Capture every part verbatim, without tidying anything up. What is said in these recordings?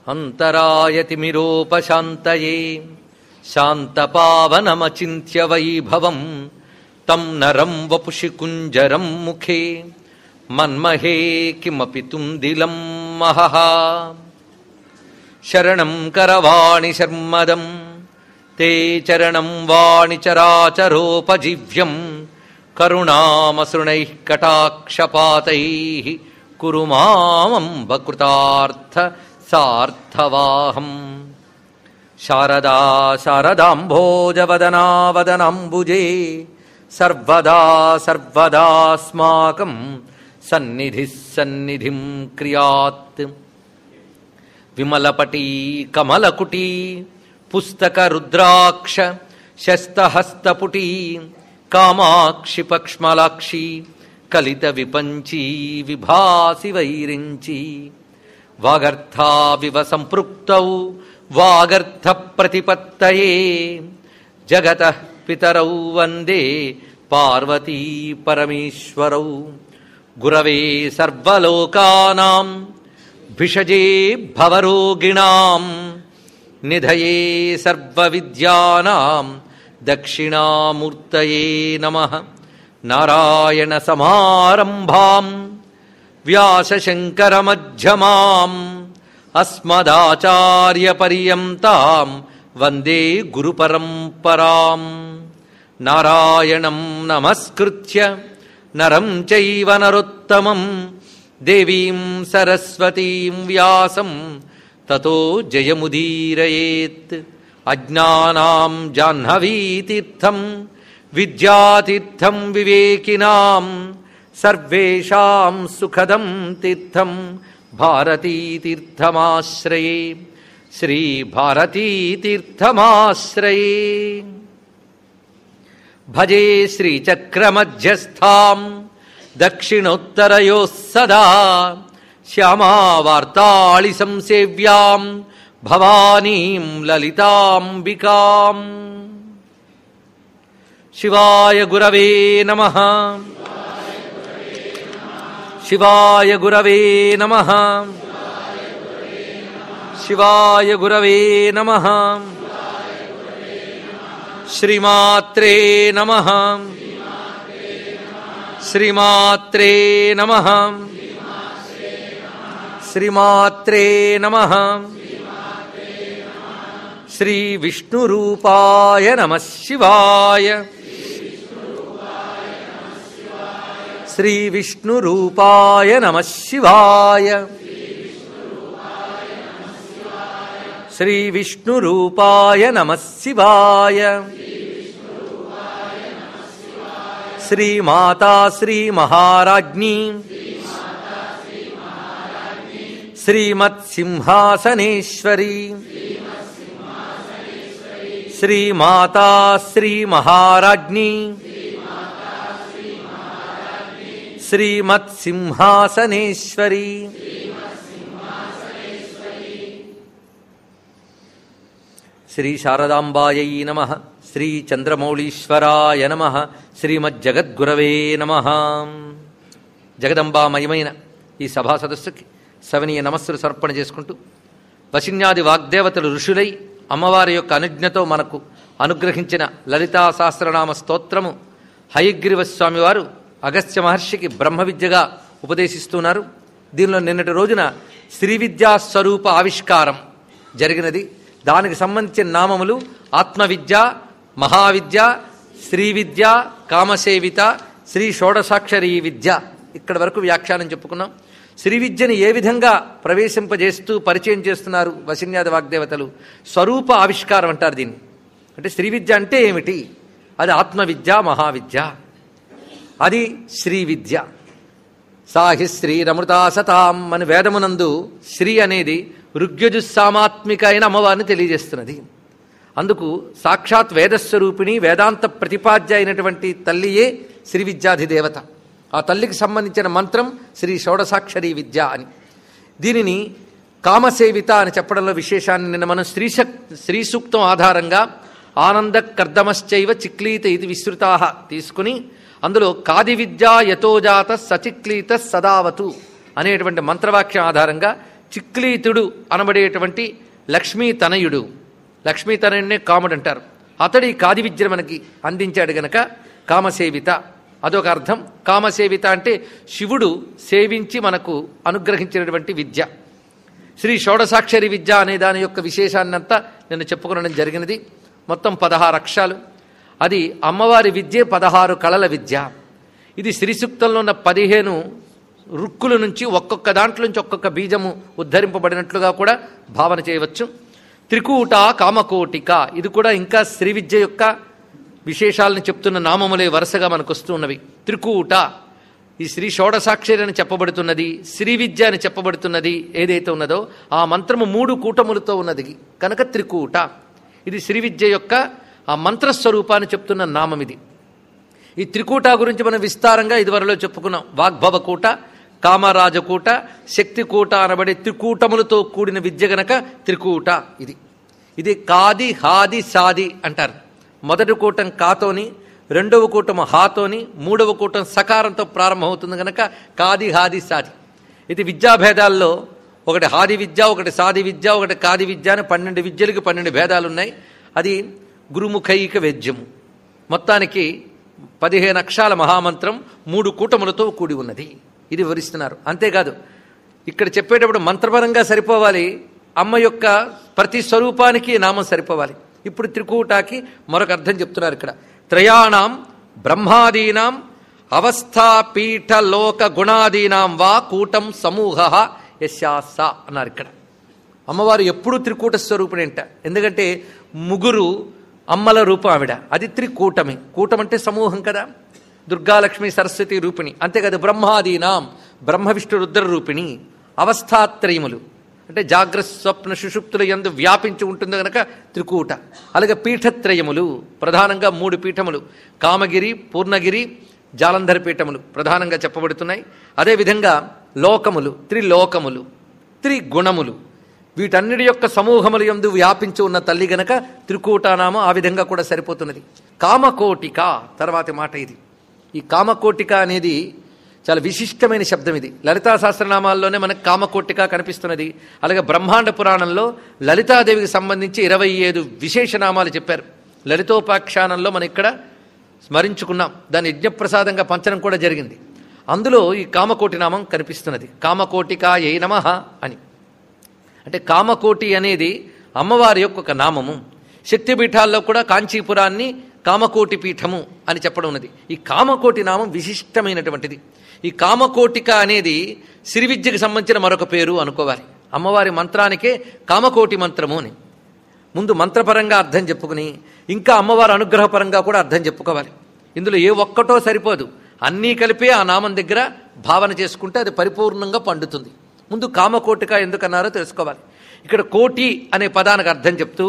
అంతరాయతిమిరోపశాంతయే శాంతపావనమచింత్య వైభవం తం నరం వపుషి కుంజరం ముఖే మన్మహే కిమపి తుందిలం మహః. శరణం కరవాణి శర్మదం తే చరణం వాణి చరాచరోపజీవ్యం కరుణామసృణైః కటాక్షపాతైః కురు మామంబ కృతార్థ సార్థవాహం. శారదా శారదాంభోజవదనా వదనాంబుజే సర్వదా సర్వదాస్మాకం సన్నిధిః సన్నిధిం క్రియాత్. విమలపటీ కమలకుటీ పుస్తక రుద్రాక్ష శస్తహస్తపుటీ కామాక్షి పక్ష్మలాక్షి కలిత విపంచీ విభాసి వైరించి. వాగర్థావివ సంపృక్తౌ వాగర్థ ప్రతిపత్తయే జగతః పితరౌ వందే పార్వతీ పరమేశ్వరౌ. గురవే సర్వలోకానాం భిషజే భవరోగిణాం నిధయే సర్వవిద్యానాం దక్షిణామూర్తయే నమః. నారాయణ సమారంభాం వ్యాసశంకరమధ్యమాం అస్మదాచార్యపర్యంతాం వందే గురుపరంపరాం. నారాయణం నమస్కృత్య నరం చైవ నరోత్తమం దేవీం సరస్వతీం వ్యాసం తతో జయముదీరయేత్. అజ్ఞానాం జాహ్నవీతీర్థం విద్యాతీర్థం వివేకినాం సర్వేషాం సుఖదం తీర్థం భారతీతీర్థమాశ్రయే. శ్రీ భారతీతీర్థమాశ్రయే. భజే శ్రీచక్రమధ్యస్థాం దక్షిణోత్తరయోః సదా శ్యామావార్తాళి సంసేవ్యాం భవానీం లలితాంబికాం. శివాయ గురవే నమః. శివాయ గురవే నమః. శివాయ గురవే నమః. శ్రీమాత్రే నమః. శ్రీమాత్రే నమః. శ్రీమాత్రే నమః. శ్రీ విష్ణురూపాయ నమః శివాయ. శ్రీ విష్ణురూపాయ నమః శివాయ. శ్రీ విష్ణురూపాయ నమః శివాయ. శ్రీమాతా శ్రీ మహారాజ్ఞీ శ్రీమత్సింహాసనేశ్వరీ. శ్రీమాతా శ్రీ మహారాజ్ఞీ శ్రీమత్సింహాసనేశ్వరీ. శ్రీ శారదాంబాయై నమః. శ్రీ చంద్రమౌళీశ్వరాయ నమః. శ్రీమజ్జగద్గురవే నమః. జగదంబామయమైన ఈ సభా సదస్సుకి సవనీయ నమస్సులు సమర్పణ చేసుకుంటూ వశిన్యాది వాగ్దేవతలు ఋషులై అమ్మవారి యొక్క అనుజ్ఞతో మనకు అనుగ్రహించిన లలితా సహస్రనామ స్తోత్రము హయగ్రీవ స్వామివారు అగస్త్య మహర్షికి బ్రహ్మ విద్యగా ఉపదేశిస్తున్నారు. దీనిలో నిన్నటి రోజున శ్రీ విద్యా స్వరూప ఆవిష్కారం జరిగినది. దానికి సంబంధించిన నామములు ఆత్మవిద్య, మహావిద్య, శ్రీ విద్య, కామసేవిత, శ్రీ షోడసాక్షరీ విద్య. ఇక్కడ వరకు వ్యాఖ్యానం చెప్పుకున్నాం. శ్రీ విద్యని ఏ విధంగా ప్రవేశింపజేస్తూ పరిచయం చేస్తున్నారు వశిన్యాది వాగ్దేవతలు? స్వరూప ఆవిష్కారం అంటారు దీన్ని. అంటే శ్రీ విద్య అంటే ఏమిటి? అది ఆత్మవిద్య, మహావిద్య, అది శ్రీ విద్య. సాహి శ్రీరమృతా సతాం అని వేదమునందు శ్రీ అనేది ఋగ్యజుస్సామాత్మిక అయిన అమ్మవారిని తెలియజేస్తున్నది. అందుకు సాక్షాత్ వేదస్వరూపిణి వేదాంత ప్రతిపాద్య అయినటువంటి తల్లియే శ్రీ విద్యాధిదేవత. ఆ తల్లికి సంబంధించిన మంత్రం శ్రీ షోడసాక్షరీ విద్య అని. దీనిని కామసేవిత అని చెప్పడంలో విశేషాన్ని నిన్న మనం స్త్రీ స్త్రీ సూక్తం ఆధారంగా ఆనంద కర్దమశ్చైవ చిక్లీత ఇది విస్తృతా తీసుకుని అందులో కాది విద్యా యతోజాత సచిక్లీత సదావతు అనేటువంటి మంత్రవాక్యం ఆధారంగా చిక్లీతుడు అనబడేటువంటి లక్ష్మీ తనయుడు, లక్ష్మీ తనయుడినే కాముడు అంటారు. అతడి కాది విద్యను మనకి అందించాడు గనక కామసేవిత అదొక అర్థం. కామసేవిత అంటే శివుడు సేవించి మనకు అనుగ్రహించినటువంటి విద్య. శ్రీ షోడసాక్షరి విద్య అనే దాని యొక్క విశేషాన్నంతా నేను చెప్పుకోవడం జరిగినది. మొత్తం పదహారు అక్షరాలు. అది అమ్మవారి విద్యే పదహారు కళల విద్య. ఇది శ్రీసూక్తంలో ఉన్న పదిహేను రుక్కుల నుంచి ఒక్కొక్క దాంట్లో నుంచి ఒక్కొక్క బీజము ఉద్ధరింపబడినట్లుగా కూడా భావన చేయవచ్చు. త్రికూట కామకోటిక ఇది కూడా ఇంకా శ్రీ విద్య యొక్క విశేషాలను చెప్తున్న నామములే వరుసగా మనకు వస్తూ ఉన్నవి. త్రికూట ఈ శ్రీ షోడసాక్షరి అని చెప్పబడుతున్నది, శ్రీ విద్య అని చెప్పబడుతున్నది ఏదైతే ఉన్నదో ఆ మంత్రము మూడు కూటములతో ఉన్నది కనుక త్రికూట. ఇది శ్రీ విద్య యొక్క ఆ మంత్రస్వరూపాన్ని చెప్తున్న నామం ఇది. ఈ త్రికూట గురించి మనం విస్తారంగా ఇదివరలో చెప్పుకున్నాం. వాగ్భవకూట, కామరాజకూట, శక్తికూట అనబడే త్రికూటములతో కూడిన విద్య గనక త్రికూట. ఇది ఇది కాది హాది సాది అంటారు. మొదటి కూటం కాతోని, రెండవ కూటం హాతోని, మూడవ కూటం సకారంతో ప్రారంభమవుతుంది కనుక కాది హాది సాది. ఇది విద్యాభేదాల్లో ఒకటి హాది విద్య, ఒకటి సాది విద్య, ఒకటి కాది విద్య అని పన్నెండు విద్యలకి పన్నెండు భేదాలు ఉన్నాయి. అది గురుముఖైక వేద్యము. మొత్తానికి పదిహేను అక్షరాల మహామంత్రం మూడు కూటములతో కూడి ఉన్నది. ఇది వివరిస్తున్నారు. అంతేకాదు ఇక్కడ చెప్పేటప్పుడు మంత్రపరంగా సరిపోవాలి, అమ్మ యొక్క ప్రతి స్వరూపానికి నామం సరిపోవాలి. ఇప్పుడు త్రికూటాకి మరొక అర్థం చెప్తున్నారు ఇక్కడ. త్రయాణం బ్రహ్మాదీనాం అవస్థాపీఠ లోక గుణాదీనాం వా కూటం సమూహ యశాస అన్నారు. ఇక్కడ అమ్మవారు ఎప్పుడూ త్రికూట స్వరూపిణి అంట. ఎందుకంటే ముగ్గురు అమ్మల రూపం ఆవిడ, అది త్రికూటమి. కూటం అంటే సమూహం కదా. దుర్గాలక్ష్మి సరస్వతి రూపిణి. అంతేకాదు బ్రహ్మాదీనాం బ్రహ్మ విష్ణు రుద్ర రూపిణి. అవస్థాత్రయములు అంటే జాగ్రత్త స్వప్న సుషుప్తుల యందు వ్యాపించి ఉంటుంది కనుక త్రికూట. అలాగే పీఠత్రయములు ప్రధానంగా మూడు పీఠములు కామగిరి, పూర్ణగిరి, జాలంధర పీఠములు ప్రధానంగా చెప్పబడుతున్నాయి. అదేవిధంగా లోకములు త్రిలోకములు, త్రిగుణములు వీటన్నిటి యొక్క సమూహముల యందు వ్యాపించి ఉన్న తల్లి గనక త్రికూటానామం ఆ విధంగా కూడా సరిపోతున్నది. కామకోటిక తర్వాతి మాట ఇది. ఈ కామకోటిక అనేది చాలా విశిష్టమైన శబ్దం. ఇది లలితా సహస్రనామాల్లోనే మనకు కామకోటిక కనిపిస్తున్నది. అలాగే బ్రహ్మాండ పురాణంలో లలితాదేవికి సంబంధించి ఇరవై ఐదు విశేషనామాలు చెప్పారు. లలితోపాఖ్యానంలో మనం ఇక్కడ స్మరించుకున్నాం. దాని యజ్ఞప్రసాదంగా పంచడం కూడా జరిగింది. అందులో ఈ కామకోటి నామం కనిపిస్తున్నది. కామకోటిక ఏ నమః అని. అంటే కామకోటి అనేది అమ్మవారి యొక్క ఒక నామము. శక్తిపీఠాల్లో కూడా కాంచీపురాన్ని కామకోటి పీఠము అని చెప్పడం ఉన్నది. ఈ కామకోటి నామం విశిష్టమైనటువంటిది. ఈ కామకోటిక అనేది శ్రీ విద్యకు సంబంధించిన మరొక పేరు అనుకోవాలి. అమ్మవారి మంత్రానికే కామకోటి మంత్రము అని ముందు మంత్రపరంగా అర్థం చెప్పుకుని ఇంకా అమ్మవారి అనుగ్రహపరంగా కూడా అర్థం చెప్పుకోవాలి. ఇందులో ఏ ఒక్కటో సరిపోదు, అన్నీ కలిపి ఆ నామం దగ్గర భావన చేసుకుంటే అది పరిపూర్ణంగా పండుతుంది. ముందు కామకోటిక ఎందుకన్నారో తెలుసుకోవాలి. ఇక్కడ కోటి అనే పదానికి అర్థం చెప్తూ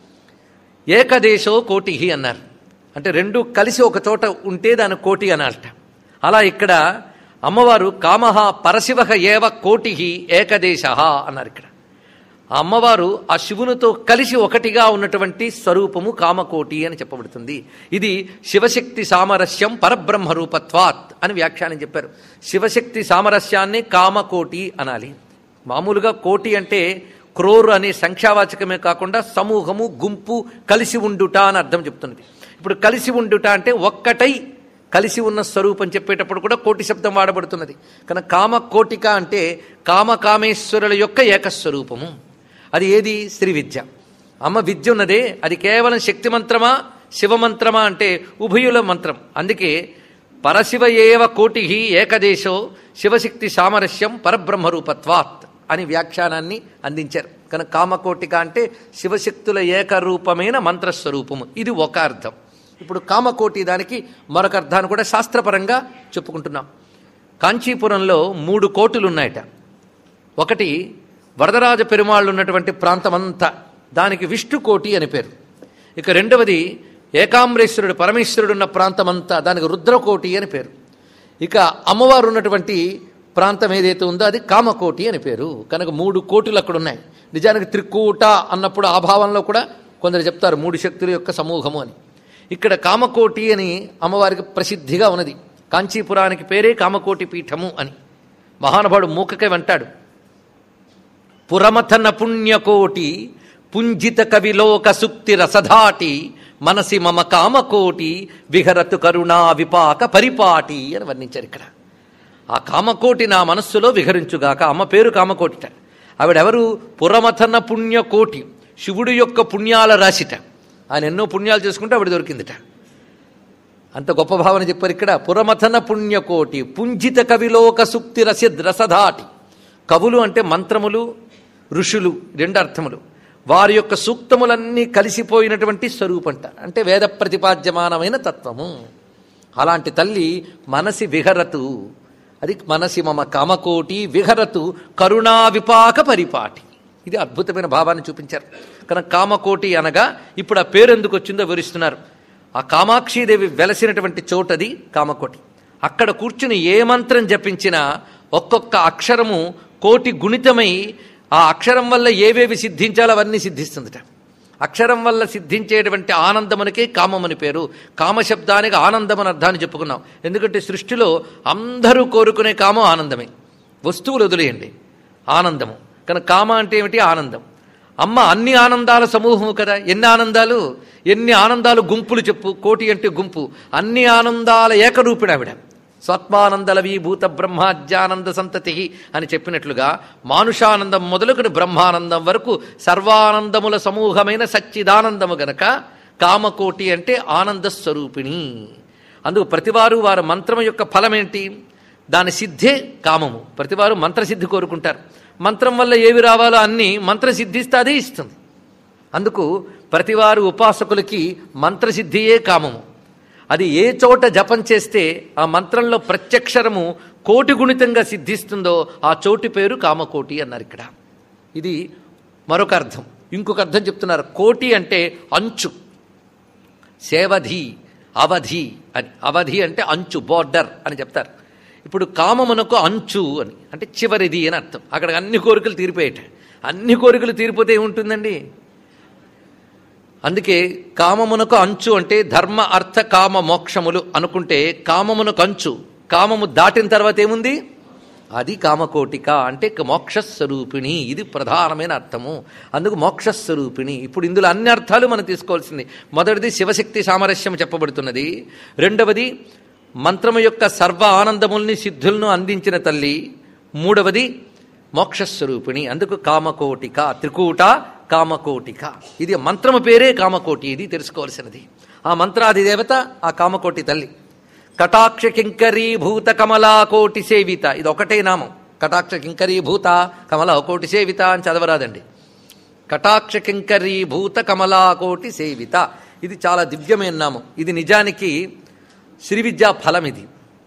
ఏకదేశో కోటి అన్నారు. అంటే రెండు కలిసి ఒక చోట ఉంటే దాని కోటి అనాలట. అలా ఇక్కడ అమ్మవారు కామహ పరశివ ఏవ కోటి ఏకదేశ అన్నారు. ఇక్కడ ఆ అమ్మవారు ఆ శివునితో కలిసి ఒకటిగా ఉన్నటువంటి స్వరూపము కామకోటి అని చెప్పబడుతుంది. ఇది శివశక్తి సామరస్యం పరబ్రహ్మ రూపత్వాత్ అని వ్యాఖ్యానం చెప్పారు. శివశక్తి సామరస్యాన్ని కామకోటి అనాలి. మామూలుగా కోటి అంటే క్రోర్ అనే సంఖ్యావాచకమే కాకుండా సమూహము, గుంపు, కలిసి ఉండుట అని అర్థం చెప్తున్నది. ఇప్పుడు కలిసి ఉండుట అంటే ఒక్కటై కలిసి ఉన్న స్వరూపం చెప్పేటప్పుడు కూడా కోటి శబ్దం వాడబడుతున్నది. కనుక కామకోటిక అంటే కామకామేశ్వరుల యొక్క ఏకస్వరూపము. అది ఏది? శ్రీ విద్య. అమ్మ విద్య ఉన్నదే అది కేవలం శక్తి మంత్రమా శివమంత్రమా అంటే ఉభయుల మంత్రం. అందుకే పరశివ ఏవ కోటి ఏకదేశో శివశక్తి సామరస్యం పరబ్రహ్మరూపత్వాత్ అని వ్యాఖ్యానాన్ని అందించారు. కనుక కామకోటిక అంటే శివశక్తుల ఏకరూపమైన మంత్రస్వరూపము. ఇది ఒక అర్థం. ఇప్పుడు కామకోటి దానికి మరొక అర్థాన్ని కూడా శాస్త్రపరంగా చెప్పుకుంటున్నాం. కాంచీపురంలో మూడు కోటులు ఉన్నాయట. ఒకటి వరదరాజ పెరుమాళ్ళు ఉన్నటువంటి ప్రాంతమంతా, దానికి విష్ణుకోటి అని పేరు. ఇక రెండవది ఏకాంబరేశ్వరుడు పరమేశ్వరుడు ఉన్న ప్రాంతమంతా, దానికి రుద్రకోటి అని పేరు. ఇక అమ్మవారు ఉన్నటువంటి ప్రాంతం ఏదైతే ఉందో అది కామకోటి అని పేరు. కనుక మూడు కోటులు అక్కడ ఉన్నాయి. నిజానికి త్రికూట అన్నప్పుడు ఆ భావంలో కూడా కొందరు చెప్తారు మూడు శక్తుల యొక్క సమూహము అని. ఇక్కడ కామకోటి అని అమ్మవారికి ప్రసిద్ధిగా ఉన్నది. కాంచీపురానికి పేరే కామకోటి పీఠము అని. మహానుభావుడు మూకకే వెంటాడు. పురమథన పుణ్యకోటి పుంజిత కవిలోక సుక్తి రసధాటి మనసి మమ కామకోటి విహరతు కరుణా విపాక పరిపాటి అని వర్ణించారు ఇక్కడ. ఆ కామకోటి నా మనస్సులో విహరించుగాక. అమ్మ పేరు కామకోటిట. ఆవిడెవరు? పురమథన పుణ్యకోటి, శివుడు యొక్క పుణ్యాల రాశిట. ఆయన ఎన్నో పుణ్యాలు చేసుకుంటే ఆవిడ దొరికిందిట. అంత గొప్ప భావన చెప్పారు ఇక్కడ. పురమథన పుణ్యకోటి పుంజిత కవిలోక సుక్తి రస రసధాటి. కవులు అంటే మంత్రములు, ఋషులు, రెండు అర్థములు. వారి యొక్క సూక్తములన్నీ కలిసిపోయినటువంటి స్వరూపంట, అంటే వేద ప్రతిపాద్యమానమైన తత్వము. అలాంటి తల్లి మనసి విహరతు, అది మనసి మమ కామకోటి విహరతు కరుణా విపాక పరిపాటి. ఇది అద్భుతమైన భావాన్ని చూపించారు. కనుక కామకోటి అనగా ఇప్పుడు ఆ పేరు ఎందుకు వచ్చిందో వివరిస్తున్నారు. ఆ కామాక్షీదేవి వెలసినటువంటి చోటది కామకోటి. అక్కడ కూర్చుని ఏ మంత్రం జపించినా ఒక్కొక్క అక్షరము కోటి గుణితమై ఆ అక్షరం వల్ల ఏవేవి సిద్ధించాలో అవన్నీ సిద్ధిస్తుందట. అక్షరం వల్ల సిద్ధించేటువంటి ఆనందమునికే కామమని పేరు. కామశబ్దానికి ఆనందమని అర్థాన్ని చెప్పుకున్నాం. ఎందుకంటే సృష్టిలో అందరూ కోరుకునే కామం ఆనందమే. వస్తువులు వదిలేయండి, ఆనందము. కనుక కామ అంటే ఏమిటి? ఆనందం. అమ్మ అన్ని ఆనందాల సమూహము కదా. ఎన్ని ఆనందాలు, ఎన్ని ఆనందాలు గుంపులు చెప్పు. కోటి అంటే గుంపు. అన్ని ఆనందాల ఏకరూపిణ ఆవిడ. స్వాత్మానందలవీభూత బ్రహ్మాజ్యానంద సంతతి అని చెప్పినట్లుగా మానుషానందం మొదలుకొని బ్రహ్మానందం వరకు సర్వానందముల సమూహమైన సచ్చిదానందము గనక కామకోటి అంటే ఆనంద స్వరూపిణి. అందుకు ప్రతివారు వారి మంత్రం యొక్క ఫలమేంటి? దాని సిద్ధే కామము. ప్రతివారు మంత్రసిద్ధి కోరుకుంటారు. మంత్రం వల్ల ఏవి రావాలో అన్నీ మంత్రం సిద్ధిస్తే అదే ఇస్తుంది. అందుకు ప్రతివారు ఉపాసకులకి మంత్రసిద్ధియే కామము. అది ఏ చోట జపం చేస్తే ఆ మంత్రంలో ప్రత్యక్షరము కోటి గుణితంగా సిద్ధిస్తుందో ఆ చోటి పేరు కామకోటి అన్నారు ఇక్కడ. ఇది మరొక అర్థం. ఇంకొక అర్థం చెప్తున్నారు. కోటి అంటే అంచు, సేవధి, అవధి అని. అవధి అంటే అంచు, బోర్డర్ అని చెప్తారు. ఇప్పుడు కామమునకు అంచు అని అంటే చివరిది అని అర్థం. అక్కడ అన్ని కోరికలు తీరిపోయేట. అన్ని కోరికలు తీరిపోతే ఏముంటుందండి? అందుకే కామమునకు అంచు అంటే ధర్మ అర్థ కామ మోక్షములు అనుకుంటే కామమునకు అంచు. కామము దాటిన తర్వాత ఏముంది? అది కామకోటిక అంటే మోక్షస్వరూపిణి. ఇది ప్రధానమైన అర్థము. అందుకు మోక్షస్వరూపిణి. ఇప్పుడు ఇందులో అన్ని అర్థాలు మనం తీసుకోవాల్సింది. మొదటిది శివశక్తి సామరస్యం చెప్పబడుతున్నది. రెండవది మంత్రము యొక్క సర్వ ఆనందముల్ని సిద్ధులను అందించిన తల్లి. మూడవది మోక్షస్వరూపిణి. అందుకు కామకోటిక, త్రికూట కామకోటిక. ఇది మంత్రము పేరే కామకోటి. ఇది తెలుసుకోవాల్సినది. ఆ మంత్రాది దేవత ఆ కామకోటి తల్లి. కటాక్ష కింకరీభూత కమలాకోటి సేవిత. ఇది ఒకటే నామం. కటాక్ష కింకరీభూత కమలాకోటి సేవిత అని చదవరాదండి. కటాక్ష కింకరీభూత కమలాకోటి సేవిత. ఇది చాలా దివ్యమైన నామం. ఇది నిజానికి శ్రీ విద్యా ఫలం. ఇది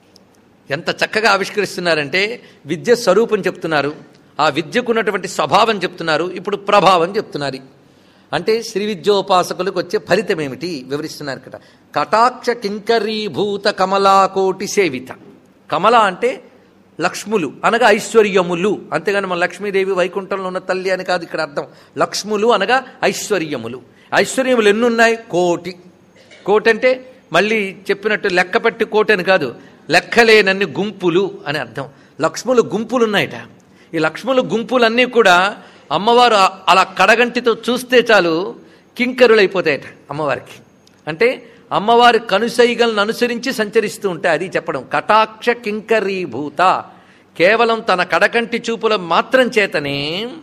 ఎంత చక్కగా ఆవిష్కరిస్తున్నారంటే విద్య స్వరూపం చెప్తున్నారు, ఆ విద్యకున్నటువంటి స్వభావం చెప్తున్నారు, ఇప్పుడు ప్రభావం చెప్తున్నారు. అంటే శ్రీ విద్యోపాసకులకు వచ్చే ఫలితం ఏమిటి వివరిస్తున్నారు ఇక్కడ. కటాక్ష కింకరీభూత కమలాకోటి సేవిత. కమల అంటే లక్ష్ములు అనగా ఐశ్వర్యములు. అంతేగాని మన లక్ష్మీదేవి వైకుంఠంలో ఉన్న తల్లి అని కాదు ఇక్కడ అర్థం. లక్ష్ములు అనగా ఐశ్వర్యములు. ఐశ్వర్యములు ఎన్నున్నాయి? కోటి. కోటి అంటే మళ్ళీ చెప్పినట్టు లెక్కపెట్టి కోటి అని కాదు, లెక్కలేనన్ని గుంపులు అని అర్థం. లక్ష్ములు గుంపులున్నాయట. ఈ లక్ష్ములు గుంపులన్నీ కూడా అమ్మవారు అలా కడగంటితో చూస్తే చాలు కింకరులైపోతాయట అమ్మవారికి. అంటే అమ్మవారి కనుసైగలను అనుసరించి సంచరిస్తూ ఉంటాయి. అది చెప్పడం. కటాక్ష కింకరీభూత. కేవలం తన కడకంటి చూపుల మాత్రం చేతనే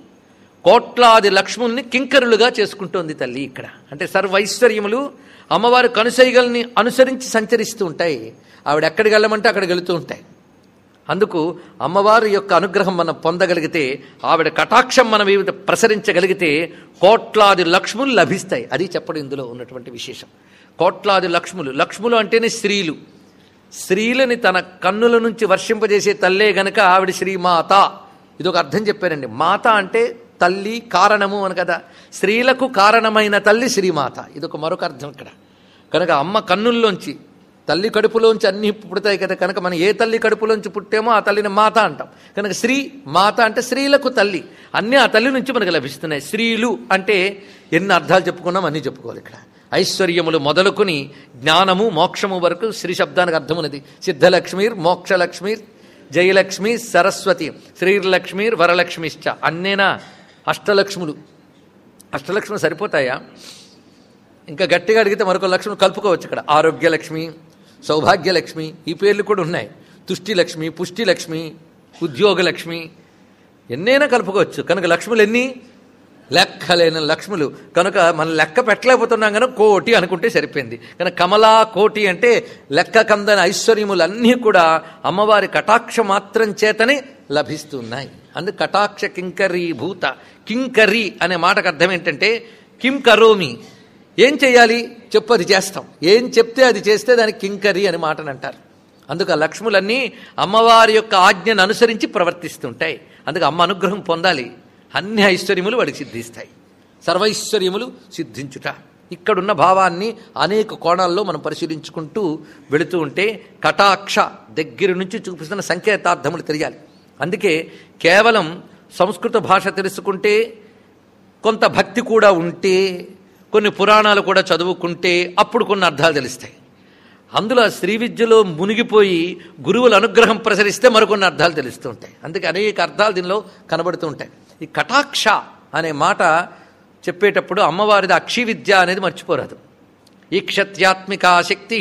కోట్లాది లక్ష్ముల్ని కింకరులుగా చేసుకుంటోంది తల్లి ఇక్కడ. అంటే సర్వైశ్వర్యములు అమ్మవారి కనుసైగల్ని అనుసరించి సంచరిస్తూ ఉంటాయి. ఆవిడ ఎక్కడికి వెళ్ళమంటే అక్కడికి వెళుతూ ఉంటాయి. అందుకు అమ్మవారి యొక్క అనుగ్రహం మనం పొందగలిగితే, ఆవిడ కటాక్షం మనం ప్రసరించగలిగితే కోట్లాది లక్ష్ములు లభిస్తాయి. అది చెప్పడం ఇందులో ఉన్నటువంటి విశేషం. కోట్లాది లక్ష్ములు. లక్ష్ములు అంటేనే స్త్రీలు. స్త్రీలని తన కన్నుల నుంచి వర్షింపజేసే తల్లే గనక ఆవిడ శ్రీమాత. ఇదొక అర్థం చెప్పారండి. మాత అంటే తల్లి, కారణము అని కదా. స్త్రీలకు కారణమైన తల్లి శ్రీమాత. ఇదొక మరొక అర్థం ఇక్కడ. కనుక అమ్మ కన్నుల్లోంచి, తల్లి కడుపులోంచి అన్నీ పుడతాయి కదా. కనుక మనం ఏ తల్లి కడుపులోంచి పుట్టామో ఆ తల్లిని మాత అంటాం. కనుక శ్రీ మాత అంటే స్త్రీలకు తల్లి. అన్నీ ఆ తల్లి నుంచి మనకు లభిస్తున్నాయి. స్త్రీలు అంటే ఎన్ని అర్థాలు చెప్పుకున్నాం అన్నీ చెప్పుకోవాలి ఇక్కడ. ఐశ్వర్యములు మొదలుకొని జ్ఞానము మోక్షము వరకు శ్రీ శబ్దానికి అర్థమున్నది. సిద్ధలక్ష్మీర్ మోక్షలక్ష్మీర్ జయలక్ష్మి సరస్వతి శ్రీర్లక్ష్మీర్ వరలక్ష్మిశ్చ. అన్నేనా అష్టలక్ష్ములు. అష్టలక్ష్ములు సరిపోతాయా? ఇంకా గట్టిగా అడిగితే మరొక లక్ష్మి కలుపుకోవచ్చు ఇక్కడ. ఆరోగ్యలక్ష్మి, సౌభాగ్యలక్ష్మి, ఈ పేర్లు కూడా ఉన్నాయి. తుష్టిలక్ష్మి, పుష్టిలక్ష్మి, ఉద్యోగలక్ష్మి, ఎన్నైనా కలుపుకోవచ్చు. కనుక లక్ష్ములు ఎన్ని? లెక్కలేని లక్ష్ములు. కనుక మనం లెక్క పెట్టలేకపోతున్నాం కనుక కోటి అనుకుంటే సరిపోయింది. కనుక కమలా కోటి అంటే లెక్క కందని ఐశ్వర్యములన్నీ కూడా అమ్మవారి కటాక్ష మాత్రం చేతనే లభిస్తున్నాయి. అందుకు కటాక్ష కింకరీ భూత. కింకరీ అనే మాటకు అర్థం ఏంటంటే కిం కరోమి, ఏం చేయాలి చెప్పు అది చేస్తాం, ఏం చెప్తే అది చేస్తే దానికి కింకరీ అని మాటని అంటారు. అందుకు ఆ లక్ష్ములన్నీ అమ్మవారి యొక్క ఆజ్ఞను అనుసరించి ప్రవర్తిస్తుంటాయి. అందుకు అమ్మ అనుగ్రహం పొందాలి, అన్ని ఐశ్వర్యములు వాడికి సిద్ధిస్తాయి. సర్వైశ్వర్యములు సిద్ధించుట. ఇక్కడున్న భావాన్ని అనేక కోణాల్లో మనం పరిశీలించుకుంటూ వెళుతూ ఉంటే కటాక్ష దగ్గర నుంచి చూపిస్తున్న సంకేతార్థములు తెలియాలి. అందుకే కేవలం సంస్కృత భాష తెలుసుకుంటే, కొంత భక్తి కూడా ఉంటే, కొన్ని పురాణాలు కూడా చదువుకుంటే అప్పుడు కొన్ని అర్థాలు తెలుస్తాయి. అందులో శ్రీ విద్యలో మునిగిపోయి గురువుల అనుగ్రహం ప్రసరిస్తే మరికొన్ని అర్థాలు తెలుస్తూ ఉంటాయి. అందుకే అనేక అర్థాలు దీనిలో కనబడుతూ ఉంటాయి. ఈ కటాక్ష అనే మాట చెప్పేటప్పుడు అమ్మవారిది అక్షి విద్య అనేది మర్చిపోరాదు. ఈక్షత్యాత్మికా శక్తి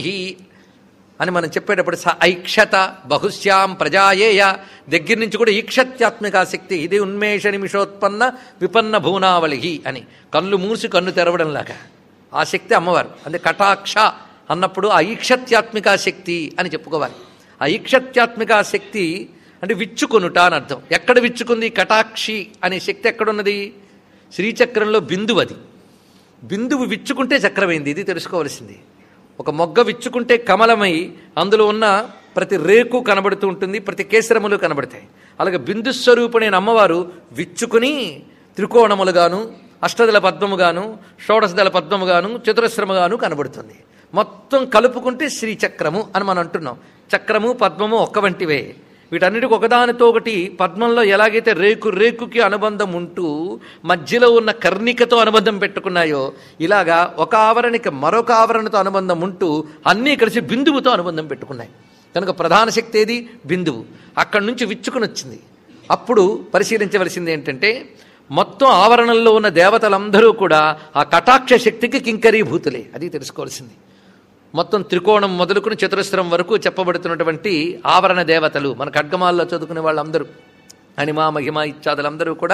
అని మనం చెప్పేటప్పుడు స ఐక్షత బహుశ్యాం ప్రజాయేయ దగ్గర నుంచి కూడా ఈక్షత్యాత్మికా శక్తి, ఇది ఉన్మేష నిమిషోత్పన్న విపన్న భూనావళి అని కళ్ళు మూసి కన్ను తెరవడంలాగా ఆ శక్తి అమ్మవారు. అంటే కటాక్ష అన్నప్పుడు ఆ ఈక్షత్యాత్మికా శక్తి అని చెప్పుకోవాలి. ఆ ఈక్షత్యాత్మికా శక్తి అంటే విచ్చుకొనుట అని అర్థం. ఎక్కడ విచ్చుకుంది? కటాక్షి అనే శక్తి ఎక్కడున్నది? శ్రీచక్రంలో బిందువు. అది బిందువు విచ్చుకుంటే చక్రమైంది. ఇది తెలుసుకోవలసింది. ఒక మొగ్గ విచ్చుకుంటే కమలమై అందులో ఉన్న ప్రతి రేకు కనబడుతూ ఉంటుంది, ప్రతి కేసరములు కనబడతాయి. అలాగే బిందుస్వరూపుడైన అమ్మవారు విచ్చుకుని త్రికోణములుగాను, అష్టదళ పద్మముగాను, షోడశదళ పద్మముగాను, చతురస్రముగాను కనబడుతుంది. మొత్తం కలుపుకుంటే శ్రీచక్రము అని మనం అంటున్నాం. చక్రము పద్మము ఒక్క వంటివే. వీటన్నిటికి ఒకదానితో ఒకటి పద్మంలో ఎలాగైతే రేకు రేకుకి అనుబంధం ఉంటూ మధ్యలో ఉన్న కర్ణికతో అనుబంధం పెట్టుకున్నాయో, ఇలాగా ఒక ఆవరణకి మరొక ఆవరణతో అనుబంధం ఉంటూ అన్నీ కలిసి బిందువుతో అనుబంధం పెట్టుకున్నాయి. కనుక ప్రధాన శక్తి ఏది? బిందువు. అక్కడి నుంచి విచ్చుకుని వచ్చింది. అప్పుడు పరిశీలించవలసింది ఏంటంటే, మొత్తం ఆవరణంలో ఉన్న దేవతలందరూ కూడా ఆ కటాక్ష శక్తికి కింకరీభూతులే. అది తెలుసుకోవాల్సింది. మొత్తం త్రికోణం మొదలుకుని చతురస్రం వరకు చెప్పబడుతున్నటువంటి ఆవరణ దేవతలు, మన ఖడ్గమాల్లో చదువుకునే వాళ్ళందరూ, అనిమా మహిమ ఇత్యాదులందరూ కూడా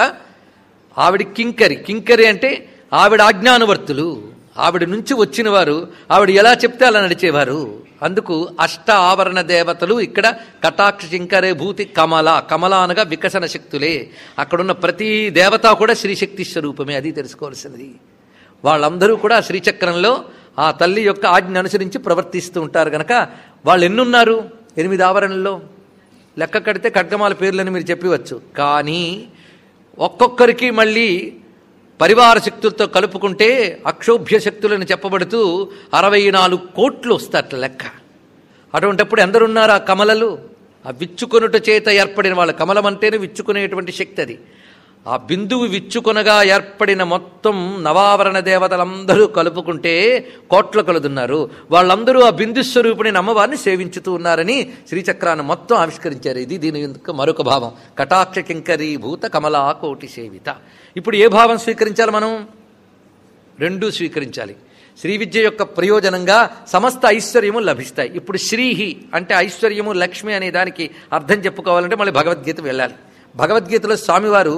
ఆవిడ కింకరి. కింకరి అంటే ఆవిడ ఆజ్ఞానువర్తులు, ఆవిడ నుంచి వచ్చిన వారు, ఆవిడ ఎలా చెప్తే అలా నడిచేవారు. అందుకు అష్ట ఆవరణ దేవతలు ఇక్కడ కటాక్ష కింకరే భూతి కమల. కమల అనగా వికసన శక్తులే. అక్కడున్న ప్రతి దేవత కూడా శ్రీశక్తి స్వరూపమే. అది తెలుసుకోవాల్సింది. వాళ్ళందరూ కూడా శ్రీచక్రంలో ఆ తల్లి యొక్క ఆజ్ఞ అనుసరించి ప్రవర్తిస్తూ ఉంటారు. కనుక వాళ్ళు ఎన్నున్నారు? ఎనిమిది ఆవరణల్లో. లెక్క కడితే ఖడ్గమాల పేర్లని మీరు చెప్పవచ్చు. కానీ ఒక్కొక్కరికి మళ్ళీ పరివార శక్తులతో కలుపుకుంటే అక్షోభ్య శక్తులను చెప్పబడుతూ అరవై నాలుగు కోట్లు వస్తారట లెక్క. అటువంటిప్పుడు ఎందరున్నారు ఆ కమలలు? ఆ విచ్చుకొనుట చేత ఏర్పడిన వాళ్ళు. కమలం అంటేనే విచ్చుకునేటువంటి శక్తి. అది ఆ బిందువు విచ్చుకొనగా ఏర్పడిన మొత్తం నవావరణ దేవతలందరూ కలుపుకుంటే కోట్ల కొలదున్నారు. వాళ్ళందరూ ఆ బిందుస్వరూపుడైన అమ్మవారిని సేవించుతూ ఉన్నారని శ్రీచక్రాన్ని మొత్తం ఆవిష్కరించారు. ఇది దీని మరొక భావం. కటాక్ష కింకరీ భూత కమలా కోటి సేవిత. ఇప్పుడు ఏ భావం స్వీకరించాలి మనం? రెండూ స్వీకరించాలి. శ్రీ విద్య యొక్క ప్రయోజనంగా సమస్త ఐశ్వర్యము లభిస్తాయి. ఇప్పుడు శ్రీహి అంటే ఐశ్వర్యము, లక్ష్మి అనే దానికి అర్థం చెప్పుకోవాలంటే మళ్ళీ భగవద్గీత వెళ్ళాలి. భగవద్గీతలో స్వామివారు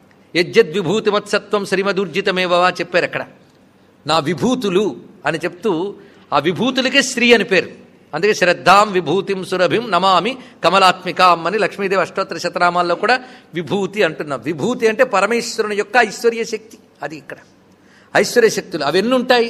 యజ్జద్విభూతిమత్సత్వం శ్రీమదూర్జితమేవా చెప్పారు. అక్కడ నా విభూతులు అని చెప్తూ ఆ విభూతులకే శ్రీ అని పేరు. అందుకే శ్రద్ధాం విభూతిం సురభిం నమామి కమలాత్మికాం అని లక్ష్మీదేవి అష్టోత్తర శతనామాల్లో కూడా విభూతి అంటున్నాం. విభూతి అంటే పరమేశ్వరుని యొక్క ఐశ్వర్య శక్తి. అది ఇక్కడ ఐశ్వర్య శక్తులు అవన్నీ ఉంటాయి.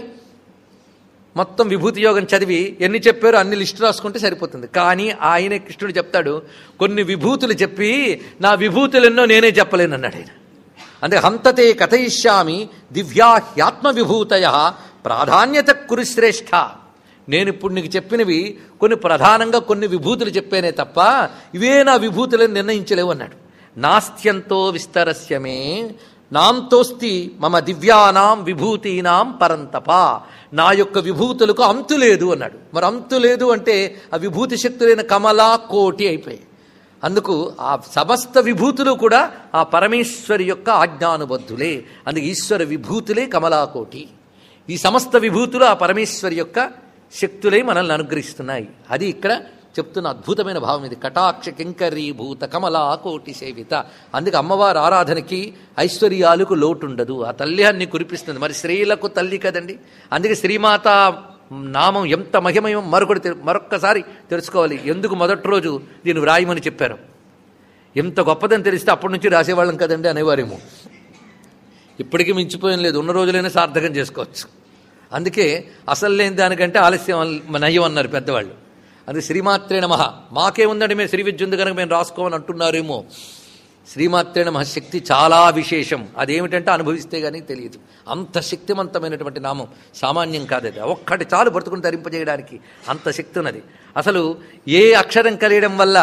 మొత్తం విభూతి యోగం చదివి ఎన్ని చెప్పారో అన్ని లిస్టు రాసుకుంటే సరిపోతుంది. కానీ ఆయన కృష్ణుడు చెప్తాడు, కొన్ని విభూతులు చెప్పి నా విభూతులెన్నో నేనే చెప్పలేను అన్నాడు ఆయన. అంటే హంతతే కథయిష్యామి దివ్యాహ్యాత్మ విభూతయ ప్రాధాన్యత కురు శ్రేష్ఠ. నేను ఇప్పుడు నీకు చెప్పినవి కొన్ని ప్రధానంగా కొన్ని విభూతులు చెప్పానే తప్ప ఇవే నా విభూతులను నిర్ణయించలేవు అన్నాడు. నాస్త్యంతో విస్తరస్యమే నాంతోస్తి మమ దివ్యానాం విభూతీనాం పరంతప. నా యొక్క విభూతులకు అంతు లేదు అన్నాడు. మరి అంతు లేదు అంటే ఆ విభూతి శక్తులైన కమలా కోటి అయిపోయాయి. అందుకు ఆ సమస్త విభూతులు కూడా ఆ పరమేశ్వరి యొక్క ఆజ్ఞానుబద్ధులే. అందుకు ఈశ్వర విభూతులే కమలాకోటి. ఈ సమస్త విభూతులు ఆ పరమేశ్వరి యొక్క శక్తులే మనల్ని అనుగ్రహిస్తున్నాయి. అది ఇక్కడ చెప్తున్న అద్భుతమైన భావం ఇది. కటాక్ష కింకరీభూత కమలా కోటి సేవిత. అందుకే అమ్మవారి ఆరాధనకి ఐశ్వర్యాలకు లోటుండదు. ఆ తల్లి అన్ని కురిపిస్తుంది. మరి స్త్రీలకు తల్లి కదండి. అందుకే శ్రీమాత నామం ఎంత మహిమయం మరొకటి మరొక్కసారి తెలుసుకోవాలి. ఎందుకు మొదటి రోజు దీన్ని వ్రాయమని చెప్పారు. ఎంత గొప్పదని తెలిస్తే అప్పటి నుంచి రాసేవాళ్ళం కదండి అనేవారేమో. ఇప్పటికీ మించిపోయిన లేదు. ఉన్న రోజులైనా సార్థకం చేసుకోవచ్చు. అందుకే అసలు లేని దానికంటే ఆలస్యం నయ్యం అన్నారు పెద్దవాళ్ళు. అందుకే శ్రీమాత్రే నమః. మాకే ఉందండి, మేము శ్రీ విద్య ఉంది కనుక మేము రాసుకోమని అంటున్నారేమో. శ్రీమాత్రే నమః శక్తి చాలా విశేషం. అదేమిటంటే అనుభవిస్తే కానీ తెలియదు. అంత శక్తివంతమైనటువంటి నామం సామాన్యం కాదది. ఒక్కటి చాలు బ్రతుకుని ధరింపజేయడానికి. అంత శక్తి ఉన్నది. అసలు ఏ అక్షరం కలియడం వల్ల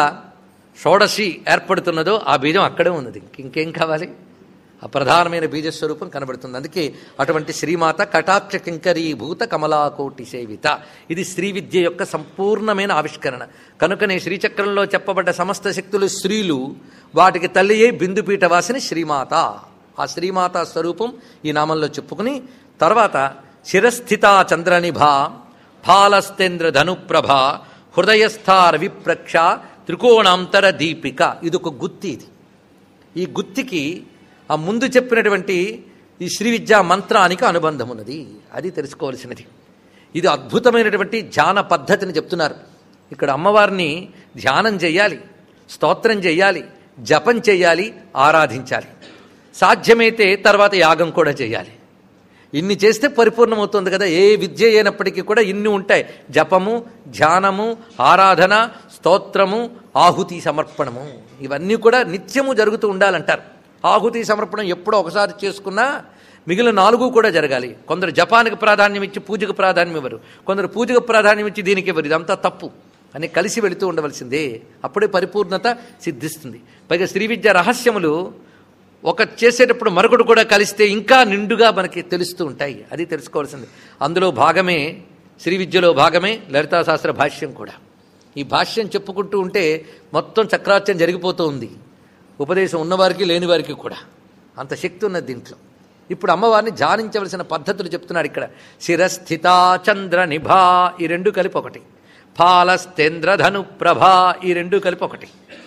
షోడశి ఏర్పడుతున్నదో ఆ బీజం అక్కడే ఉన్నది. ఇంకేం కావాలి? ఆ ప్రధానమైన బీజస్వరూపం కనబడుతుంది. అందుకే అటువంటి శ్రీమాత కటాక్ష కింకరీభూత కమలాకోటి సేవిత. ఇది శ్రీ విద్య యొక్క సంపూర్ణమైన ఆవిష్కరణ. కనుకనే శ్రీచక్రంలో చెప్పబడ్డ సమస్త శక్తులు స్త్రీలు, వాటికి తల్లియే బిందుపీఠవాసిని శ్రీమాత. ఆ శ్రీమాత స్వరూపం ఈ నామంలో చెప్పుకుని తర్వాత శిరస్థితా చంద్రనిభ ఫాలస్తేంద్ర ధనుప్రభ హృదయస్థార విప్రక్ష త్రికోణాంతర దీపిక. ఇది ఒక గుత్తి. ఇది ఈ గుత్తికి ఆ ముందు చెప్పినటువంటి ఈ శ్రీ విద్యా మంత్రానికి అనుబంధం ఉన్నది. అది తెలుసుకోవాల్సినది. ఇది అద్భుతమైనటువంటి ధ్యాన పద్ధతిని చెప్తున్నారు. ఇక్కడ అమ్మవారిని ధ్యానం చెయ్యాలి, స్తోత్రం చెయ్యాలి, జపం చెయ్యాలి, ఆరాధించాలి. సాధ్యమైతే తర్వాత యాగం కూడా చేయాలి. ఇన్ని చేస్తే పరిపూర్ణమవుతుంది కదా. ఏ విద్య అయినప్పటికీ కూడా ఇన్ని ఉంటాయి. జపము, ధ్యానము, ఆరాధన, స్తోత్రము, ఆహుతి సమర్పణము, ఇవన్నీ కూడా నిత్యము జరుగుతూ ఉండాలంటారు. ఆహుతి సమర్పణం ఎప్పుడో ఒకసారి చేసుకున్నా మిగిలిన నాలుగు కూడా జరగాలి. కొందరు జపానికి ప్రాధాన్యం ఇచ్చి పూజకు ప్రాధాన్యం ఇవ్వరు, కొందరు పూజకు ప్రాధాన్యం ఇచ్చి దీనికి ఇవ్వరు. ఇదంతా తప్పు అని కలిసి వెళుతూ ఉండవలసిందే. అప్పుడే పరిపూర్ణత సిద్ధిస్తుంది. పైగా శ్రీ విద్య రహస్యములు ఒక చేసేటప్పుడు మరొకటి కూడా కలిస్తే ఇంకా నిండుగా మనకి తెలుస్తూ ఉంటాయి. అది తెలుసుకోవాల్సింది. అందులో భాగమే శ్రీ విద్యలో భాగమే లలితా శాస్త్ర భాష్యం కూడా. ఈ భాష్యం చెప్పుకుంటూ ఉంటే మొత్తం చక్రార్చన జరిగిపోతూ ఉంది. ఉపదేశం ఉన్నవారికి లేని వారికి కూడా అంత శక్తి ఉన్నది దీంట్లో. ఇప్పుడు అమ్మవారిని ధ్యానించవలసిన పద్ధతులు చెప్తున్నాడు ఇక్కడ. శిరస్థితా చంద్ర నిభా ఈ రెండు కలిపి ఒకటి, ఫాలస్తేంద్ర ధను ప్రభా ఈ రెండు కలిపి ఒకటి,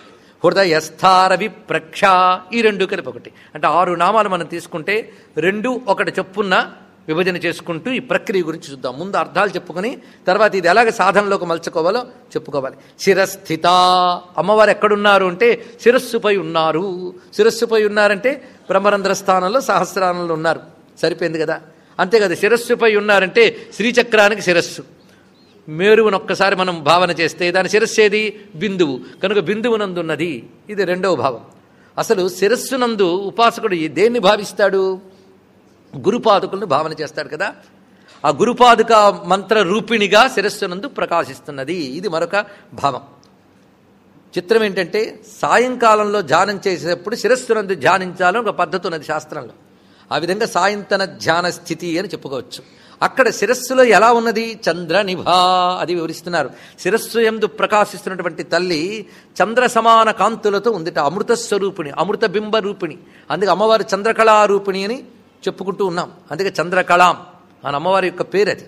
హృదయస్థార విప్రక్ష ఈ రెండు కలిపి ఒకటి. అంటే ఆరు నామాలు మనం తీసుకుంటే రెండు ఒకటి చెప్పున్న విభజన చేసుకుంటూ ఈ ప్రక్రియ గురించి చూద్దాం. ముందు అర్థాలు చెప్పుకొని తర్వాత ఇది ఎలాగ సాధనలోకి మలుచుకోవాలో చెప్పుకోవాలి. శిరస్థిత అమ్మవారు ఎక్కడున్నారు అంటే శిరస్సుపై ఉన్నారు. శిరస్సుపై ఉన్నారంటే బ్రహ్మరంధ్ర స్థానంలో సహస్రానంలో ఉన్నారు. సరిపోయింది కదా. అంతే కదా. శిరస్సుపై ఉన్నారంటే శ్రీచక్రానికి శిరస్సు. మేరువును ఒక్కసారి మనం భావన చేస్తే దాని శిరస్సు ఏది? బిందువు. కనుక బిందువునందున్నది. ఇది రెండవ భావం. అసలు శిరస్సునందు ఉపాసకుడు దేన్ని భావిస్తాడు? గురుపాదుకులను భావన చేస్తాడు కదా. ఆ గురుపాదుక మంత్ర రూపిణిగా శిరస్సునందు ప్రకాశిస్తున్నది. ఇది మరొక భావం. చిత్రం ఏంటంటే సాయంకాలంలో ధ్యానం చేసేటప్పుడు శిరస్సునందు ధ్యానించాలని ఒక పద్ధతి ఉన్నది శాస్త్రంలో. ఆ విధంగా సాయంతన ధ్యాన స్థితి అని చెప్పుకోవచ్చు. అక్కడ శిరస్సులో ఎలా ఉన్నది? చంద్ర నిభా అది వివరిస్తున్నారు. శిరస్సు యందు ప్రకాశిస్తున్నటువంటి తల్లి చంద్ర సమాన కాంతులతో ఉందిట. అమృత స్వరూపిణి, అమృత బింబ రూపిణి. అందుకే అమ్మవారి చంద్రకళారూపిణి అని చెప్పుకుంటూ ఉన్నాం. అందుకే చంద్రకళాం అని అమ్మవారి యొక్క పేరు అది.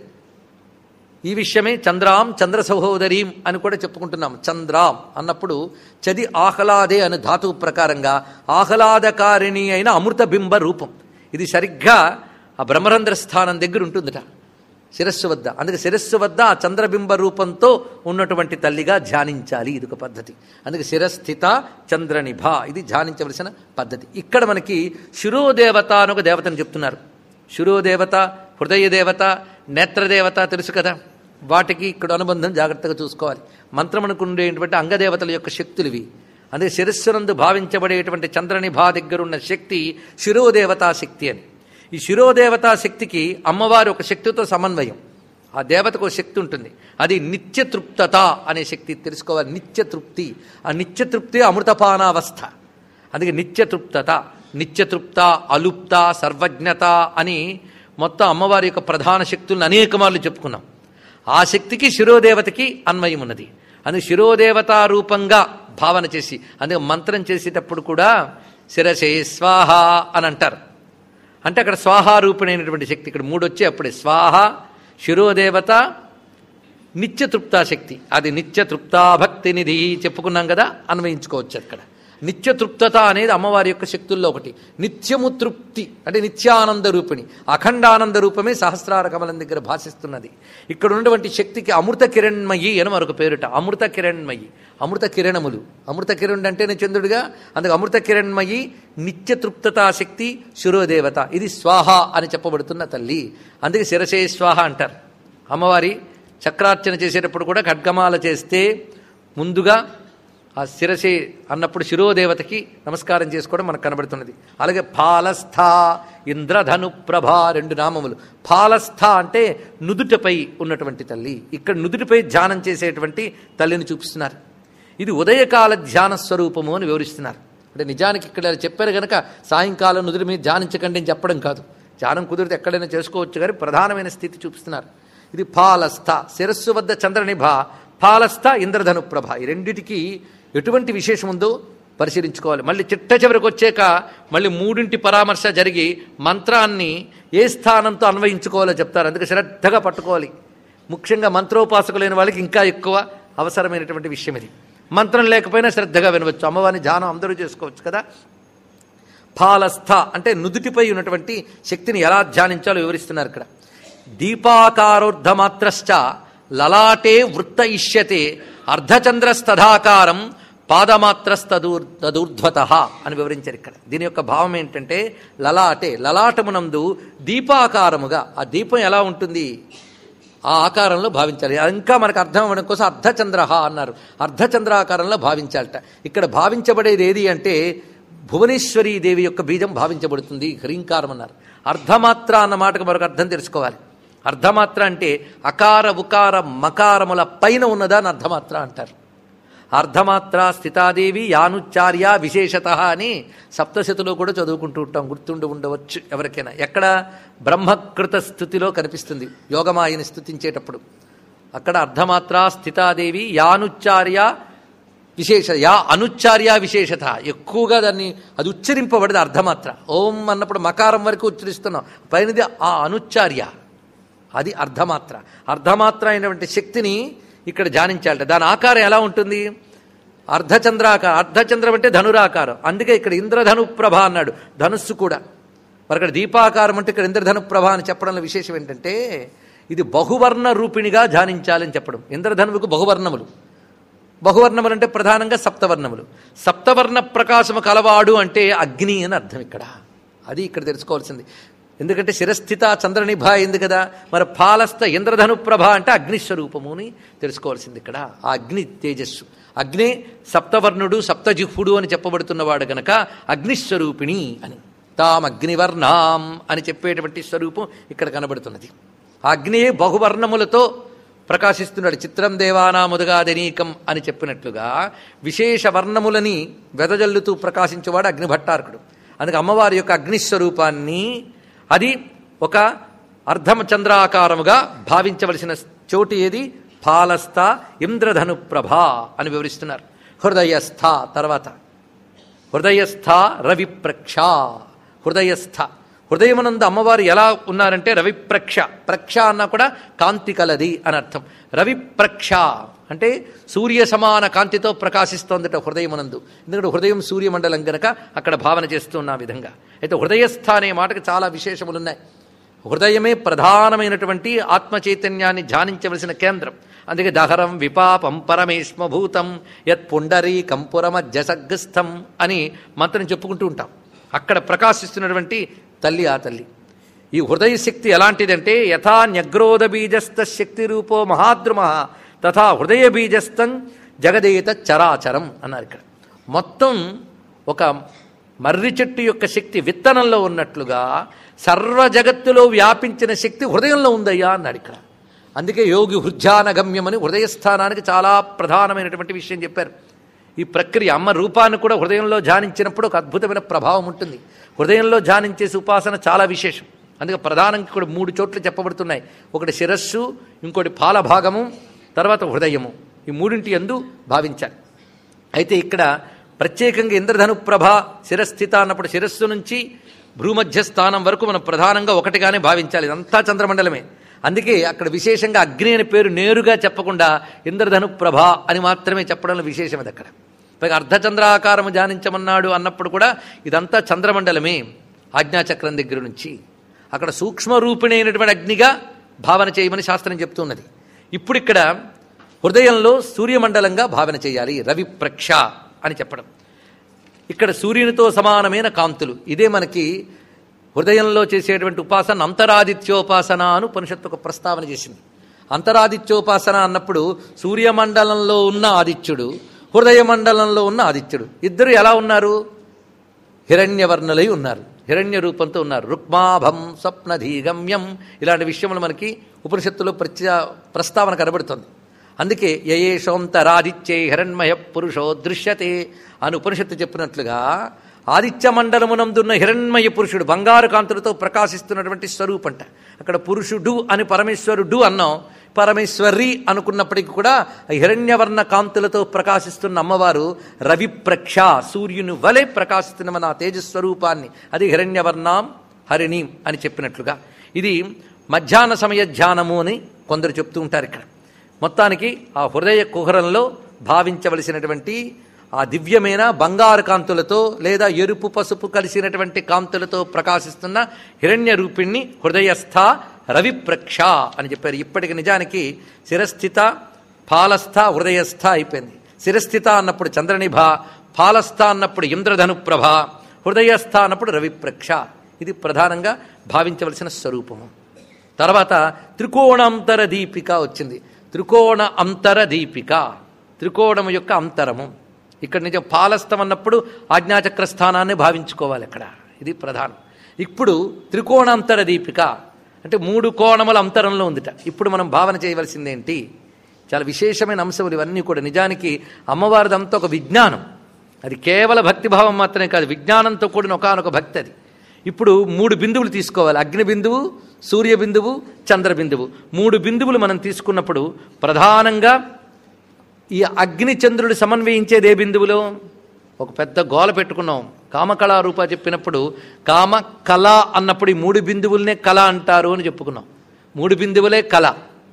ఈ విషయమే చంద్రాం చంద్ర సహోదరీం అని కూడా చెప్పుకుంటున్నాం. చంద్రాం అన్నప్పుడు చది ఆహ్లాదే అనే ధాతువు ప్రకారంగా ఆహ్లాదకారిణి అయిన అమృత బింబ రూపం. ఇది సరిగ్గా ఆ బ్రహ్మరంధ్ర స్థానం దగ్గర ఉంటుందట, శిరస్సు వద్ద. అందుకే శిరస్సు వద్ద ఆ చంద్రబింబ రూపంతో ఉన్నటువంటి తల్లిగా ధ్యానించాలి. ఇది ఒక పద్ధతి. అందుకే శిరస్థిత చంద్రనిభ ఇది ధ్యానించవలసిన పద్ధతి. ఇక్కడ మనకి శిరోదేవత అని ఒక దేవతను చెప్తున్నారు. శిరోదేవత, హృదయ దేవత, నేత్రదేవత తెలుసు కదా. వాటికి ఇక్కడ అనుబంధం జాగ్రత్తగా చూసుకోవాలి. మంత్రమునకు ఉండేటువంటి అంగదేవతల యొక్క శక్తులు ఇవి. అందుకే శిరస్సునందు భావించబడేటువంటి చంద్రనిభా దగ్గరున్న శక్తి శిరోదేవతా శక్తి అని. ఈ శిరోదేవతా శక్తికి అమ్మవారి ఒక శక్తితో సమన్వయం. ఆ దేవతకు ఒక శక్తి ఉంటుంది. అది నిత్యతృప్తత అనే శక్తి తెలుసుకోవాలి. నిత్యతృప్తి, ఆ నిత్యతృప్తి అమృతపానావస్థ. అందుకే నిత్యతృప్తత, నిత్యతృప్త, అలుప్త, సర్వజ్ఞత అని మొత్తం అమ్మవారి యొక్క ప్రధాన శక్తులను అనేక మార్లు చెప్పుకున్నాం. ఆ శక్తికి శిరోదేవతకి అన్వయం ఉన్నది. అందుకే శిరోదేవతా రూపంగా భావన చేసి, అందుకే మంత్రం చేసేటప్పుడు కూడా శిరసే స్వాహ అని అంటారు. అంటే అక్కడ స్వాహారూపిణైనటువంటి శక్తి ఇక్కడ మూడు వచ్చే అప్పుడే స్వాహ, శిరోదేవత, నిత్యతృప్తాశక్తి. అది నిత్యతృప్తాభక్తి నిధి చెప్పుకున్నాం కదా, అన్వయించుకోవచ్చు. అక్కడ నిత్యతృప్తత అనేది అమ్మవారి యొక్క శక్తుల్లో ఒకటి. నిత్యము తృప్తి అంటే నిత్యానంద రూపిణి, అఖండానంద రూపమే సహస్రార కమలం దగ్గర భాషిస్తున్నది. ఇక్కడ ఉన్నటువంటి శక్తికి అమృత కిరణ్మయి అని మరొక పేరుట. అమృత కిరణ్మయి, అమృత కిరణములు. అమృత కిరణుడు అంటేనే చంద్రుడిగా, అందుకు అమృత కిరణ్మయి, నిత్యతృప్తతా శక్తి, శిరోదేవత. ఇది స్వాహ అని చెప్పబడుతున్న తల్లి. అందుకే శిరసే స్వాహ అంటారు. అమ్మవారి చక్రార్చన చేసేటప్పుడు కూడా ఖడ్గమాల చేస్తే ముందుగా ఆ శిరసే అన్నప్పుడు శిరోదేవతకి నమస్కారం చేసుకోవడం మనకు కనబడుతున్నది. అలాగే ఫాలస్థ, ఇంద్రధను ప్రభ రెండు నామములు. ఫాలస్థ అంటే నుదుటిపై ఉన్నటువంటి తల్లి. ఇక్కడ నుదుటిపై ధ్యానం చేసేటువంటి తల్లిని చూపిస్తున్నారు. ఇది ఉదయకాల ధ్యాన స్వరూపము అని వివరిస్తున్నారు. అంటే నిజానికి ఇక్కడ చెప్పారు కనుక సాయంకాలం నుదుటి మీద ధ్యానించకండి అని చెప్పడం కాదు. ధ్యానం కుదిరితే ఎక్కడైనా చేసుకోవచ్చు, కానీ ప్రధానమైన స్థితి చూపిస్తున్నారు. ఇది ఫాలస్థ, శిరస్సు వద్ద చంద్రనిభ, ఫాలస్థ ఇంద్రధను ప్రభ. ఈ రెండిటికి ఎటువంటి విశేషం ఉందో పరిశీలించుకోవాలి. మళ్ళీ చిట్ట చివరికి వచ్చాక మళ్ళీ మూడింటి పరామర్శ జరిగి మంత్రాన్ని ఏ స్థానంతో అన్వయించుకోవాలో చెప్తారు. అందుకే శ్రద్ధగా పట్టుకోవాలి. ముఖ్యంగా మంత్రోపాసకులైన వాళ్ళకి ఇంకా ఎక్కువ అవసరమైనటువంటి విషయం ఇది. మంత్రం లేకపోయినా శ్రద్ధగా వినవచ్చు. అమ్మవారిని ధ్యానం అందరూ చేసుకోవచ్చు కదా. ఫాలస్థ అంటే నుదుటిపై ఉన్నటువంటి శక్తిని ఎలా ధ్యానించాలో వివరిస్తున్నారు ఇక్కడ. దీపాకారోర్ధమాత్రశ్చ లలాటే వృత్త ఇష్యతే అర్ధచంద్రస్తథాకారం పాదమాత్రస్తదూర్ధ్వత అని వివరించారు ఇక్కడ. దీని యొక్క భావం ఏంటంటే లలాటే, లలాటమునందు దీపాకారముగా, ఆ దీపం ఎలా ఉంటుంది ఆ ఆకారంలో భావించాలి. ఇంకా మనకు అర్థం అవ్వడం కోసం అర్ధచంద్ర అన్నారు. అర్ధచంద్రాకారంలో భావించాలట. ఇక్కడ భావించబడేది ఏది అంటే భువనేశ్వరీ దేవి యొక్క బీజం భావించబడుతుంది, హ్రీంకారం అన్నారు. అర్ధమాత్ర అన్న మాటకు మరొక అర్థం తెలుసుకోవాలి. అర్ధమాత్ర అంటే అకార ఉకార మకారముల పైన ఉన్నదా అని అర్ధమాత్ర అంటారు. అర్ధమాత్ర స్థితాదేవి యానుచార్య విశేషత అని సప్తశతిలో కూడా చదువుకుంటూ ఉంటాం, గుర్తుండి ఉండవచ్చు ఎవరికైనా. ఎక్కడ బ్రహ్మకృత స్థుతిలో కనిపిస్తుంది యోగమాయని స్థుతించేటప్పుడు. అక్కడ అర్ధమాత్ర స్థితాదేవి యానుచార్య విశేష, యా అనుచార్య విశేషత, ఎక్కువగా దాన్ని అది ఉచ్చరింపబడదు. అర్ధమాత్ర ఓం అన్నప్పుడు మకారం వరకు ఉచ్చరిస్తున్నాం, పైనది ఆ అనుచార్య, అది అర్ధమాత్ర. అర్ధమాత్ర అయినటువంటి శక్తిని ఇక్కడ ధ్యానించాలట. దాని ఆకారం ఎలా ఉంటుంది? అర్ధచంద్రాకారం. అర్ధచంద్రం అంటే ధనురాకారం. అందుకే ఇక్కడ ఇంద్రధను ప్రభ అన్నాడు. ధనుస్సు కూడా మరి ఇక్కడ దీపాకారం అంటే ఇక్కడ ఇంద్రధను ప్రభ అని చెప్పడంలో విశేషం ఏంటంటే ఇది బహువర్ణ రూపిణిగా ధ్యానించాలని చెప్పడం. ఇంద్రధనువుకు బహువర్ణములు. బహువర్ణములు అంటే ప్రధానంగా సప్తవర్ణములు. సప్తవర్ణ ప్రకాశము కలవాడు అంటే అగ్ని అని అర్థం ఇక్కడ. అది ఇక్కడ తెలుసుకోవాల్సింది. ఎందుకంటే శిరస్థిత చంద్రనిభ అయింది కదా, మరి ఫాలస్థ ఇంద్రధను ప్రభ అంటే అగ్నిస్వరూపము అని తెలుసుకోవాల్సింది ఇక్కడ. ఆ అగ్ని తేజస్సు, అగ్నే సప్తవర్ణుడు సప్తజిహ్వుడు అని చెప్పబడుతున్నవాడు గనక అగ్నిస్వరూపిణి అని. తాం అగ్నివర్ణాం అని చెప్పేటువంటి స్వరూపం ఇక్కడ కనబడుతున్నది. ఆ అగ్నియే బహువర్ణములతో ప్రకాశిస్తున్నాడు. చిత్రం దేవానాముదగాదనీకం అని చెప్పినట్లుగా విశేష వర్ణములని వెదజల్లుతూ ప్రకాశించేవాడు అగ్నిభట్టారకుడు. అందుకే అమ్మవారి యొక్క అగ్నిస్వరూపాన్ని అది ఒక అర్ధచంద్రాకారముగా భావించవలసిన చోటు ఏది? ఫాలస్థ ఇంద్రధను ప్రభ అని వివరిస్తున్నారు. హృదయస్థ తర్వాత హృదయస్థ రవిప్రక్ష. హృదయస్థ హృదయమునందు అమ్మవారు ఎలా ఉన్నారంటే రవిప్రక్ష. ప్రక్ష అన్నా కూడా కాంతి కలది అని అర్థం. రవిప్రక్ష అంటే సూర్య సమాన కాంతితో ప్రకాశిస్తోందట హృదయమునందు. ఎందుకంటే హృదయం సూర్యమండలం గనక అక్కడ భావన చేస్తున్న విధంగా. అయితే హృదయస్థ అనే మాటకు చాలా విశేషములున్నాయి. హృదయమే ప్రధానమైనటువంటి ఆత్మచైతన్యాన్ని ధ్యానించవలసిన కేంద్రం. అందుకే దహరం విపాపం పరమేష్మభూతం యత్ పుండరీ కంపురమజ్జసగ్స్థం అని మంత్రం చెప్పుకుంటూ ఉంటాం. అక్కడ ప్రకాశిస్తున్నటువంటి తల్లి ఆ తల్లి. ఈ హృదయ శక్తి ఎలాంటిదంటే యథా న్యగ్రోధ బీజస్థ శక్తి రూపో మహాద్రుమ తథా హృదయ బీజస్థం జగదేత చరాచరం అన్నారు. ఇక్కడ మొత్తం ఒక మర్రి చెట్టు యొక్క శక్తి విత్తనంలో ఉన్నట్లుగా సర్వ జగత్తులో వ్యాపించిన శక్తి హృదయంలో ఉందయ్యా అన్నాడు ఇక్కడ. అందుకే యోగి హృద్యానగమ్యం అని హృదయస్థానానికి చాలా ప్రధానమైనటువంటి విషయం చెప్పారు. ఈ ప్రక్రియ అమ్మ రూపాన్ని కూడా హృదయంలో ధ్యానించినప్పుడు ఒక అద్భుతమైన ప్రభావం ఉంటుంది. హృదయంలో ధ్యానించేసి ఉపాసన చాలా విశేషం. అందుకే ప్రధానంగా ఇక్కడ మూడు చోట్ల చెప్పబడుతున్నాయి. ఒకటి శిరస్సు, ఇంకోటి పాల భాగము, తర్వాత హృదయము. ఈ మూడింటి యందు భావించాలి. అయితే ఇక్కడ ప్రత్యేకంగా ఇంద్రధను ప్రభ శిరస్థిత అన్నప్పుడు శిరస్సు నుంచి భూమధ్య స్థానం వరకు మనం ప్రధానంగా ఒకటిగానే భావించాలి. ఇదంతా చంద్రమండలమే. అందుకే అక్కడ విశేషంగా అగ్ని అనే పేరు నేరుగా చెప్పకుండా ఇంద్రధను ప్రభ అని మాత్రమే చెప్పడంలో విశేషం అది. అక్కడ పైగా అర్ధచంద్రాకారము ధ్యానించమన్నాడు అన్నప్పుడు కూడా ఇదంతా చంద్రమండలమే. ఆజ్ఞాచక్రం దగ్గర నుంచి అక్కడ సూక్ష్మరూపిణి అయినటువంటి అగ్నిగా భావన చేయమని శాస్త్రం చెప్తున్నది. ఇప్పుడు ఇక్కడ హృదయంలో సూర్యమండలంగా భావన చేయాలి. రవి ప్రక్ష అని చెప్పడం. ఇక్కడ సూర్యునితో సమానమైన కాంతులు. ఇదే మనకి హృదయంలో చేసేటువంటి ఉపాసన అంతరాదిత్యోపాసన అని ఉపనిషత్తు ఒక ప్రస్తావన చేసింది. అంతరాదిత్యోపాసన అన్నప్పుడు సూర్యమండలంలో ఉన్న ఆదిత్యుడు, హృదయ మండలంలో ఉన్న ఆదిత్యుడు ఇద్దరు ఎలా ఉన్నారు? హిరణ్యవర్ణులై ఉన్నారు, హిరణ్య రూపంతో ఉన్నారు. రుక్మాభం స్వప్నధీగమ్యం ఇలాంటి విషయములు మనకి ఉపనిషత్తులో ప్రత్య ప్రస్తావన కనబడుతుంది. అందుకే యయేషోంతరాదిత్యై హిరణ్మయ పురుషో దృశ్యతే అని ఉపనిషత్తు చెప్పినట్లుగా ఆదిత్య మండలమునందున్న హిరణ్మయ పురుషుడు బంగారు కాంతులతో ప్రకాశిస్తున్నటువంటి స్వరూపంట. అక్కడ పురుషుడు అని పరమేశ్వరుడు అన్నాం, పరమేశ్వరి అనుకున్నప్పటికీ కూడా హిరణ్యవర్ణ కాంతులతో ప్రకాశిస్తున్న అమ్మవారు రవిప్రక్ష, సూర్యుని వలె ప్రకాశిస్తున్న మన తేజస్వరూపాన్ని, అది హిరణ్యవర్ణాం హరిణీం అని చెప్పినట్లుగా. ఇది మధ్యాహ్న సమయ ధ్యానము అని కొందరు చెప్తూ ఉంటారు. ఇక్కడ మొత్తానికి ఆ హృదయ కుహరంలో భావించవలసినటువంటి ఆ దివ్యమైన బంగారు కాంతులతో లేదా ఎరుపు పసుపు కలిసినటువంటి కాంతులతో ప్రకాశిస్తున్న హిరణ్య రూపిణ్ణి హృదయస్థ రవిప్రక్ష అని చెప్పారు. ఇప్పటికి నిజానికి శిరస్థిత, ఫాలస్థ, హృదయస్థ అయిపోయింది. శిరస్థిత అన్నప్పుడు చంద్రనిభ, ఫాలస్థ అన్నప్పుడు ఇంద్రధనుప్రభ, హృదయస్థ అన్నప్పుడు రవిప్రక్ష. ఇది ప్రధానంగా భావించవలసిన స్వరూపము. తర్వాత త్రికోణాంతర దీపిక వచ్చింది. త్రికోణ అంతర దీపిక, త్రికోణము యొక్క అంతరము. ఇక్కడ నిజం ఫాలస్థం అన్నప్పుడు ఆజ్ఞాచక్ర స్థానాన్ని భావించుకోవాలి అక్కడ, ఇది ప్రధానం. ఇప్పుడు త్రికోణాంతర దీపిక అంటే మూడు కోణముల అంతరంలో ఉందిట. ఇప్పుడు మనం భావన చేయవలసిందేంటి? చాలా విశేషమైన అంశములు ఇవన్నీ కూడా. నిజానికి అమ్మవారిదంతా ఒక విజ్ఞానం. అది కేవల భక్తిభావం మాత్రమే కాదు, విజ్ఞానంతో కూడిన ఒకానొక భక్తి అది. ఇప్పుడు మూడు బిందువులు తీసుకోవాలి. అగ్ని బిందువు, సూర్య బిందువు, చంద్ర బిందువు. మూడు బిందువులు మనం తీసుకున్నప్పుడు ప్రధానంగా ఈ అగ్ని చంద్రుడు సమన్వయించేది ఏ బిందువులో? ఒక పెద్ద గోల పెట్టుకున్నాం. కామకళారూప చెప్పినప్పుడు కామ కళ అన్నప్పుడు ఈ మూడు బిందువులనే కళ అంటారు అని చెప్పుకున్నాం. మూడు బిందువులే కళ.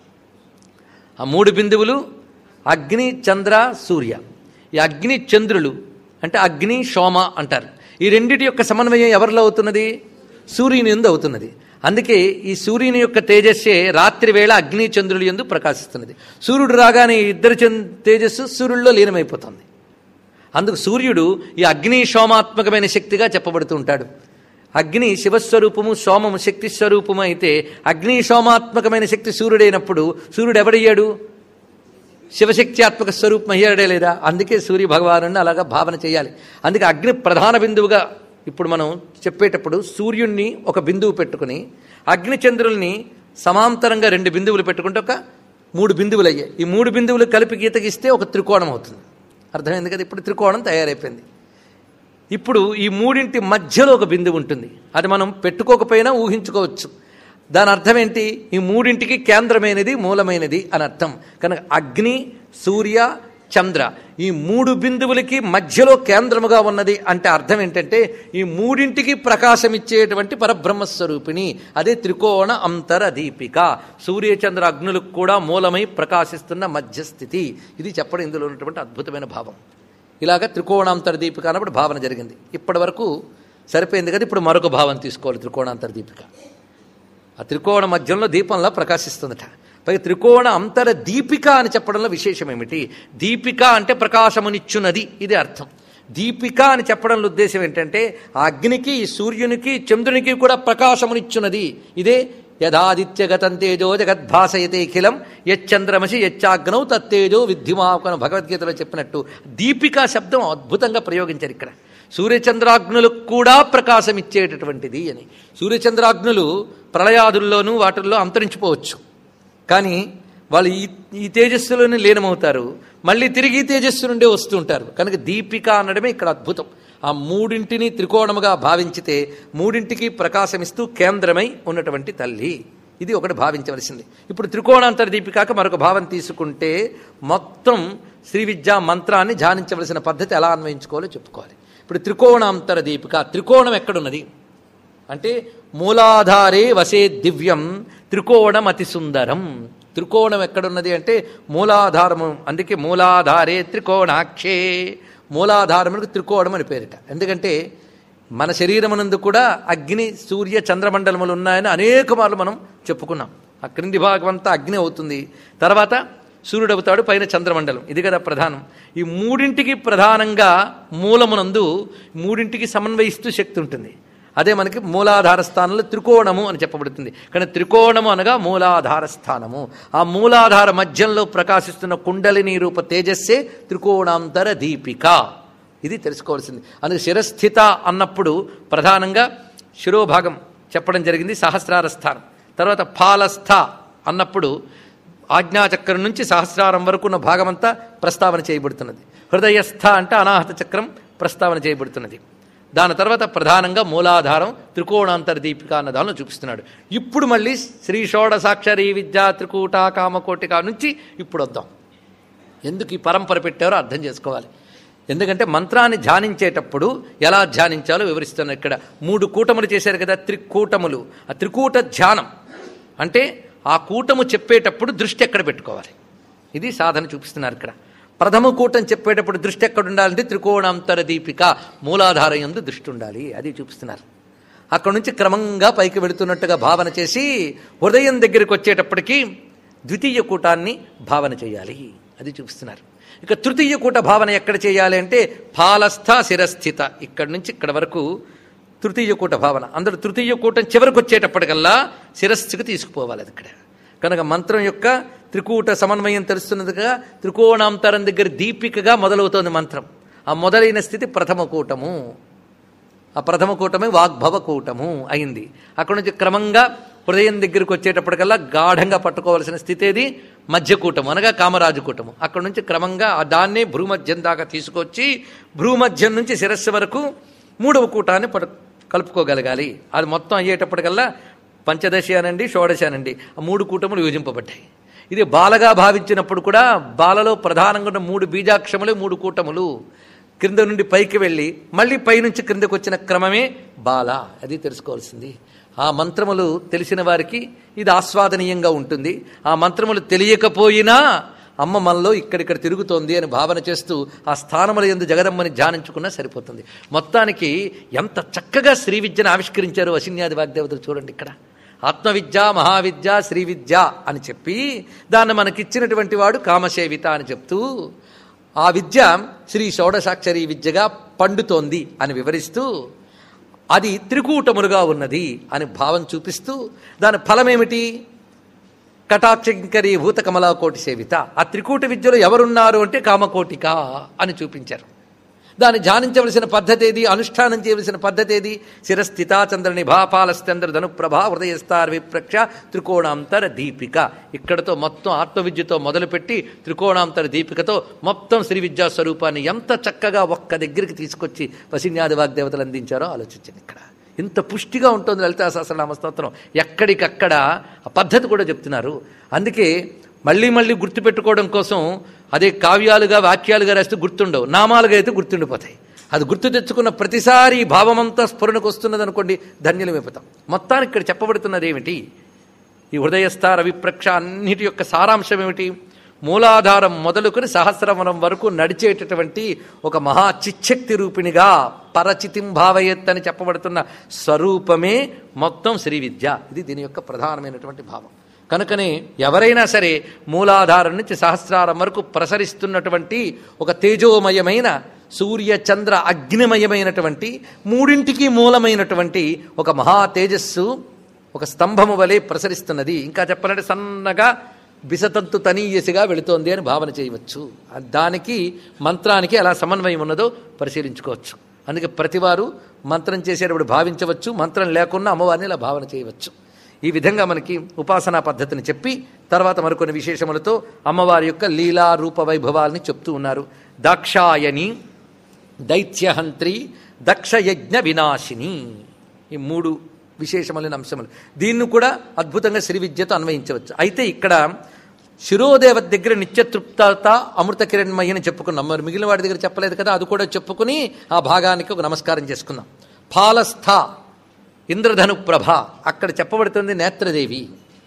ఆ మూడు బిందువులు అగ్ని, చంద్ర, సూర్య. ఈ అగ్ని చంద్రులు అంటే అగ్ని సోమ అంటారు. ఈ రెండిటి యొక్క సమన్వయం ఎవరిలో అవుతున్నది? సూర్యుని యందు అవుతున్నది. అందుకే ఈ సూర్యుని యొక్క తేజస్సే రాత్రి వేళ అగ్ని చంద్రుల యందు ప్రకాశిస్తున్నది. సూర్యుడు రాగానే ఇద్దరు తేజస్సు సూర్యుడిలో లీనమైపోతుంది. అందుకు సూర్యుడు ఈ అగ్ని సోమాత్మకమైన శక్తిగా చెప్పబడుతూ ఉంటాడు. అగ్ని శివస్వరూపము, సోమము శక్తి స్వరూపము అయితే అగ్ని సోమాత్మకమైన శక్తి సూర్యుడైనప్పుడు సూర్యుడు ఎవడయ్యాడు? శివశక్త్యాత్మక స్వరూపం అయ్యాడే లేదా? అందుకే సూర్య భగవాను అలాగా భావన చేయాలి. అందుకే అగ్ని ప్రధాన బిందువుగా ఇప్పుడు మనం చెప్పేటప్పుడు సూర్యుణ్ణి ఒక బిందువు పెట్టుకుని అగ్నిచంద్రుల్ని సమాంతరంగా రెండు బిందువులు పెట్టుకుంటే ఒక మూడు బిందువులు అయ్యాయి. ఈ మూడు బిందువులు కలిపి గీతగిస్తే ఒక త్రికోణం అవుతుంది. అర్థమైంది కదా? ఇప్పుడు త్రికోణం తయారైపోయింది. ఇప్పుడు ఈ మూడింటి మధ్యలో ఒక బిందువు ఉంటుంది. అది మనం పెట్టుకోకపోయినా ఊహించుకోవచ్చు. దాని అర్థం ఏంటి? ఈ మూడింటికి కేంద్రమైనది, మూలమైనది అని అర్థం. కనుక అగ్ని, సూర్య, చంద్ర ఈ మూడు బిందువులకి మధ్యలో కేంద్రముగా ఉన్నది అంటే అర్థం ఏంటంటే ఈ మూడింటికి ప్రకాశమిచ్చేటువంటి పరబ్రహ్మస్వరూపిణి, అదే త్రికోణ అంతర దీపిక. సూర్యచంద్ర అగ్నులకు కూడా మూలమై ప్రకాశిస్తున్న మధ్యస్థితి. ఇది చెప్పడం ఇందులో ఉన్నటువంటి అద్భుతమైన భావం. ఇలాగ త్రికోణాంతర దీపిక అన్నప్పుడు భావన జరిగింది. ఇప్పటి వరకు సరిపోయింది కదా. ఇప్పుడు మరొక భావం తీసుకోవాలి. త్రికోణాంతర దీపిక ఆ త్రికోణ మధ్యంలో దీపంలా ప్రకాశిస్తుందట. పై త్రికోణ అంతర దీపిక అని చెప్పడంలో విశేషం ఏమిటి? దీపిక అంటే ప్రకాశమునిచ్చున్నది, ఇది అర్థం. దీపిక అని చెప్పడంలో ఉద్దేశం ఏంటంటే ఆ అగ్నికి, సూర్యునికి, చంద్రునికి కూడా ప్రకాశమునిచ్చున్నది. ఇదే యథాదిత్యగతం తేజో జగద్భాసయతే ఖిలం యచ్చంద్రమసి యచ్చాగ్నౌ తత్తేజో విద్ధిమాకను భగవద్గీతలో చెప్పినట్టు దీపికా శబ్దం అద్భుతంగా ప్రయోగించారు ఇక్కడ. సూర్యచంద్రాగ్నులకు కూడా ప్రకాశం ఇచ్చేటటువంటిది అని. సూర్యచంద్రాగ్నులు ప్రళయాదుల్లోనూ వాటిల్లో అంతరించిపోవచ్చు, కానీ వాళ్ళు ఈ ఈ తేజస్సులోనే లీనమవుతారు, మళ్ళీ తిరిగి తేజస్సు నుండే వస్తుంటారు. కనుక దీపిక అనడమే ఇక్కడ అద్భుతం. ఆ మూడింటిని త్రికోణముగా భావించితే మూడింటికి ప్రకాశమిస్తూ కేంద్రమై ఉన్నటువంటి తల్లి. ఇది ఒకటి భావించవలసింది. ఇప్పుడు త్రికోణాంతర దీపికాక మరొక భావం తీసుకుంటే మొత్తం శ్రీ విద్యా మంత్రాన్ని ధ్యానించవలసిన పద్ధతి ఎలా అన్వయించుకోవాలో చెప్పుకోవాలి. ఇప్పుడు త్రికోణాంతర దీపిక, త్రికోణం ఎక్కడున్నది అంటే మూలాధారే వసే దివ్యం త్రికోణం అతి సుందరం. త్రికోణం ఎక్కడున్నది అంటే మూలాధారము, అందుకే మూలాధారే త్రికోణాక్షే, మూలాధారములకు త్రికోణం అని పేరిట. ఎందుకంటే మన శరీరమునందు కూడా అగ్ని సూర్య చంద్రమండలములు ఉన్నాయని అనేక మార్లు మనం చెప్పుకున్నాం. ఆ క్రింది భాగం అంతా అగ్ని అవుతుంది, తర్వాత సూర్యుడు అవుతాడు, పైన చంద్రమండలం. ఇది కదా ప్రధానం. ఈ మూడింటికి ప్రధానంగా మూలమునందు మూడింటికి సమన్వయిస్తూ శక్తి ఉంటుంది. అదే మనకి మూలాధార స్థానంలో త్రికోణము అని చెప్పబడుతుంది. కానీ త్రికోణము అనగా మూలాధార స్థానము. ఆ మూలాధార మధ్యంలో ప్రకాశిస్తున్న కుండలిని రూప తేజస్సే త్రికోణాంతర దీపిక. ఇది తెలుసుకోవాల్సింది. అందుకే శిరస్థిత అన్నప్పుడు ప్రధానంగా శిరోభాగం చెప్పడం జరిగింది, సహస్రార స్థానం. తర్వాత ఫాలస్థ అన్నప్పుడు ఆజ్ఞాచక్రం నుంచి సహస్రారం వరకు ఉన్న భాగమంతా ప్రస్తావన చేయబడుతున్నది. హృదయస్థ అంటే అనాహత చక్రం ప్రస్తావన చేయబడుతున్నది. దాని తర్వాత ప్రధానంగా మూలాధారం త్రికోణాంతర దీపిక అన్న దానిలో చూపిస్తున్నాడు. ఇప్పుడు మళ్ళీ శ్రీ షోడసాక్షరీ విద్యా త్రికూట కామకోటిక నుంచి ఇప్పుడు వద్దాం. ఎందుకు ఈ పరంపర పెట్టారో అర్థం చేసుకోవాలి. ఎందుకంటే మంత్రాన్ని ధ్యానించేటప్పుడు ఎలా ధ్యానించాలో వివరిస్తున్నారు. ఇక్కడ మూడు కూటములు చేశారు కదా, త్రికూటములు. ఆ త్రికూట ధ్యానం అంటే ఆ కూటము చెప్పేటప్పుడు దృష్టి ఎక్కడ పెట్టుకోవాలి, ఇది సాధన చూపిస్తున్నారు ఇక్కడ. ప్రథమ కూటం చెప్పేటప్పుడు దృష్టి ఎక్కడ ఉండాలంటే త్రికోణాంతర దీపిక మూలాధారం యందు దృష్టి ఉండాలి, అది చూపిస్తున్నారు. అక్కడ నుంచి క్రమంగా పైకి వెళుతున్నట్టుగా భావన చేసి హృదయం దగ్గరికి వచ్చేటప్పటికీ ద్వితీయ కూటాన్ని భావన చేయాలి, అది చూపిస్తున్నారు. ఇక తృతీయ కూట భావన ఎక్కడ చేయాలి అంటే ఫాలస్థ శిరస్థిత, ఇక్కడి నుంచి ఇక్కడ వరకు తృతీయ కూట భావన. అందరూ తృతీయ కూటం చివరికి వచ్చేటప్పటికల్లా శిరస్సుకు తీసుకుపోవాలి. అది ఇక్కడ కనుక మంత్రం యొక్క త్రికూట సమన్వయం తెలుస్తున్నదిగా త్రికోణాంతరం దగ్గర దీపికగా మొదలవుతోంది మంత్రం. ఆ మొదలైన స్థితి ప్రథమ కూటము. ఆ ప్రథమ కూటమే వాగ్భవ కూటము అయింది. అక్కడ నుంచి క్రమంగా హృదయం దగ్గరికి వచ్చేటప్పటికల్లా గాఢంగా పట్టుకోవాల్సిన స్థితి ఏది మధ్యకూటము అనగా కామరాజు కూటము. అక్కడ నుంచి క్రమంగా దాన్నే భ్రూమధ్యం దాకా తీసుకొచ్చి భ్రూమధ్యం నుంచి శిరస్సు వరకు మూడవ కూటాన్ని పడు కలుపుకోగలగాలి. అది మొత్తం అయ్యేటప్పటికల్లా పంచదశ అనండి షోడశ అనండి ఆ మూడు కూటములు యోజింపబడ్డాయి. ఇది బాలగా భావించినప్పుడు కూడా బాలలో ప్రధానంగా ఉన్న మూడు బీజాక్షములు మూడు కూటములు క్రింద నుండి పైకి వెళ్ళి మళ్ళీ పైనుంచి క్రిందకు వచ్చిన క్రమమే బాల, అది తెలుసుకోవాల్సింది. ఆ మంత్రములు తెలిసిన వారికి ఇది ఆస్వాదనీయంగా ఉంటుంది. ఆ మంత్రములు తెలియకపోయినా అమ్మ మనలో ఇక్కడిక్కడ తిరుగుతోంది అని భావన చేస్తూ ఆ స్థానముల యందు జగదమ్మని ధ్యానించుకున్నా సరిపోతుంది. మొత్తానికి ఎంత చక్కగా శ్రీ విద్యను ఆవిష్కరించారు వశిన్యాది వాగ్దేవతలు. చూడండి ఇక్కడ ఆత్మవిద్య మహావిద్య శ్రీ విద్య అని చెప్పి దాన్ని మనకిచ్చినటువంటి వాడు కామసేవిత అని చెప్తూ ఆ విద్య శ్రీ షోడశాక్షరీ విద్యగా పండుతోంది అని వివరిస్తూ అది త్రికూటములుగా ఉన్నది అని భావం చూపిస్తూ దాని ఫలమేమిటి కటాక్షంకరీ భూత కమలాకోటి సేవిత. ఆ త్రికూట విద్యలో ఎవరున్నారు అంటే కామకోటిక అని చూపించారు. దాన్ని ధ్యానించవలసిన పద్ధతి ఏది, అనుష్ఠానం చేయవలసిన పద్ధతి ఏది, శిరస్థిత చంద్రనిభా పాలశ్చంద్ర ధనుప్రభా హృదయస్థార్ విప్రక్ష త్రికోణాంతర దీపిక. ఇక్కడతో మొత్తం ఆత్మవిద్యతో మొదలుపెట్టి త్రికోణాంతర దీపికతో మొత్తం శ్రీ విద్యా స్వరూపాన్ని ఎంత చక్కగా ఒక్క దగ్గరికి తీసుకొచ్చి వశిన్యాది వాగ్దేవతలు అందించారో ఆలోచించండి. ఇక్కడ ఇంత పుష్టిగా ఉంటుంది లలితా సహస్రనామ స్తోత్రం. ఎక్కడికక్కడ ఆ పద్ధతి కూడా చెప్తున్నారు. అందుకే మళ్ళీ మళ్ళీ గుర్తుపెట్టుకోవడం కోసం అదే కావ్యాలుగా వాక్యాలుగా రాస్తే గుర్తుండవు, నామాలుగా అయితే గుర్తుండిపోతాయి. అది గుర్తు తెచ్చుకున్న ప్రతిసారి భావమంతా స్ఫురణకు వస్తున్నది అనుకోండి, ధన్యులమైపోతాం. మొత్తానికి ఇక్కడ చెప్పబడుతున్నది ఏమిటి, ఈ హృదయస్థార విప్రక్ష అన్నిటి యొక్క సారాంశం ఏమిటి, మూలాధారం మొదలుకొని సహస్రవనం వరకు నడిచేటటువంటి ఒక మహా చిచ్చక్తి రూపిణిగా పరచితిం భావయత్ అని చెప్పబడుతున్న స్వరూపమే మొత్తం శ్రీ విద్య. ఇది దీని యొక్క ప్రధానమైనటువంటి భావం. కనుకనే ఎవరైనా సరే మూలాధారం నుంచి సహస్రారం వరకు ప్రసరిస్తున్నటువంటి ఒక తేజోమయమైన సూర్య చంద్ర అగ్నిమయమైనటువంటి మూడింటికి మూలమైనటువంటి ఒక మహా తేజస్సు ఒక స్తంభము వలె ప్రసరిస్తున్నది. ఇంకా చెప్పాలంటే సన్నగా బిసతంతు తనీయసిగా వెళుతోంది అని భావన చేయవచ్చు. దానికి మంత్రానికి ఎలా సమన్వయం ఉన్నదో పరిశీలించుకోవచ్చు. అందుకే ప్రతివారు మంత్రం చేసేటప్పుడు భావించవచ్చు, మంత్రం లేకున్నా అమ్మవారిని ఇలా భావన చేయవచ్చు. ఈ విధంగా మనకి ఉపాసనా పద్ధతిని చెప్పి తర్వాత మరికొన్ని విశేషములతో అమ్మవారి యొక్క లీలా రూప వైభవాల్ని చెప్తూ ఉన్నారు. దాక్షాయని, దైత్యహంత్రి, దక్షయజ్ఞ వినాశిని, ఈ మూడు విశేషమైన అంశములు. దీన్ని కూడా అద్భుతంగా శ్రీ విద్యతో అన్వయించవచ్చు. అయితే ఇక్కడ శిరోదేవత దగ్గర నిత్యతృప్తత అమృత కిరణ్మయ్య అని చెప్పుకున్నాం. మరి మిగిలిన వాడి దగ్గర చెప్పలేదు కదా, అది కూడా చెప్పుకుని ఆ భాగానికి ఒక నమస్కారం చేసుకుందాం. ఫాలస్థ ఇంద్రధను ప్రభ, అక్కడ చెప్పబడుతుంది నేత్రదేవి.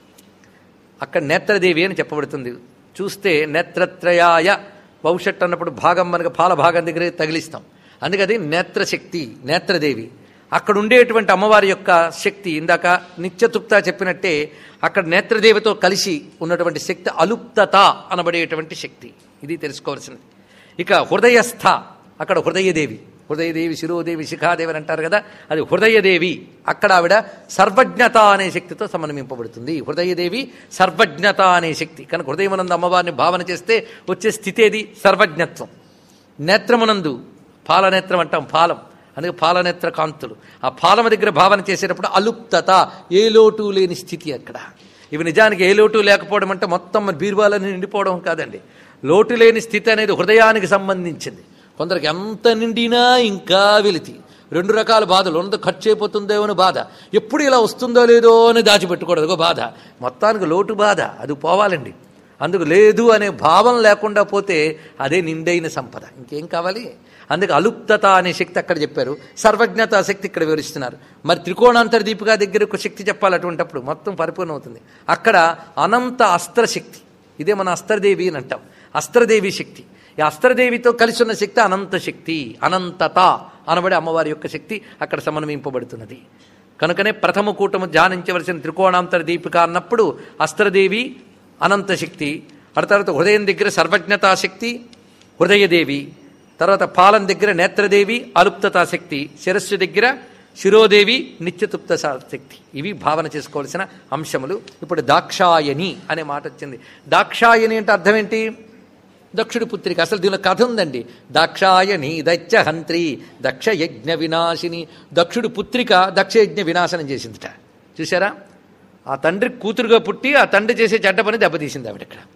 అక్కడ నేత్రదేవి అని చెప్పబడుతుంది. చూస్తే నేత్రత్రయాయ భవిష్యత్ అన్నప్పుడు భాగం మనకు పాల భాగం దగ్గర తగిలిస్తాం. అందుకది నేత్రశక్తి, నేత్రదేవి. అక్కడ ఉండేటువంటి అమ్మవారి యొక్క శక్తి ఇందాక నిత్యతృప్త చెప్పినట్టే అక్కడ నేత్రదేవితో కలిసి ఉన్నటువంటి శక్తి అలుప్తత అనబడేటువంటి శక్తి. ఇది తెలుసుకోవాల్సింది. ఇక హృదయస్థ, అక్కడ హృదయదేవి. హృదయదేవి, శిరోదేవి, శిఖాదేవి అని అంటారు కదా, అది హృదయదేవి. అక్కడ ఆవిడ సర్వజ్ఞత అనే శక్తితో సమన్వయింపబడుతుంది. హృదయదేవి సర్వజ్ఞత అనే శక్తి కనుక హృదయమునందు అమ్మవారిని భావన చేస్తే వచ్చే స్థితి ఏది? సర్వజ్ఞత్వం. నేత్రమునందు పాలనేత్రం అంటాం, పాలం, అందుకే పాలనేత్ర కాంతులు. ఆ పాలమ దగ్గర భావన చేసేటప్పుడు అలుప్తత, ఏ లోటు లేని స్థితి అక్కడ. ఇవి నిజానికి ఏ లోటు లేకపోవడం అంటే మొత్తం బీరువాలని నిండిపోవడం కాదండి. లోటు లేని స్థితి అనేది హృదయానికి సంబంధించింది. కొందరికి ఎంత నిండినా ఇంకా వెలితి, రెండు రకాల బాధలు. ఉన్నది ఖర్చు అయిపోతుందో అని బాధ, ఎప్పుడు ఇలా వస్తుందో లేదో అని దాచిపెట్టుకోవడం ఒక బాధ, మొత్తానికి లోటు బాధ, అది పోవాలండి. అందుకు లేదు అనే భావం లేకుండా పోతే అదే నిండైన సంపద. ఇంకేం కావాలి? అందుకే అలుప్తత అనే శక్తి అక్కడ చెప్పారు, సర్వజ్ఞత శక్తి ఇక్కడ వివరిస్తున్నారు. మరి త్రికోణాంతర దీపిక దగ్గర ఒక శక్తి చెప్పాలి, అటువంటిప్పుడు మొత్తం పరిపూర్ణ అవుతుంది. అక్కడ అనంత అస్త్రశక్తి, ఇదే మన అస్త్రదేవి అని అంటాం, అస్త్రదేవి శక్తి. ఈ అస్త్రదేవితో కలిసి ఉన్న శక్తి అనంత శక్తి, అనంతత అనబడే అమ్మవారి యొక్క శక్తి అక్కడ సమన్వయింపబడుతున్నది. కనుకనే ప్రథమ కూటము ధ్యానించవలసిన త్రికోణాంతర దీపిక అన్నప్పుడు అస్త్రదేవి అనంత శక్తి, ఆ తర్వాత హృదయం దగ్గర సర్వజ్ఞతా శక్తి హృదయదేవి, తర్వాత పాలం దగ్గర నేత్రదేవి అలుప్తతా శక్తి, శిరస్సు దగ్గర శిరోదేవి నిత్యతృప్త శక్తి. ఇవి భావన చేసుకోవాల్సిన అంశములు. ఇప్పుడు దాక్షాయని అనే మాట వచ్చింది. దాక్షాయని అంటే అర్థం ఏంటి? దక్షుడి పుత్రిక. అసలు దీనిలో కథ ఉందండి. దాక్షాయని దైత్యహంత్రి దక్ష యజ్ఞ వినాశిని. దక్షుడి పుత్రిక దక్ష యజ్ఞ వినాశనం చేసిందిట. చూసారా? ఆ తండ్రి కూతురుగా పుట్టి ఆ తండ్రి చేసే చెడ్డ పని దెబ్బతీసింది ఆవిడ. ఇక్కడ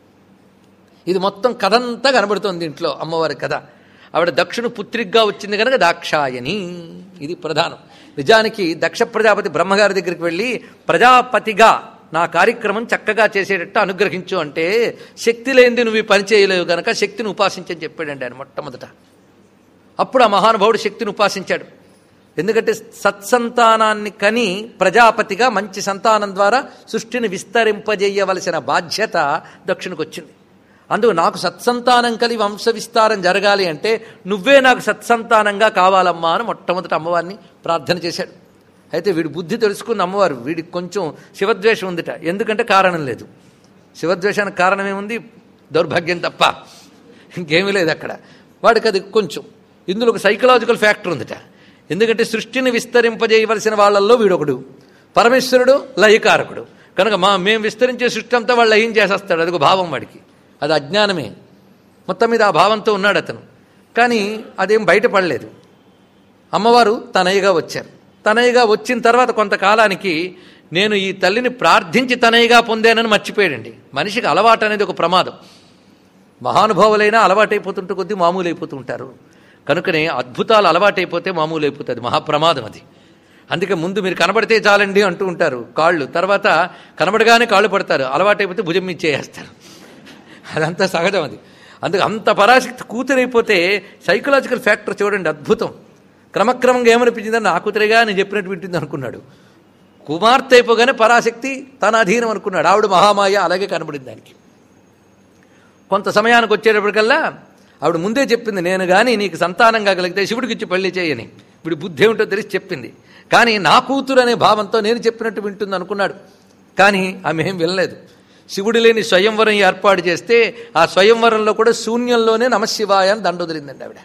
ఇది మొత్తం కథ అంతా కనబడుతోంది ఇంట్లో అమ్మవారి కథ. ఆవిడ దక్షుని పుత్రికగా వచ్చింది కనుక దాక్షాయని, ఇది ప్రధానం. నిజానికి దక్ష ప్రజాపతి బ్రహ్మగారి దగ్గరికి వెళ్ళి ప్రజాపతిగా నా కార్యక్రమం చక్కగా చేసేటట్టు అనుగ్రహించు అంటే, శక్తి లేనిది నువ్వు ఈ పని చేయలేవు కనుక శక్తిని ఉపాసించని చెప్పాడండి ఆయన మొట్టమొదట. అప్పుడు ఆ మహానుభావుడు శక్తిని ఉపాసించాడు. ఎందుకంటే సత్సంతానాన్ని కని ప్రజాపతిగా మంచి సంతానం ద్వారా సృష్టిని విస్తరింపజేయవలసిన బాధ్యత దక్షునికి వచ్చింది. అందుకు నాకు సత్సంతానం కలిగి వంశ విస్తారం జరగాలి అంటే నువ్వే నాకు సత్సంతానంగా కావాలమ్మా అని మొట్టమొదటి అమ్మవారిని ప్రార్థన చేశాడు. అయితే వీడి బుద్ధి తెలుసుకున్న అమ్మవారు, వీడికి కొంచెం శివద్వేషం ఉందిట. ఎందుకంటే కారణం లేదు. శివద్వేషానికి కారణం ఏముంది? దౌర్భాగ్యం తప్ప ఇంకేమీ లేదు అక్కడ. వాడికి అది కొంచెం, ఇందులో ఒక సైకలాజికల్ ఫ్యాక్టర్ ఉందిట. ఎందుకంటే సృష్టిని విస్తరింపజేయవలసిన వాళ్ళల్లో వీడొకడు, పరమేశ్వరుడు లయకారకుడు కనుక మా మేము విస్తరించే సృష్టి అంతా వాళ్ళు లయం చేసేస్తాడు. అదొక భావం వాడికి, అది అజ్ఞానమే. మొత్తం మీద ఆ భావంతో ఉన్నాడు అతను. కానీ అదేం బయటపడలేదు. అమ్మవారు తనయ్యగా వచ్చారు. తనయ్యగా వచ్చిన తర్వాత కొంతకాలానికి నేను ఈ తల్లిని ప్రార్థించి తనయ్యగా పొందానని మర్చిపోయాడండి. మనిషికి అలవాటు అనేది ఒక ప్రమాదం. మహానుభావులైనా అలవాటైపోతుంటే కొద్దీ మామూలు అయిపోతూ ఉంటారు. కనుకనే అద్భుతాలు అలవాటైపోతే మామూలు అయిపోతుంది, మహాప్రమాదం అది. అందుకే ముందు మీరు కనబడితే చాలండి అంటూ ఉంటారు కాళ్ళు, తర్వాత కనబడగానే కాళ్ళు పడతారు, అలవాటైపోతే భుజం మీద చేస్తారు. అదంతా సహజం అది. అందుకే అంత పరాశక్తి కూతురైపోతే సైకలాజికల్ ఫ్యాక్టర్ చూడండి, అద్భుతం. క్రమక్రమంగా ఏమనిపించిందని నా కూతురిగా నేను చెప్పినట్టు వింటుంది అనుకున్నాడు. కుమార్తె అయిపోగానే పరాశక్తి తన అధీనం అనుకున్నాడు. ఆవిడ మహామాయ అలాగే కనబడింది దానికి. కొంత సమయానికి వచ్చేటప్పటికల్లా ఆవిడ ముందే చెప్పింది, నేను కానీ నీకు సంతానం కాగలిగితే శివుడికి ఇచ్చి పెళ్లి చేయని. వీడి బుద్ధి ఏమిటో తెలిసి చెప్పింది. కానీ నా కూతురు అనే భావంతో నేను చెప్పినట్టు వింటుంది అనుకున్నాడు. కానీ ఆమె ఏం వినలేదు. శివుడు లేని స్వయంవరం ఏర్పాటు చేస్తే ఆ స్వయంవరంలో కూడా శూన్యంలోనే నమశివాయ అని దండ వదిలిందండి ఆవిడ.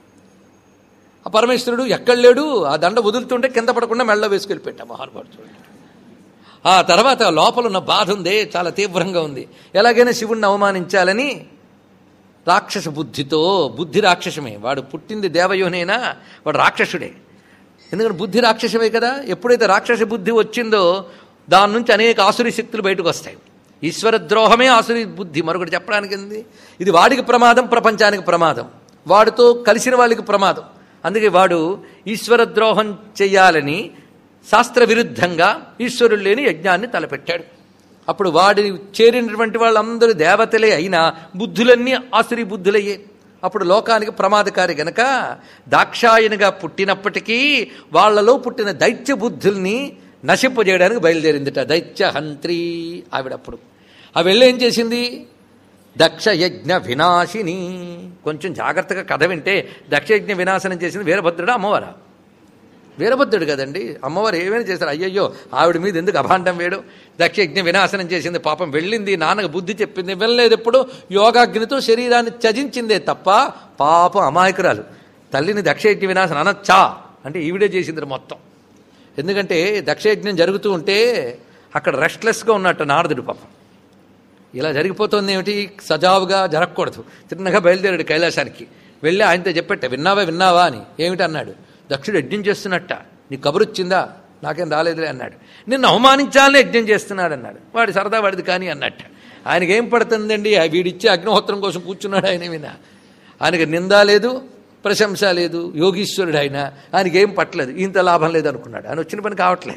ఆ పరమేశ్వరుడు ఎక్కడ లేడు, ఆ దండ వదులుతుంటే కింద పడకుండా మెళ్ళ వేసుకెళ్ళిపెట్టా మహానుభావుడు చూడండి. ఆ తర్వాత లోపల ఉన్న బాధ ఉందే చాలా తీవ్రంగా ఉంది. ఎలాగైనా శివుడిని అవమానించాలని రాక్షస బుద్ధితో, బుద్ధి రాక్షసమే, వాడు పుట్టింది దేవయోనైనా వాడు రాక్షసుడే. ఎందుకంటే బుద్ధి రాక్షసమే కదా. ఎప్పుడైతే రాక్షస బుద్ధి వచ్చిందో దాని నుంచి అనేక ఆసురి శక్తులు బయటకు వస్తాయి. ఈశ్వర ద్రోహమే ఆసురి బుద్ధి, మరొకటి చెప్పడానికి ఉంది. ఇది వాడికి ప్రమాదం, ప్రపంచానికి ప్రమాదం, వాడితో కలిసిన వాళ్ళకి ప్రమాదం. అందుకే వాడు ఈశ్వర ద్రోహం చెయ్యాలని శాస్త్ర విరుద్ధంగా ఈశ్వరుడు లేని యజ్ఞాన్ని తలపెట్టాడు. అప్పుడు వాడి చేరినటువంటి వాళ్ళందరూ దేవతలే అయినా బుద్ధులన్నీ ఆసురీ బుద్ధులయ్యే. అప్పుడు లోకానికి ప్రమాదకారి గనక దాక్షాయనిగా పుట్టినప్పటికీ వాళ్లలో పుట్టిన దైత్య బుద్ధుల్ని నశింపజేయడానికి బయలుదేరిందిట దైత్యహంత్రి ఆవిడప్పుడు. ఆ వెళ్ళి ఏం చేసింది? దక్షయజ్ఞ వినాశిని. కొంచెం జాగ్రత్తగా కథ వింటే దక్షయజ్ఞ వినాశనం చేసింది వీరభద్రుడు అమ్మవారా? వీరభద్రుడు కదండి. అమ్మవారు ఏమైనా చేశారు? అయ్యయ్యో ఆవిడ మీద ఎందుకు అభాండం వేయడం? దక్షయజ్ఞ వినాశనం చేసింది. పాపం వెళ్ళింది, నాన్నకు బుద్ధి చెప్పింది, వెళ్ళలేదు. ఎప్పుడు యోగాగ్నితో శరీరాన్ని త్యజించిందే తప్ప పాపం అమాయకురాలు. తల్లిని దక్షయజ్ఞ వినాశనం అనొచ్చా అంటే ఈవిడే చేసింది మొత్తం. ఎందుకంటే దక్షయజ్ఞం జరుగుతూ ఉంటే అక్కడ రెస్ట్లెస్గా ఉన్నట్టు నారదుడు పాపం. ఇలా జరిగిపోతుంది ఏమిటి? సజావుగా జరగకూడదు. తిన్నగా బయలుదేరాడు కైలాసానికి. వెళ్ళి ఆయనతో చెప్పట్ట, విన్నావా విన్నావా అని. ఏమిటి అన్నాడు? దక్షుడు యజ్ఞం చేస్తున్నట్ట, నీ కబురు వచ్చిందా? నాకేం రాలేదులే అన్నాడు. నిన్ను అవమానించాలని యజ్ఞం చేస్తున్నాడు అన్నాడు. వాడి సరదా వాడిది కానీ అన్నట్ట. ఆయనకేం పడుతుందండి? వీడిచ్చే అగ్నిహోత్రం కోసం కూర్చున్నాడు ఆయన మీద. ఆయనకి నింద లేదు, ప్రశంస లేదు. యోగీశ్వరుడు ఆయన, ఆయనకేం పట్టలేదు. ఇంత లాభం లేదు అనుకున్నాడు. ఆయన వచ్చిన పని కావట్లే.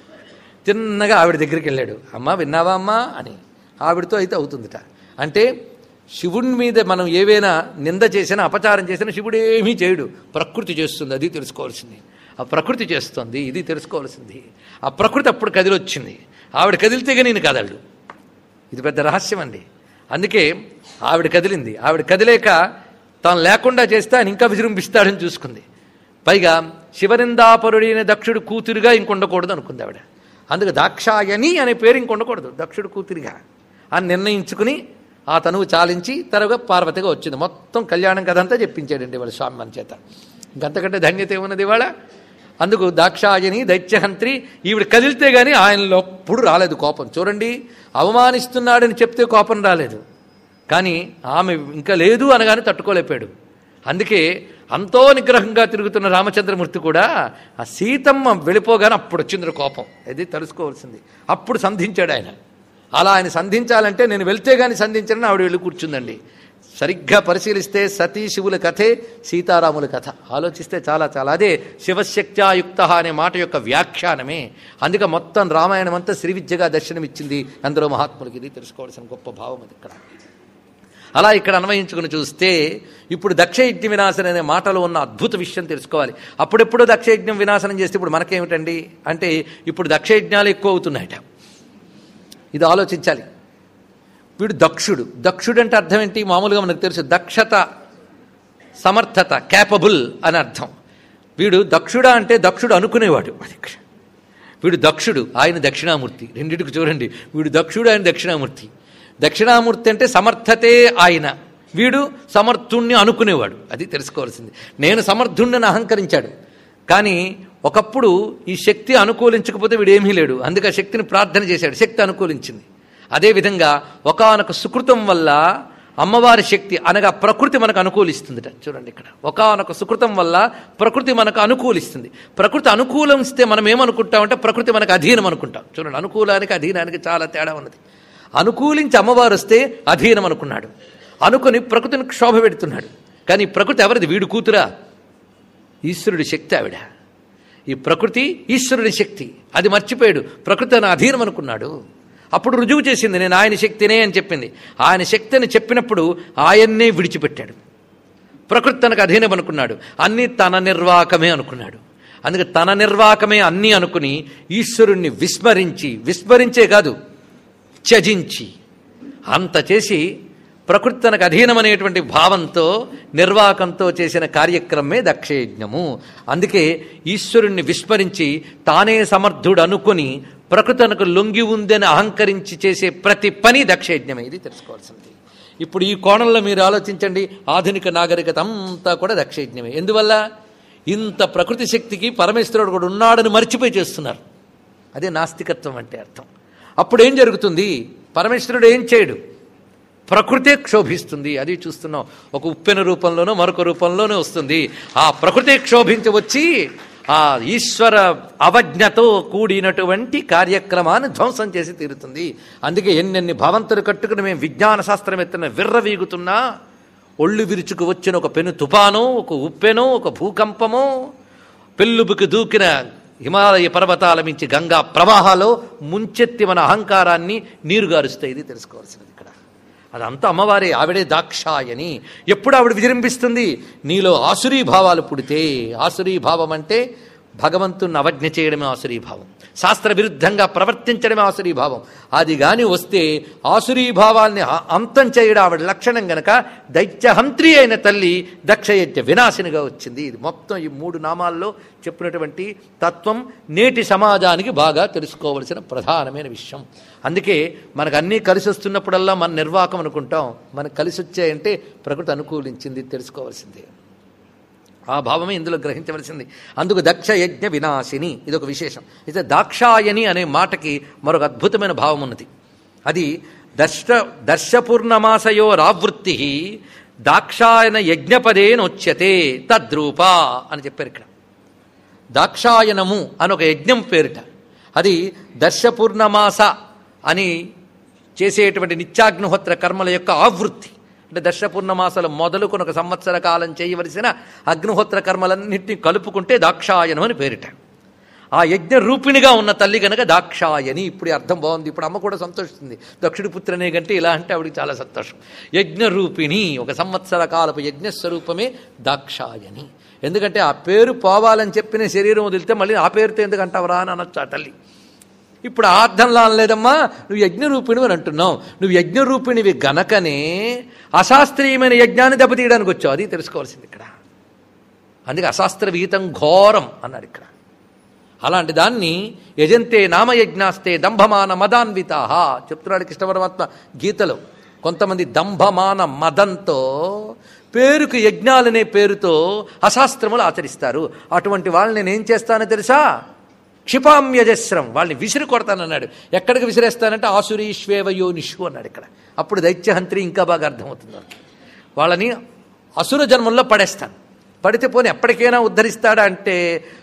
తిన్నగా ఆవిడ దగ్గరికి వెళ్ళాడు. అమ్మా విన్నావా అమ్మా అని. ఆవిడతో అయితే అవుతుందిట. అంటే శివుడి మీద మనం ఏవైనా నింద చేసినా అపచారం చేసినా శివుడు ఏమీ చేయడు, ప్రకృతి చేస్తుంది. అది తెలుసుకోవాల్సింది. ఆ ప్రకృతి చేస్తుంది, ఇది తెలుసుకోవాల్సింది. ఆ ప్రకృతి అప్పుడు కదిలొచ్చింది. ఆవిడ కదిలితేగా నేను కదలడు. ఇది పెద్ద రహస్యం అండి. అందుకే ఆవిడ కదిలింది. ఆవిడ కదిలేక తాను లేకుండా చేస్తే ఆయన ఇంకా విజృంభిస్తాడని చూసుకుంది. పైగా శివనిందాపరుడైన దక్షుడు కూతురుగా ఇంకొండకూడదు అనుకుంది ఆవిడ. అందుకు దాక్షాయని అనే పేరు ఇంకొండకూడదు, దక్షుడు కూతురిగా అని నిర్ణయించుకుని ఆ తనువు చాలించి తరుగా పార్వతిగా వచ్చింది. మొత్తం కళ్యాణం కథంతా చెప్పించాడండి వాళ్ళ స్వామి మన చేత. ఇంకంతకంటే ధన్యత ఏమున్నది ఇవాళ? అందుకు దాక్షాయని దైత్యహంత్రి. ఈవిడ కదిలితే గాని ఆయనలో ఎప్పుడు రాలేదు కోపం. చూడండి, అవమానిస్తున్నాడని చెప్తే కోపం రాలేదు, కానీ ఆమె ఇంకా లేదు అనగానే తట్టుకోలేపాడు. అందుకే అంతో నిగ్రహంగా తిరుగుతున్న రామచంద్రమూర్తి కూడా ఆ సీతమ్మ వెళ్ళిపోగానే అప్పుడు వచ్చింది కోపం. అది తెలుసుకోవాల్సింది. అప్పుడు సంధించాడు ఆయన. అలా ఆయన సంధించాలంటే నేను వెళ్తే గాని సంధించాలని ఆవిడ వెళ్ళి కూర్చుందండి. సరిగ్గా పరిశీలిస్తే సతీ శివుల కథే సీతారాముల కథ. ఆలోచిస్తే చాలా చాలా అదే శివశక్త్యాయుక్త అనే మాట యొక్క వ్యాఖ్యానమే. అందుకే మొత్తం రామాయణం అంతా శ్రీ విద్యగా దర్శనమిచ్చింది అందరూ మహాత్ములకి. ఇది తెలుసుకోవాల్సిన గొప్ప భావం అది ఇక్కడ. అలా ఇక్కడ అన్వయించుకుని చూస్తే ఇప్పుడు దక్షయజ్ఞ వినాశనం అనే మాటలో ఉన్న అద్భుత విషయం తెలుసుకోవాలి. అప్పుడెప్పుడు దక్షయజ్ఞం వినాశనం చేస్తే ఇప్పుడు మనకేమిటండి అంటే ఇప్పుడు దక్షయజ్ఞాలు ఎక్కువ అవుతున్నాయట. ఇది ఆలోచించాలి. వీడు దక్షుడు. దక్షుడు అంటే అర్థం ఏంటి? మామూలుగా మనకు తెలుసు దక్షత, సమర్థత, క్యాపబుల్ అని అర్థం. వీడు దక్షుడా అంటే దక్షుడు అనుకునేవాడు. వీడు దక్షుడు, ఆయన దక్షిణామూర్తి. రెండింటికి చూడండి, వీడు దక్షుడు, ఆయన దక్షిణామూర్తి. దక్షిణామూర్తి అంటే సమర్థతే ఆయన, వీడు సమర్థుణ్ణి అనుకునేవాడు. అది తెలుసుకోవాల్సింది. నేను సమర్థుణ్ణిని అహంకరించాడు, కానీ ఒకప్పుడు ఈ శక్తి అనుకూలించకపోతే వీడేమీ లేడు. అందుకే ఆ శక్తిని ప్రార్థన చేశాడు, శక్తి అనుకూలించింది. అదేవిధంగా ఒకానొక సుకృతం వల్ల అమ్మవారి శక్తి అనగా ప్రకృతి మనకు అనుకూలిస్తుందిట. చూడండి ఇక్కడ ఒకానొక సుకృతం వల్ల ప్రకృతి మనకు అనుకూలిస్తుంది. ప్రకృతి అనుకూలిస్తే మనం ఏమనుకుంటామంటే ప్రకృతి మనకు అధీనం అనుకుంటాం. చూడండి, అనుకూలానికి అధీనానికి చాలా తేడా ఉన్నది. అనుకూలించి అమ్మవారు వస్తే అధీనం అనుకున్నాడు, అనుకుని ప్రకృతిని క్షోభ పెడుతున్నాడు. కానీ ప్రకృతి ఎవరిది? వీడు కూతురా? ఈశ్వరుడి శక్తి ఆవిడ. ఈ ప్రకృతి ఈశ్వరుడి శక్తి, అది మర్చిపోయాడు. ప్రకృతి అని అధీనం అనుకున్నాడు. అప్పుడు రుజువు చేసింది, నేను ఆయన శక్తినే అని చెప్పింది. ఆయన శక్తి అని చెప్పినప్పుడు ఆయన్నే విడిచిపెట్టాడు. ప్రకృతి తనకు అధీనం అనుకున్నాడు, అన్నీ తన నిర్వాకమే అనుకున్నాడు. అందుకే తన నిర్వాకమే అన్నీ అనుకుని ఈశ్వరుణ్ణి విస్మరించి, విస్మరించే కాదు త్యజించి, అంత చేసి ప్రకృతి తనకు అధీనమనేటువంటి భావంతో నిర్వాకంతో చేసిన కార్యక్రమమే దక్షయజ్ఞము. అందుకే ఈశ్వరుణ్ణి విస్మరించి తానే సమర్థుడు అనుకుని ప్రకృతి తనకు లొంగి ఉందని అహంకరించి చేసే ప్రతి పని దక్షయజ్ఞమే. ఇది తెలుసుకోవాల్సింది. ఇప్పుడు ఈ కోణంలో మీరు ఆలోచించండి, ఆధునిక నాగరికత అంతా కూడా దక్షయజ్ఞమే. ఎందువల్ల? ఇంత ప్రకృతి శక్తికి పరమేశ్వరుడు కూడా ఉన్నాడని మర్చిపోయి చేస్తున్నారు. అదే నాస్తికత్వం అంటే అర్థం. అప్పుడు ఏం జరుగుతుంది? పరమేశ్వరుడు ఏం చేయడు, ప్రకృతే క్షోభిస్తుంది. అది చూస్తున్నాం. ఒక ఉప్పెన రూపంలోనో మరొక రూపంలోనూ వస్తుంది. ఆ ప్రకృతే క్షోభించి వచ్చి ఆ ఈశ్వర అవజ్ఞతో కూడినటువంటి కార్యక్రమాన్ని ధ్వంసం చేసి తీరుతుంది. అందుకే ఎన్నెన్ని భావంతులు కట్టుకుని మేము విజ్ఞాన శాస్త్రం ఎత్తున విర్రవీగుతున్నా, ఒళ్ళు విరుచుకు వచ్చిన ఒక పెను తుపానో, ఒక ఉప్పెనో, ఒక భూకంపమో, పెళ్ళుబుకి దూకిన హిమాలయ పర్వతాల మించి గంగా ప్రవాహాలో ముంచెత్తి మన అహంకారాన్ని నీరుగారుస్తాయి. ఇది తెలుసుకోవాల్సినది ఇక్కడ. అదంతా అమ్మవారే, ఆవిడే దాక్షాయని. ఎప్పుడు ఆవిడ విజృంభిస్తుంది? నీలో ఆసురీ భావాలు పుడితే. ఆసురీ భావం అంటే భగవంతుని అవజ్ఞ చేయడమే ఆసురీ భావం, శాస్త్ర విరుద్ధంగా ప్రవర్తించడమే ఆసురీ భావం. అది గాని వస్తే ఆసురీ భావాల్ని అంతం చేయడం ఆవిడ లక్షణం గనక దైత్యహంత్రి అయిన తల్లి దక్షయజ్ఞ వినాశినిగా వచ్చింది. ఇది మొత్తం ఈ మూడు నామాల్లో చెప్పినటువంటి తత్వం నేటి సమాజానికి బాగా తెలుసుకోవలసిన ప్రధానమైన విషయం. అందుకే మనకు అన్నీ కలిసి వస్తున్నప్పుడల్లా మన నిర్వాకం అనుకుంటాం. మనకు కలిసి వచ్చాయంటే ప్రకృతి అనుకూలించింది, తెలుసుకోవాల్సిందే. ఆ భావమే ఇందులో గ్రహించవలసింది. అందుకు దక్ష యజ్ఞ వినాశిని ఇదొక విశేషం. అయితే దాక్షాయని అనే మాటకి మరొక అద్భుతమైన భావం ఉన్నది. అది దర్శ దర్శపూర్ణమాసయో రావృత్తి దాక్షాయన యజ్ఞపదేనొచ్యతే తద్రూప అని చెప్పారు ఇక్కడ. దాక్షాయనము అని ఒక యజ్ఞం పేరిట. అది దర్శపూర్ణమాస అని చేసేటువంటి నిత్యాగ్నిహోత్ర కర్మల యొక్క ఆవృత్తి. అంటే దర్శపూర్ణమాసలు మొదలుకొని ఒక సంవత్సర కాలం చేయవలసిన అగ్నిహోత్ర కర్మలన్నింటినీ కలుపుకుంటే దాక్షాయనం అని పేరిట. ఆ యజ్ఞ రూపిణిగా ఉన్న తల్లి కనుక దాక్షాయని. ఇప్పుడు అర్థం బాగుంది. ఇప్పుడు అమ్మ కూడా సంతోషిస్తుంది. దక్షుడి పుత్రనే కంటే ఇలా అంటే ఆవిడికి చాలా సంతోషం. యజ్ఞ రూపిణి, ఒక సంవత్సర కాలపు యజ్ఞస్వరూపమే దాక్షాయని. ఎందుకంటే ఆ పేరు పోవాలని చెప్పిన శరీరం వదిలితే మళ్ళీ ఆ పేరుతో ఎందుకు అంటావరా అని అనొచ్చు ఆ తల్లి. ఇప్పుడు ఆ అర్థంలో అనలేదమ్మా, నువ్వు యజ్ఞరూపిణి అని అంటున్నావు. నువ్వు యజ్ఞరూపిణివి గనకనే అశాస్త్రీయమైన యజ్ఞాన్ని దెబ్బతీయడానికి వచ్చావు. అది తెలుసుకోవాల్సింది ఇక్కడ. అందుకే అశాస్త్ర విహితం ఘోరం అన్నాడు ఇక్కడ. అలాంటి దాన్ని యజంతే నామయజ్ఞాస్తే దంభమాన మదాన్వితాహ చెప్తున్నాడు కృష్ణ పరమాత్మ గీతలో. కొంతమంది దంభమాన మదంతో పేరుకు యజ్ఞాలనే పేరుతో అశాస్త్రములు ఆచరిస్తారు. అటువంటి వాళ్ళని నేనేం చేస్తానో తెలుసా? క్షిపామ్యజస్రం, వాళ్ళని విసిరి కొడతానన్నాడు. ఎక్కడికి విసిరేస్తానంటే ఆసురీష్వేవయోనిషు అన్నాడు ఇక్కడ. అప్పుడు దైత్యహంత్రి ఇంకా బాగా అర్థమవుతుంది. వాళ్ళని అసుర జన్మంలో పడేస్తాను. పడితే పోనీ ఎప్పటికైనా ఉద్ధరిస్తాడా అంటే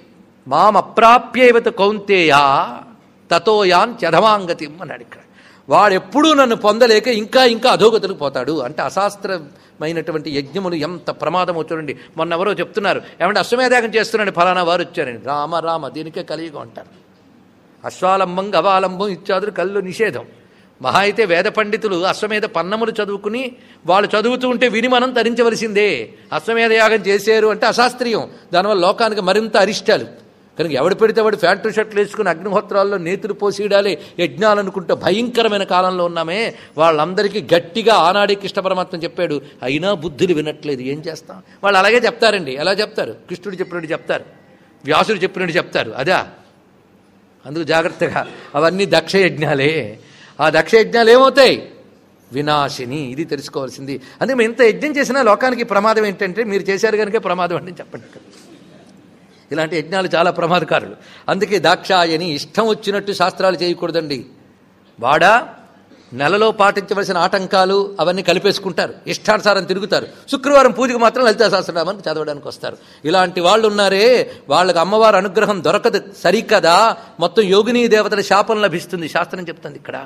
మామప్రాప్యేవత కౌంతేయా తతోయాన్ చధమాంగతిం అన్నాడు ఇక్కడ. వాడెప్పుడూ నన్ను పొందలేక ఇంకా ఇంకా అధోగతులకు పోతాడు. అంటే అశాస్త్రమైనటువంటి యజ్ఞములు ఎంత ప్రమాదం చూడండి. మొన్న ఎవరో చెప్తున్నారు, ఏమంటే అశ్వమేధయాగం చేస్తున్నాడు ఫలానా వారు వచ్చారని. రామ రామ దీనికే కలియుగం అంటారు. అశ్వాలంబం గవాలంబం ఇత్యాదులు కళ్ళు నిషేధం. మహా అయితే వేద పండితులు అశ్వమేధ పన్నములు చదువుకుని వాళ్ళు చదువుతూ ఉంటే విని మనం తరించవలసిందే. అశ్వమేధయాగం చేశారు అంటే అశాస్త్రీయం. దానివల్ల లోకానికి మరింత అరిష్టాలు. కనుక ఎవడు పెడితే వాడు ఫ్యాంటు షర్ట్లు వేసుకుని అగ్నిహోత్రాల్లో నేతులు పోసీడాలే యజ్ఞాలు అనుకుంటే భయంకరమైన కాలంలో ఉన్నామే. వాళ్ళందరికీ గట్టిగా ఆనాడే కృష్ణ పరమాత్మ చెప్పాడు. అయినా బుద్ధులు వినట్లేదు. ఏం చేస్తాం? వాళ్ళు అలాగే చెప్తారండి. ఎలా చెప్తారు? కృష్ణుడు చెప్పినట్టు చెప్తారు, వ్యాసుడు చెప్పినట్టు చెప్తారు. అదా అందుకు జాగ్రత్తగా. అవన్నీ దక్షయజ్ఞాలే. ఆ దక్షయజ్ఞాలు ఏమవుతాయి? వినాశిని. ఇది తెలుసుకోవాల్సింది. అందుకే మేము ఎంత యజ్ఞం చేసినా లోకానికి ప్రమాదం ఏంటంటే మీరు చేశారు కనుక ప్రమాదం అని చెప్పండి. ఇలాంటి యజ్ఞాలు చాలా ప్రమాదకారులు. అందుకే దాక్షాయని. ఇష్టం వచ్చినట్టు శాస్త్రాలు చేయకూడదండి. వాడా నెలలో పాటించవలసిన ఆటంకాలు అవన్నీ కలిపేసుకుంటారు, ఇష్టానుసారం తిరుగుతారు. శుక్రవారం పూజకు మాత్రం లలితా సహస్రనామాన్ని చదవడానికి వస్తారు. ఇలాంటి వాళ్ళు ఉన్నారే, వాళ్ళకి అమ్మవారి అనుగ్రహం దొరకదు. సరికదా మొత్తం యోగినీ దేవతల శాపం లభిస్తుంది శాస్త్రం చెప్తుంది ఇక్కడ.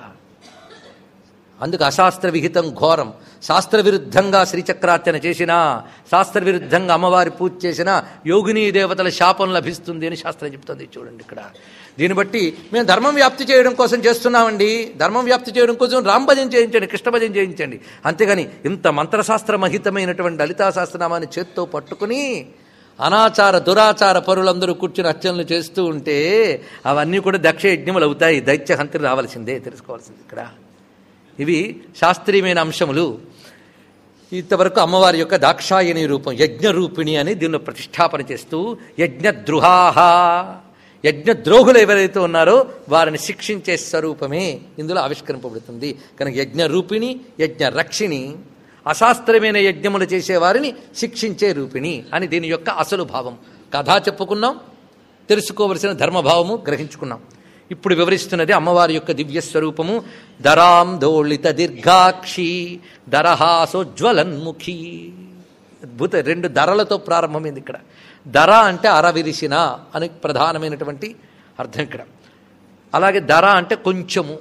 అందుకు అశాస్త్ర విహితం ఘోరం. శాస్త్ర విరుద్ధంగా శ్రీచక్రార్చన చేసినా, శాస్త్ర విరుద్ధంగా అమ్మవారి పూజ చేసినా యోగినీ దేవతల శాపం లభిస్తుంది అని శాస్త్రం చెప్తుంది. చూడండి ఇక్కడ. దీన్ని బట్టి మేము ధర్మం వ్యాప్తి చేయడం కోసం చేస్తున్నామండి. ధర్మం వ్యాప్తి చేయడం కోసం రామభజన చేయించండి, కృష్ణ భజన చేయించండి. అంతేగాని ఇంత మంత్రశాస్త్ర మహితమైనటువంటి లలితా సహస్రనామాన్ని చేత్తో పట్టుకుని అనాచార దురాచార పరులందరూ కూర్చుని అర్చనలు చేస్తూ ఉంటే అవన్నీ కూడా దక్ష యజ్ఞములు అవుతాయి. దైత్యహంత్రి రావాల్సిందే, తెలుసుకోవాల్సింది ఇక్కడ. ఇవి శాస్త్రీయమైన అంశములు. ఇంతవరకు అమ్మవారి యొక్క దాక్షాయని రూపం యజ్ఞరూపిణి అని దీనిలో ప్రతిష్టాపన చేస్తూ యజ్ఞద్రుహాహ, యజ్ఞద్రోహులు ఎవరైతే ఉన్నారో వారిని శిక్షించే స్వరూపమే ఇందులో ఆవిష్కరింపబడుతుంది. కనుక యజ్ఞరూపిణి, యజ్ఞ రక్షిణి, అశాస్త్రమైన యజ్ఞములు చేసేవారిని శిక్షించే రూపిణి అని దీని యొక్క అసలు భావం. కథా చెప్పుకున్నాం, తెలుసుకోవలసిన ధర్మభావము గ్రహించుకున్నాం. ఇప్పుడు వివరిస్తున్నది అమ్మవారి యొక్క దివ్యస్వరూపము. దరాం దోళిత దీర్ఘాక్షి దరహాసోజ్వలన్ముఖి. అద్భుత రెండు ధరలతో ప్రారంభమైంది ఇక్కడ. ధర అంటే అరవిరిసిన అని ప్రధానమైనటువంటి అర్థం ఇక్కడ. అలాగే ధర అంటే కొంచెము,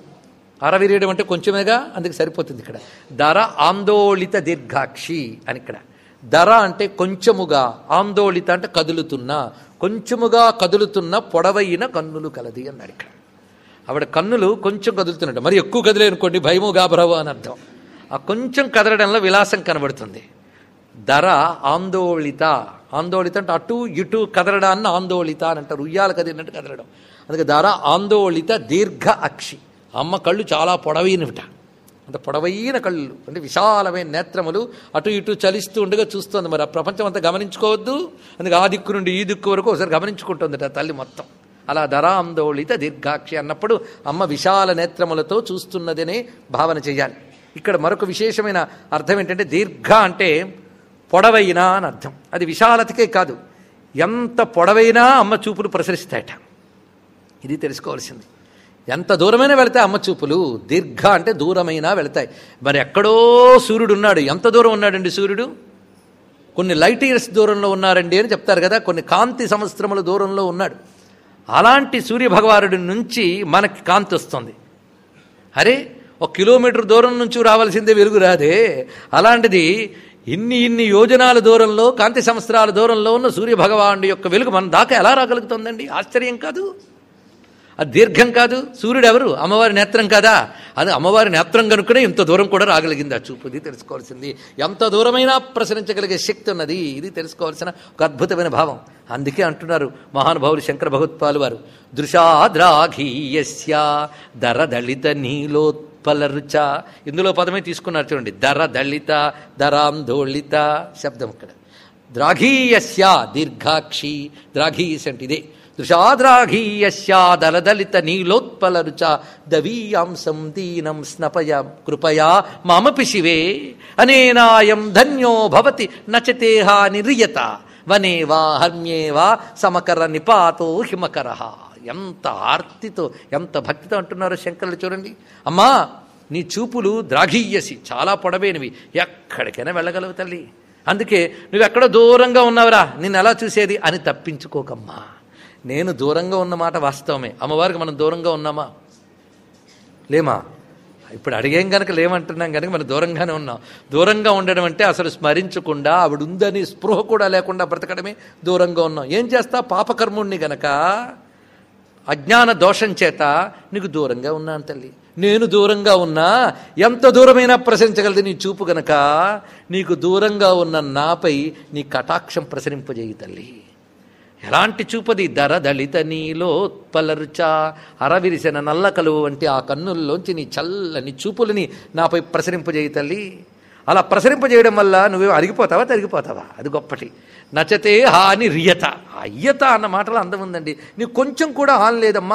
అరవిరియడం అంటే కొంచెమేగా, అందుకు సరిపోతుంది ఇక్కడ. ధర ఆందోళిత దీర్ఘాక్షి అని ఇక్కడ. ధర అంటే కొంచెముగా, ఆందోళిత అంటే కదులుతున్న, కొంచెముగా కదులుతున్న పొడవైన కన్నులు కలది అన్నాడు ఇక్కడ. ఆవిడ కన్నులు కొంచెం కదులుతున్నట్టు, మరి ఎక్కువ కదిలేనుకోండి భయము గాబరవు అని అర్థం. ఆ కొంచెం కదలడంలో విలాసం కనబడుతుంది. ధర ఆందోళిత, ఆందోళిత అంటే అటు ఇటు కదలడాన్ని ఆందోళిత అని అంటారు. ఉయ్యాల కదిలినట్టు కదలడం. అందుకే ధర ఆందోళిత దీర్ఘ అక్షి. అమ్మ కళ్ళు చాలా పొడవైనవిట, అంత పొడవైన కళ్ళు అంటే విశాలమైన నేత్రములు, అటు ఇటు చలిస్తూ ఉండగా చూస్తుంది. మరి ఆ ప్రపంచం అంతా గమనించుకోవద్దు, అందుకే ఆ దిక్కు నుండి ఈ దిక్కు వరకు ఒకసారి గమనించుకుంటుంది ఆ తల్లి మొత్తం. అలా ధరాందోళిత దీర్ఘాక్షి అన్నప్పుడు అమ్మ విశాల నేత్రములతో చూస్తున్నదనే భావన చేయాలి. ఇక్కడ మరొక విశేషమైన అర్థం ఏంటంటే దీర్ఘ అంటే పొడవైనా అని అర్థం. అది విశాలతకే కాదు, ఎంత పొడవైనా అమ్మ చూపులు ప్రసరిస్తాయట. ఇది తెలుసుకోవాల్సింది. ఎంత దూరమైనా వెళతాయి అమ్మ చూపులు. దీర్ఘ అంటే దూరమైనా వెళతాయి. మరి ఎక్కడో సూర్యుడు ఉన్నాడు. ఎంత దూరం ఉన్నాడండి సూర్యుడు? కొన్ని లైట్ ఇయర్స్ దూరంలో ఉన్నారండి అని చెప్తారు కదా, కొన్ని కాంతి సంవత్సరముల దూరంలో ఉన్నాడు. అలాంటి సూర్యభగవానుడి నుంచి మనకి కాంతి వస్తుంది. అరే ఒక కిలోమీటర్ దూరం నుంచి రావాల్సిందే వెలుగు రాదే, అలాంటిది ఇన్ని ఇన్ని యోజనాల దూరంలో, కాంతి సంవత్సరాల దూరంలో ఉన్న సూర్యభగవానుడి యొక్క వెలుగు మన దాకా ఎలా రాగలుగుతుందండి? ఆశ్చర్యం కాదు? అది దీర్ఘం కాదు. సూర్యుడు ఎవరు? అమ్మవారి నేత్రం కదా. అది అమ్మవారి నేత్రం కనుకనే ఇంత దూరం కూడా రాగలిగింది ఆ చూపు. ఇది తెలుసుకోవాల్సింది. ఎంత దూరమైనా ప్రసరించగలిగే శక్తి ఉన్నది. ఇది తెలుసుకోవాల్సిన ఒక అద్భుతమైన భావం. అందుకే అంటున్నారు మహానుభావులు శంకర భగవత్పాలు వారు, దృశాద్రాఘీయస్య దరదళిత నీలోత్పలరుచ. ఇందులో పదమే తీసుకున్నారు చూడండి, దరదళిత దరాందోళిత శబ్దం ఇక్కడ. ద్రాఘీయస్య దీర్ఘాక్షి, ద్రాఘీయస్ అంటే ఇదే. దృశాద్రాఘీయస్యాదలదలిత నీలోత్పలరుచ దవీయాంసం దీనం స్నపయ కృపయా మామపి శివే అనేనాయం ధన్యో భవతి నచతేహా నిర్యత వనే వా హర్మ్యే వా సమకర నిపాతో హిమకర. ఎంత ఆర్తితో ఎంత భక్తితో అంటున్నారో శంకరులు చూడండి. అమ్మా నీ చూపులు ద్రాఘీయసి, చాలా పొడవైనవి, ఎక్కడికైనా వెళ్ళగలవు తల్లి. అందుకే నువ్వెక్కడో దూరంగా ఉన్నావురా, నిన్ను ఎలా చూసేది అని తప్పించుకోకమ్మా. నేను దూరంగా ఉన్న మాట వాస్తవమే. అమ్మవారికి మనం దూరంగా ఉన్నామా? లేమా? ఇప్పుడు అడిగేం కనుక లేమంటున్నాం కనుక మనం దూరంగానే ఉన్నాం. దూరంగా ఉండడం అంటే అసలు స్మరించకుండా ఆవిడ ఉందని స్పృహ కూడా లేకుండా బ్రతకడమే దూరంగా ఉన్నాం. ఏం చేస్తా? పాపకర్ముణ్ణి గనక అజ్ఞాన దోషం చేత నీకు దూరంగా ఉన్నాను తల్లి. నేను దూరంగా ఉన్నా ఎంత దూరమైనా ప్రసరించగలదు నీ చూపు గనక, నీకు దూరంగా ఉన్న నాపై నీ కటాక్షం ప్రసరింపజేయి తల్లి. ఎలాంటి చూపది? దర దళిత నీలోత్పలరుచ, అరవిరిసిన నల్ల కలువ వంటి ఆ కన్నుల్లోంచి నీ చల్లని చూపులని నాపై ప్రసరింపజేయి తల్లి. అలా ప్రసరింపజేయడం వల్ల నువ్వేమో అరిగిపోతావా తరిగిపోతావా? అది గొప్పటి. నచతే హాని రియత. అయ్యత అన్న మాటలో అందం ఉందండి. నీకు కొంచెం కూడా హాని లేదమ్మా.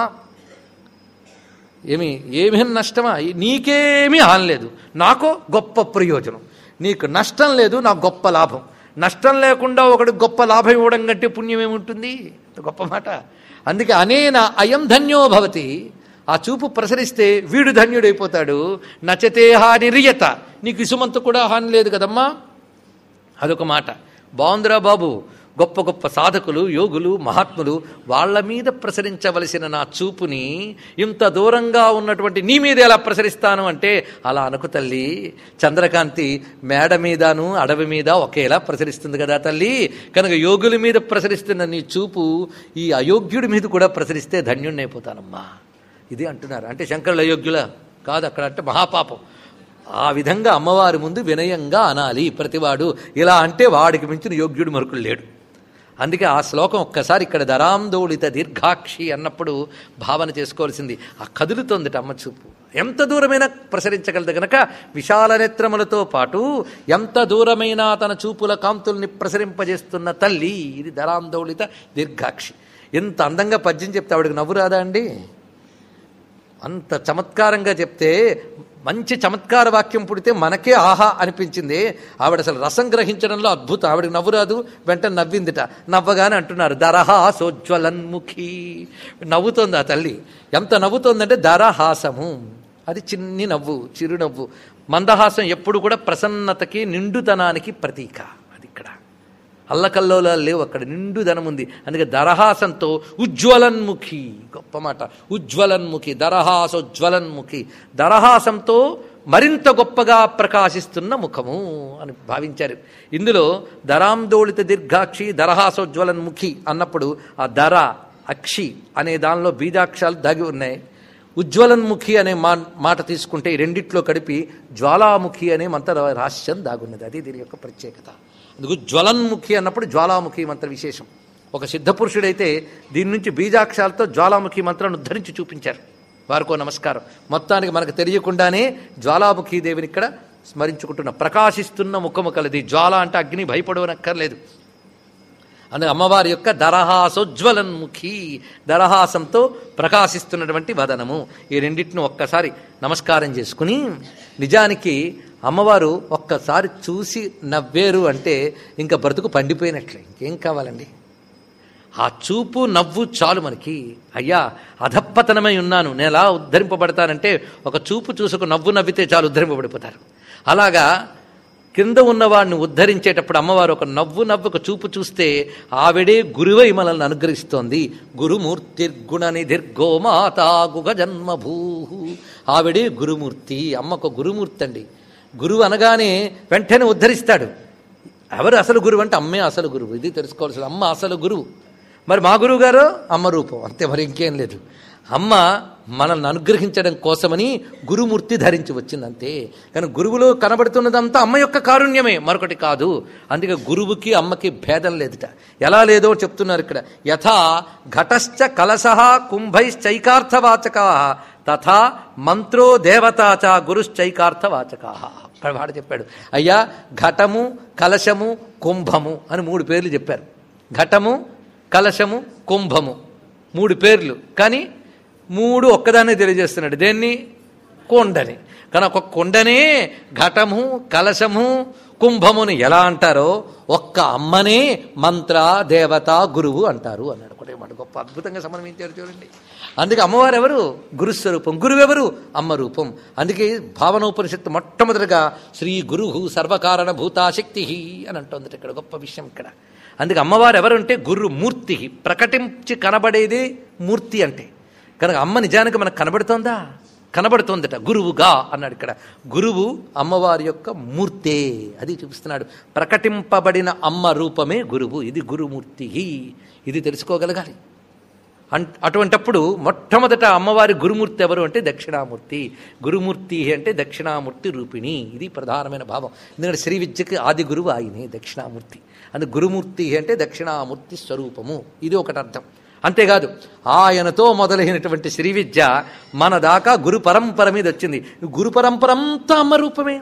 ఏమి ఏమేం నష్టమా? నీకేమీ హాని లేదు, నాకో గొప్ప ప్రయోజనం. నీకు నష్టం లేదు, నాకు గొప్ప లాభం. నష్టం లేకుండా ఒకటి గొప్ప లాభం ఇవ్వడం కంటే పుణ్యం ఏముంటుంది? గొప్ప మాట. అందుకే అనేన అయం ధన్యో భవతి. ఆ చూపు ప్రసరిస్తే వీడు ధన్యుడైపోతాడు. నచతే హాని రియత. నీకు ఇసుమంత కూడా హాని లేదు కదమ్మా. అదొక మాట. బాగుందిరా బాబు. గొప్ప గొప్ప సాధకులు, యోగులు, మహాత్ములు వాళ్ళ మీద ప్రసరించవలసిన నా చూపుని ఇంత దూరంగా ఉన్నటువంటి నీ మీద ఎలా ప్రసరిస్తాను అంటే, అలా అనుకు తల్లి. చంద్రకాంతి మేడ మీదను అడవి మీద ఒకేలా ప్రసరిస్తుంది కదా తల్లి. కనుక యోగుల మీద ప్రసరిస్తున్న నీ చూపు ఈ అయోగ్యుడి మీద కూడా ప్రసరిస్తే ధన్యుణ్ణైపోతానమ్మా. ఇది అంటున్నారు. అంటే శంకరుల అయోగ్యుల కాదు అక్కడ, అంటే మహాపాపం. ఆ విధంగా అమ్మవారి ముందు వినయంగా అనాలి ప్రతివాడు. ఇలా అంటే వాడికి మించిన యోగ్యుడు మరొకడు లేడు. అందుకే ఆ శ్లోకం ఒక్కసారి ఇక్కడ దరాందోళిత దీర్ఘాక్షి అన్నప్పుడు భావన చేసుకోవాల్సింది. ఆ కదులుతోందిట అమ్మ చూపు. ఎంత దూరమైనా ప్రసరించగలదు గనక విశాల నేత్రములతో పాటు ఎంత దూరమైనా తన చూపుల కాంతుల్ని ప్రసరింపజేస్తున్న తల్లి. ఇది దరాందోళిత దీర్ఘాక్షి. ఎంత అందంగా పద్యం చెప్తే ఆవిడకి నవ్వు రాదా అండి? అంత చమత్కారంగా చెప్తే, మంచి చమత్కార వాక్యం పుడితే మనకే ఆహా అనిపించింది. ఆవిడ అసలు రసం గ్రహించడంలో అద్భుతం. ఆవిడకి నవ్వు రాదు, వెంటనే నవ్విందిట. నవ్వగానే అంటున్నారు దరహాసోజ్వలన్ముఖి. నవ్వుతోంది ఆ తల్లి. ఎంత నవ్వుతోందంటే దరహాసము, అది చిన్ని నవ్వు, చిరునవ్వు. మందహాసం ఎప్పుడు కూడా ప్రసన్నతకి, నిండుతనానికి ప్రతీక. అది ఇక్కడ అల్లకల్లోలా లేవు, అక్కడ నిండుదనం ఉంది. అందుకే దరహాసంతో ఉజ్వలన్ముఖి. గొప్ప మాట. ఉజ్వలన్ముఖి, దరహాసోజ్వలన్ముఖి. దరహాసంతో మరింత గొప్పగా ప్రకాశిస్తున్న ముఖము అని భావించారు. ఇందులో ధరాందోళిత దీర్ఘాక్షి దరహాసోజ్వలన్ముఖి అన్నప్పుడు ఆ ధర అక్షి అనే దానిలో బీజాక్షాలు దాగి ఉన్నాయి. ఉజ్వలన్ముఖి అనే మా మాట తీసుకుంటే ఈ రెండిట్లో కలిపి జ్వాలాముఖి అనే మంత్ర రహస్యం దాగున్నది. అది దీని యొక్క ప్రత్యేకత. అందుకు జ్వలన్ముఖి అన్నప్పుడు జ్వాలాముఖి మంత్ర విశేషం. ఒక సిద్ధపురుషుడైతే దీని నుంచి బీజాక్షరాలతో జ్వాలాముఖి మంత్రాన్ని ఉద్ధరించి చూపించారు. వారికో నమస్కారం. మొత్తానికి మనకు తెలియకుండానే జ్వాలాముఖి దేవిని ఇక్కడ స్మరించుకుంటున్న ప్రకాశిస్తున్న ముఖము కలది. జ్వాల అంటే అగ్ని, భయపడవనక్కర్లేదు. అందుకే అమ్మవారి యొక్క దరహాసోజ్వలన్ముఖి, దరహాసంతో ప్రకాశిస్తున్నటువంటి వదనము. ఈ రెండింటిని ఒక్కసారి నమస్కారం చేసుకుని, నిజానికి అమ్మవారు ఒక్కసారి చూసి నవ్వేరు అంటే ఇంకా బ్రతుకు పండిపోయినట్లే, ఇంకేం కావాలండి. ఆ చూపు నవ్వు చాలు మనకి. అయ్యా అధప్పతనమై ఉన్నాను, నేను ఎలా ఉద్ధరింపబడతానంటే ఒక చూపు చూసుకు నవ్వు నవ్వితే చాలు ఉద్ధరింపబడిపోతారు. అలాగా కింద ఉన్నవాడిని ఉద్ధరించేటప్పుడు అమ్మవారు ఒక నవ్వు నవ్వు ఒక చూపు చూస్తే ఆవిడే గురువై మనల్ని అనుగ్రహిస్తోంది. గురుమూర్తిర్గుణ నిధిర్గో మాతా గుగ జన్మభూ. ఆవిడే గురుమూర్తి. అమ్మకు గురుమూర్తి అండి. గురువు అనగానే వెంటనే ఉద్ధరిస్తాడు. ఎవరు అసలు గురువు అంటే అమ్మే అసలు గురువు. ఇది తెలుసుకోవాల్సింది. అమ్మ అసలు గురువు. మరి మా గురువు గారు అమ్మ రూపం, అంతే, మరి ఇంకేం లేదు. అమ్మ మనల్ని అనుగ్రహించడం కోసమని గురుమూర్తి ధరించి వచ్చింది, అంతే. కానీ గురువులో కనబడుతున్నదంతా అమ్మ యొక్క కారుణ్యమే, మరొకటి కాదు. అందుకే గురువుకి అమ్మకి భేదం లేదుట. ఎలా లేదో చెప్తున్నారు ఇక్కడ. యథా ఘటశ్చ కలశః కుంభైశ్చైకార్థవాచకా తథా మంత్రో దేవతాచ గురుశ్చైకార్థవాచకా. ఇక్కడ వాడు చెప్పాడు, అయ్యా ఘటము, కలశము, కుంభము అని మూడు పేర్లు చెప్పారు. ఘటము, కలశము, కుంభము మూడు పేర్లు, కానీ మూడు ఒక్కదాన్నే తెలియజేస్తున్నాడు. దేన్ని? కొండని. కానీ ఒక కొండనే ఘటము, కలశము, కుంభముని ఎలా అంటారో ఒక్క అమ్మనే మంత్ర, దేవత, గురువు అంటారు అన్నాడు. ఒకటే మాట గొప్ప అద్భుతంగా సమన్వయించారు చూడండి. అందుకే అమ్మవారు ఎవరు? గురుస్వరూపం. గురువెవరు? అమ్మ రూపం. అందుకే భావనోపనిషత్తు మొట్టమొదటిగా శ్రీ గురు సర్వకారణ భూతాశక్తి అని అంటుంది. ఇక్కడ గొప్ప విషయం ఇక్కడ. అందుకే అమ్మవారు ఎవరు అంటే గురుమూర్తి, ప్రకటించి కనబడేది మూర్తి అంటే. కనుక అమ్మ నిజానికి మనకు కనబడుతోందా? కనబడుతోందట. గురువుగా అన్నాడు ఇక్కడ. గురువు అమ్మవారి యొక్క మూర్తే, అది చూపిస్తున్నాడు. ప్రకటింపబడిన అమ్మ రూపమే గురువు. ఇది గురుమూర్తి, ఇది తెలుసుకోగలగాలి. అన్ అటువంటప్పుడు మొట్టమొదట అమ్మవారి గురుమూర్తి ఎవరు అంటే దక్షిణామూర్తి. గురుమూర్తి అంటే దక్షిణామూర్తి రూపిణి, ఇది ప్రధానమైన భావం. ఎందుకంటే శ్రీ విద్యకి ఆది గురువు ఆయనే దక్షిణామూర్తి. అందుకు గురుమూర్తి అంటే దక్షిణామూర్తి స్వరూపము, ఇది ఒకటి అర్థం. అంతేకాదు ఆయనతో మొదలైనటువంటి శ్రీ విద్య మన దాకా గురు పరంపర మీద వచ్చింది. గురు పరంపర అంతా అమ్మ రూపమే.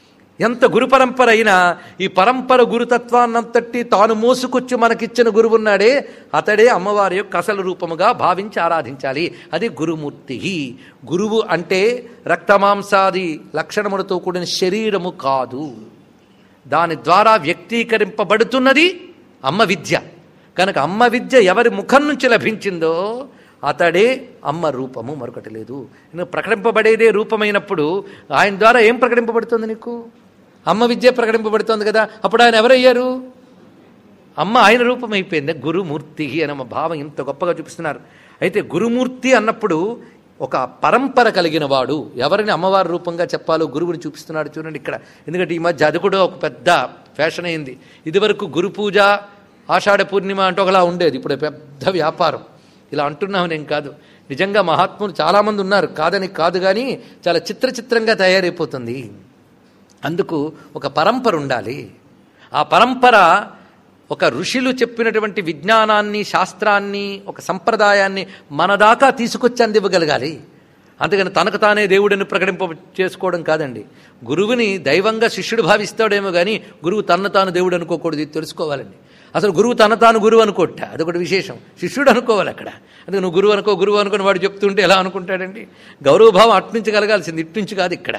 ఎంత గురు పరంపర అయినా ఈ పరంపర గురుతత్వాన్నంతటి తాను మోసుకొచ్చి మనకిచ్చిన గురువున్నాడే అతడే అమ్మవారి యొక్క అసలు రూపముగా భావించి ఆరాధించాలి. అది గురుమూర్తి. గురువు అంటే రక్తమాంసాది లక్షణములతో కూడిన శరీరము కాదు, దాని ద్వారా వ్యక్తీకరింపబడుతున్నది అమ్మ విద్య. కనుక అమ్మ విద్య ఎవరి ముఖం నుంచి లభించిందో అతడే అమ్మ రూపము, మరొకటి లేదు. నువ్వు ప్రకటింపబడేదే రూపమైనప్పుడు ఆయన ద్వారా ఏం ప్రకటింపబడుతుంది? నీకు అమ్మ విద్య ప్రకటింపబడుతుంది కదా. అప్పుడు ఆయన ఎవరయ్యారు? అమ్మ ఆయన రూపం అయిపోయింది. గురుమూర్తి అనే భావం ఇంత గొప్పగా చూపిస్తున్నారు. అయితే గురుమూర్తి అన్నప్పుడు ఒక పరంపర కలిగిన వాడు. ఎవరిని అమ్మవారి రూపంగా చెప్పాలో గురువుని చూపిస్తున్నాడు చూడండి ఇక్కడ. ఎందుకంటే ఈ మధ్య అది కూడా ఒక పెద్ద ఫ్యాషన్ అయింది. ఇదివరకు గురు పూజ, ఆషాఢ పూర్ణిమ అంటే ఒకలా ఉండేది. ఇప్పుడు పెద్ద వ్యాపారం. ఇలా అంటున్నాం నేను కాదు, నిజంగా మహాత్ములు చాలామంది ఉన్నారు, కాదని కాదు, కానీ చాలా చిత్ర చిత్రంగా తయారైపోతుంది. అందుకు ఒక పరంపర ఉండాలి. ఆ పరంపర ఒక ఋషులు చెప్పినటువంటి విజ్ఞానాన్ని, శాస్త్రాన్ని, ఒక సంప్రదాయాన్ని మన దాకా తీసుకొచ్చి అందివ్వగలగాలి. అందుకని తనకు తానే దేవుడిని ప్రకటింప చేసుకోవడం కాదండి. గురువుని దైవంగా శిష్యుడు భావిస్తాడేమో కానీ గురువు తన తాను దేవుడు అనుకోకూడదు, ఇది తెలుసుకోవాలండి. అసలు గురువు తన తాను గురువు అనుకోట, అదొకటి విశేషం. శిష్యుడు అనుకోవాలి అక్కడ. అందుకే నువ్వు గురువు అనుకో గురువు అనుకుని వాడు చెప్తుంటే ఎలా అనుకుంటాడండి? గౌరవభావం అట్నుంచి కలగాల్సింది, ఇట్నుంచి కాదు ఇక్కడ.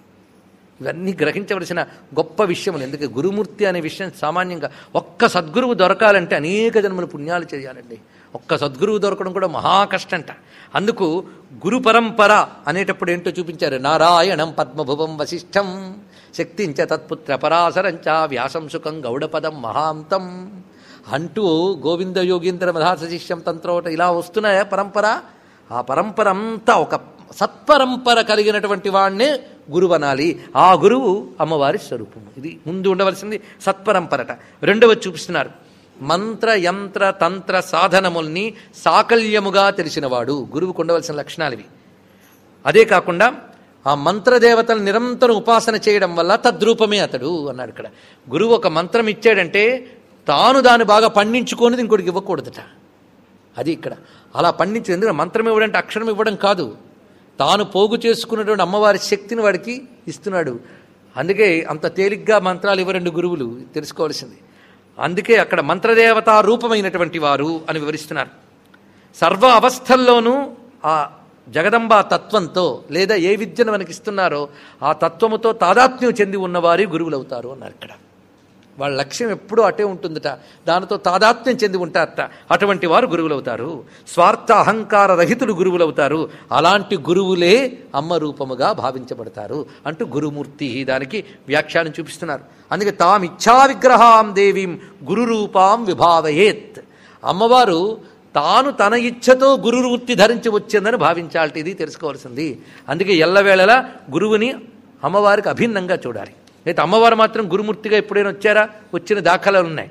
ఇవన్నీ గ్రహించవలసిన గొప్ప విషయములు. ఎందుకంటే గురుమూర్తి అనే విషయం సామాన్యంగా ఒక్క సద్గురువు దొరకాలంటే అనేక జన్మలు పుణ్యాలు చేయాలండి. ఒక్క సద్గురువు దొరకడం కూడా మహా కష్టంట. అందుకు గురు పరంపర అనేటప్పుడు ఏంటో చూపించారు. నారాయణం పద్మభువం వశిష్ఠం శక్తించ తత్పుత్ర పరాశరంచ వ్యాసం సుఖం గౌడపదం మహాంతం అంటూ గోవింద యోగీంద్ర మధాస శిష్యం తంత్రోట ఇలా వస్తున్నాయా పరంపర. ఆ పరంపర అంతా ఒక సత్పరంపర కలిగినటువంటి వాడినే గురువు అనాలి. ఆ గురువు అమ్మవారి స్వరూపము. ఇది ముందు ఉండవలసింది సత్పరంపరట. రెండవ చూపిస్తున్నారు, మంత్ర యంత్ర తంత్ర సాధనముల్ని సాకల్యముగా తెలిసినవాడు గురువుకు ఉండవలసిన లక్షణాలు ఇవి. అదే కాకుండా ఆ మంత్రదేవతలు నిరంతరం ఉపాసన చేయడం వల్ల తద్రూపమే అతడు అన్నాడు. ఇక్కడ గురువు ఒక మంత్రం ఇచ్చాడంటే తాను దాన్ని బాగా పండించుకొని ఇంకోటికి ఇవ్వకూడదట. అది ఇక్కడ అలా పండించు. ఎందుకంటే మంత్రం ఇవ్వడంటే అక్షరం ఇవ్వడం కాదు, తాను పోగు చేసుకున్నటువంటి అమ్మవారి శక్తిని వాడికి ఇస్తున్నాడు. అందుకే అంత తేలిగ్గా మంత్రాలు ఇవ్వరండి గురువులు, తెలుసుకోవాల్సింది. అందుకే అక్కడ మంత్రదేవతా రూపమైనటువంటి వారు అని వివరిస్తున్నారు. సర్వ అవస్థల్లోనూ ఆ జగదంబా తత్వంతో లేదా ఏ విద్యను మనకి ఇస్తున్నారో ఆ తత్వముతో తాదాత్మ్యం చెంది ఉన్నవారి గురువులు అవుతారు అన్నారు. ఇక్కడ వాళ్ళ లక్ష్యం ఎప్పుడూ అటే ఉంటుందట, దానితో తాదాత్మ్యం చెంది ఉంటారట. అటువంటి వారు గురువులు అవుతారు. స్వార్థ అహంకార రహితులు గురువులు అవుతారు. అలాంటి గురువులే అమ్మ రూపముగా భావించబడతారు అంటూ గురుమూర్తి దానికి వ్యాఖ్యానం చూపిస్తున్నారు. అందుకే తామిచ్చా విగ్రహాం దేవీం గురు రూపాం విభావయేత్. అమ్మవారు తాను తన ఇచ్ఛతో గురువృత్తి ధరించి వచ్చిందని భావించాలి. ఇది తెలుసుకోవాల్సింది. అందుకే ఎల్లవేళలా గురువుని అమ్మవారికి అభిన్నంగా చూడాలి. అయితే అమ్మవారు మాత్రం గురుమూర్తిగా ఎప్పుడైనా వచ్చారా? వచ్చిన దాఖలాలు ఉన్నాయి.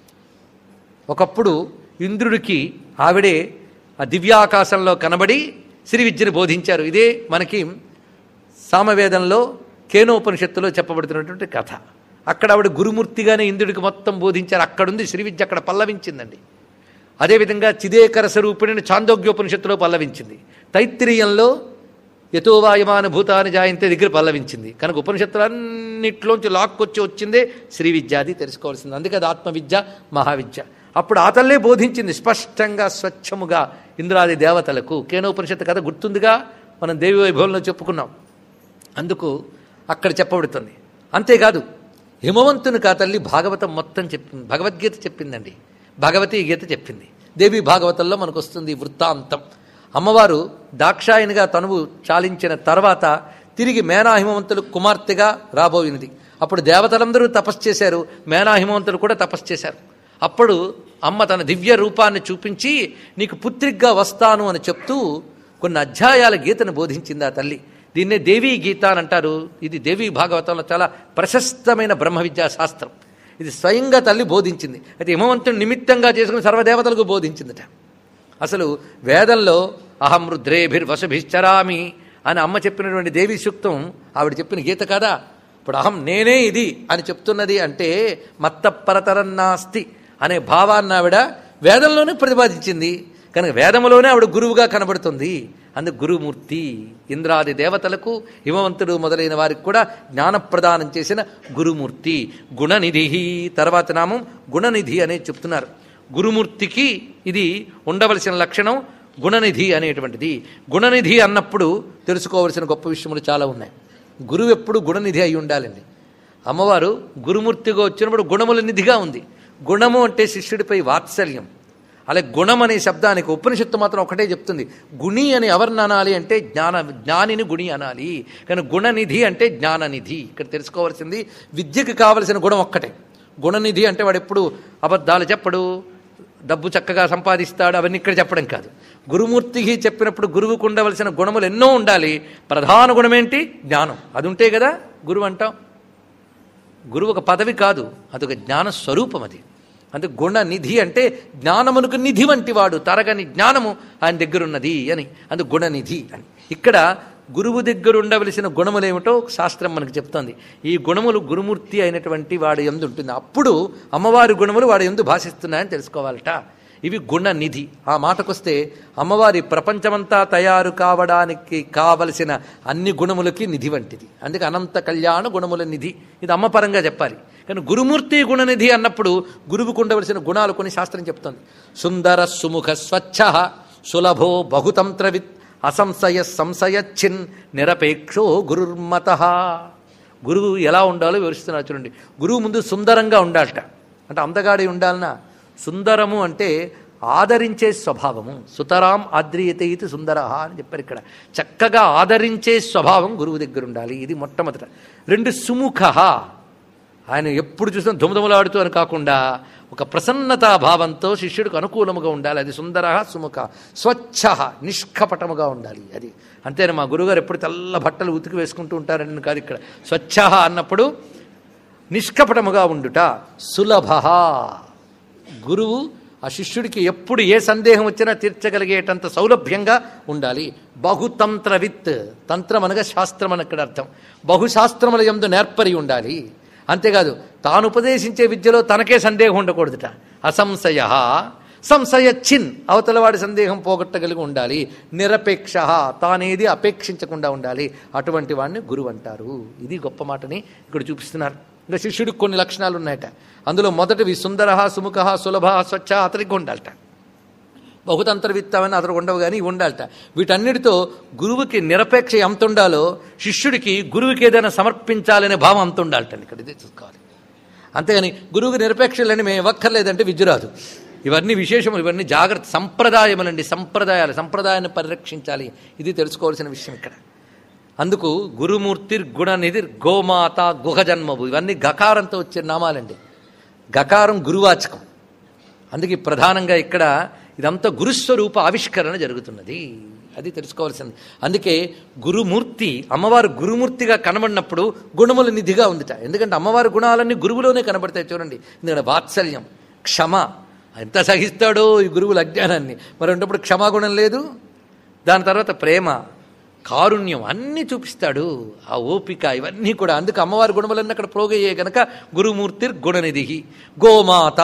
ఒకప్పుడు ఇంద్రుడికి ఆవిడే ఆ దివ్యాకాశంలో కనబడి శ్రీ విద్యను బోధించారు. ఇదే మనకి సామవేదంలో కేనోపనిషత్తులో చెప్పబడుతున్నటువంటి కథ. అక్కడ ఆవిడ గురుమూర్తిగానే ఇంద్రుడికి మొత్తం బోధించారు. అక్కడుంది శ్రీ విద్య, అక్కడ పల్లవించిందండి. అదేవిధంగా చిదేకర స్వరూపిణిని చాందోగ్యోపనిషత్తులో పల్లవించింది. తైత్తిరీయంలో యతోవాయమాన భూతాన్ని జాయంతే దగ్గర పల్లవించింది. కనుక ఉపనిషత్తులన్నిట్లోంచి లాక్కొచ్చి వచ్చిందే శ్రీ విద్య. అది తెలుసుకోవాల్సింది. అందుకే అది ఆత్మవిద్య, మహావిద్య. అప్పుడు ఆతల్లే బోధించింది స్పష్టంగా స్వచ్ఛముగా ఇంద్రాది దేవతలకు. కేనోపనిషత్తు కథ గుర్తుందిగా, మనం దేవి వైభవంలో చెప్పుకున్నాం. అందుకు అక్కడ చెప్పబడుతుంది. అంతేకాదు హిమవంతుని కాతల్లి భాగవతం మొత్తం చెప్పింది, భగవద్గీత చెప్పిందండి, భగవతీ గీత చెప్పింది. దేవి భాగవతంలో మనకు వస్తుంది వృత్తాంతం. అమ్మవారు దాక్షాయనిగా తనువు చాలించిన తర్వాత తిరిగి మేనాహిమవంతులు కుమార్తెగా రాబోయినది. అప్పుడు దేవతలందరూ తపస్సు చేశారు, మేనాహిమవంతులు కూడా తపస్సు చేశారు. అప్పుడు అమ్మ తన దివ్య రూపాన్ని చూపించి నీకు పుత్రిగ్గా వస్తాను అని చెప్తూ కొన్ని అధ్యాయాల గీతను బోధించింది ఆ తల్లి. దీన్నే దేవీ గీత అని అంటారు. ఇది దేవీ భాగవతంలో చాలా ప్రశస్తమైన బ్రహ్మ విద్యా శాస్త్రం. ఇది స్వయంగా తల్లి బోధించింది. అయితే హిమవంతుని నిమిత్తంగా చేసుకుని సర్వదేవతలకు బోధించిందట. అసలు వేదంలో అహం రుద్రేభిర్వసుభిశ్చరామి అని అమ్మ చెప్పినటువంటి దేవీ సూక్తం ఆవిడ చెప్పిన గీత కదా. ఇప్పుడు అహం నేనే ఇది అని చెప్తున్నది అంటే మత్తపరతరన్నాస్తి అనే భావాన్ని ఆవిడ వేదంలోనే ప్రతిపాదించింది. కనుక వేదములోనే ఆవిడ గురువుగా కనబడుతుంది. అందుకు గురుమూర్తి ఇంద్రాది దేవతలకు, హిమవంతుడు మొదలైన వారికి కూడా జ్ఞానప్రదానం చేసిన గురుమూర్తి. గుణనిధి తర్వాత నామం గుణనిధి అనే చెప్తున్నారు. గురుమూర్తికి ఇది ఉండవలసిన లక్షణం గుణనిధి అనేటువంటిది. గుణనిధి అన్నప్పుడు తెలుసుకోవలసిన గొప్ప విషయములు చాలా ఉన్నాయి. గురువు ఎప్పుడు గుణనిధి అయి ఉండాలండి. అమ్మవారు గురుమూర్తిగా వచ్చినప్పుడు గుణముల నిధిగా ఉంది. గుణము అంటే శిష్యుడిపై వాత్సల్యం. అలాగే గుణం అనే శబ్దానికి ఉపనిషత్తు మాత్రం ఒకటే చెప్తుంది. గుణి అని ఎవరిని అనాలి అంటే జ్ఞాన జ్ఞానిని గుణి అనాలి. కానీ గుణనిధి అంటే జ్ఞాననిధి. ఇక్కడ తెలుసుకోవాల్సింది విద్యకి కావలసిన గుణం ఒక్కటే. గుణనిధి అంటే వాడు ఎప్పుడు అబద్ధాలు చెప్పడు, డబ్బు చక్కగా సంపాదిస్తాడు, అవన్నీ ఇక్కడ చెప్పడం కాదు. గురుమూర్తికి చెప్పినప్పుడు గురువుకు ఉండవలసిన గుణములు ఎన్నో ఉండాలి. ప్రధాన గుణం ఏంటి? జ్ఞానం. అది ఉంటే కదా గురువు అంటాం. గురువు ఒక పదవి కాదు, అదొక జ్ఞాన స్వరూపం. అది అంటే గుణనిధి అంటే జ్ఞానమునకు నిధి వంటి వాడు, తరగని జ్ఞానము ఆయన దగ్గరున్నది అని. అందుకు గుణనిధి అని. ఇక్కడ గురువు దగ్గర ఉండవలసిన గుణములేమిటో శాస్త్రం మనకు చెప్తోంది. ఈ గుణములు గురుమూర్తి అయినటువంటి వాడు యందు ఉంటుంది. అప్పుడు అమ్మవారి గుణములు వాడు యందు భాషిస్తున్నాయని తెలుసుకోవాలట. ఇవి గుణనిధి. ఆ మాటకొస్తే అమ్మవారి ప్రపంచమంతా తయారు కావడానికి కావలసిన అన్ని గుణములకి నిధి వంటిది. అందుకే అనంత కళ్యాణ గుణముల నిధి. ఇది అమ్మపరంగా చెప్పాలి. కానీ గురుమూర్తి గుణనిధి అన్నప్పుడు గురువుకు ఉండవలసిన గుణాలు కొన్ని శాస్త్రం చెప్తోంది. సుందర సుముఖ స్వచ్ఛ సులభో బహుతంత్రవిత్ అసంశయ సంశయచ్చిన్ నిరపేక్షో గురుర్మత. గురువు ఎలా ఉండాలో వివరిస్తున్నారు చూడండి. గురువు ముందు సుందరంగా ఉండాలట. అంటే అందగాడి ఉండాలనా? సుందరము అంటే ఆదరించే స్వభావము. సుతరాం ఆద్రియతే ఇది సుందర అని చెప్పారు ఇక్కడ. చక్కగా ఆదరించే స్వభావం గురువు దగ్గర ఉండాలి. ఇది మొట్టమొదట. రెండు సుముఖ ఆయన ఎప్పుడు చూసినా దుమదుమలాడుతూ అని కాకుండా ఒక ప్రసన్నతా భావంతో శిష్యుడికి అనుకూలముగా ఉండాలి. అది సుందర సుముఖ స్వచ్ఛ నిష్కపటముగా ఉండాలి. అది అంతేనా? మా గురువుగారు ఎప్పుడు తెల్ల బట్టలు ఉతికి వేసుకుంటూ ఉంటారని కాదు. ఇక్కడ స్వచ్ఛ అన్నప్పుడు నిష్కపటముగా ఉండుట. సులభ గురువు ఆ శిష్యుడికి ఎప్పుడు ఏ సందేహం వచ్చినా తీర్చగలిగేటంత సౌలభ్యంగా ఉండాలి. బహుతంత్రవిత్, తంత్రం అనగా శాస్త్రం అని ఇక్కడ అర్థం. బహుశాస్త్రముల యందు నేర్పరి ఉండాలి. అంతేకాదు తాను ఉపదేశించే విద్యలో తనకే సందేహం ఉండకూడదుట. అసంశయ సంశయ చిన్, అవతలవాడి సందేహం పోగొట్టగలిగి ఉండాలి. నిరపేక్ష, తానేది అపేక్షించకుండా ఉండాలి. అటువంటి వాడిని గురువు అంటారు. ఇది గొప్ప మాటని ఇక్కడ చూపిస్తున్నారు. ఇంకా శిష్యుడికి కొన్ని లక్షణాలు ఉన్నాయట. అందులో మొదటివి సుందర సుముఖ సులభ స్వచ్ఛ, అతనికి ఉండాలట. బహుతంత్రవిత్తమని అతను ఉండవు కానీ ఉండాలట. వీటన్నిటితో గురువుకి నిరపేక్ష ఎంత ఉండాలో శిష్యుడికి గురువుకి ఏదైనా సమర్పించాలనే భావం అంత ఉండాలట. ఇక్కడ ఇదే చూసుకోవాలి. అంతేగాని గురువుకి నిరపేక్షలని మేము ఇవ్వక్కర్లేదంటే విద్య రాదు. ఇవన్నీ విశేషములు, ఇవన్నీ జాగ్రత్త సంప్రదాయములండి. సంప్రదాయాలు, సంప్రదాయాన్ని పరిరక్షించాలి. ఇది తెలుసుకోవాల్సిన విషయం ఇక్కడ. అందుకు గురుమూర్తి గుణనిధి గోమాత గుహ జన్మవు, ఇవన్నీ గకారంతో వచ్చే నామాలండి. గకారం గురువాచకం. అందుకే ప్రధానంగా ఇక్కడ ఇదంతా గురుస్వరూప ఆవిష్కరణ జరుగుతున్నది. అది తెలుసుకోవాల్సింది. అందుకే గురుమూర్తి, అమ్మవారు గురుమూర్తిగా కనబడినప్పుడు గుణముల నిధిగా ఉందిట. ఎందుకంటే అమ్మవారి గుణాలన్నీ గురువులోనే కనబడతాయి. చూడండి, ఎందుకంటే వాత్సల్యం, క్షమ, ఎంత సహిస్తాడో ఈ గురువుల అజ్ఞానాన్ని. మరి ఉన్నప్పుడు క్షమాగుణం లేదు. దాని తర్వాత ప్రేమ, కారుణ్యం అన్నీ చూపిస్తాడు. ఆ ఓపిక, ఇవన్నీ కూడా. అందుకు అమ్మవారి గుణములన్నీ అక్కడ ప్రోగయ్యే కనుక గురుమూర్తి గుణనిధి. గోమాత,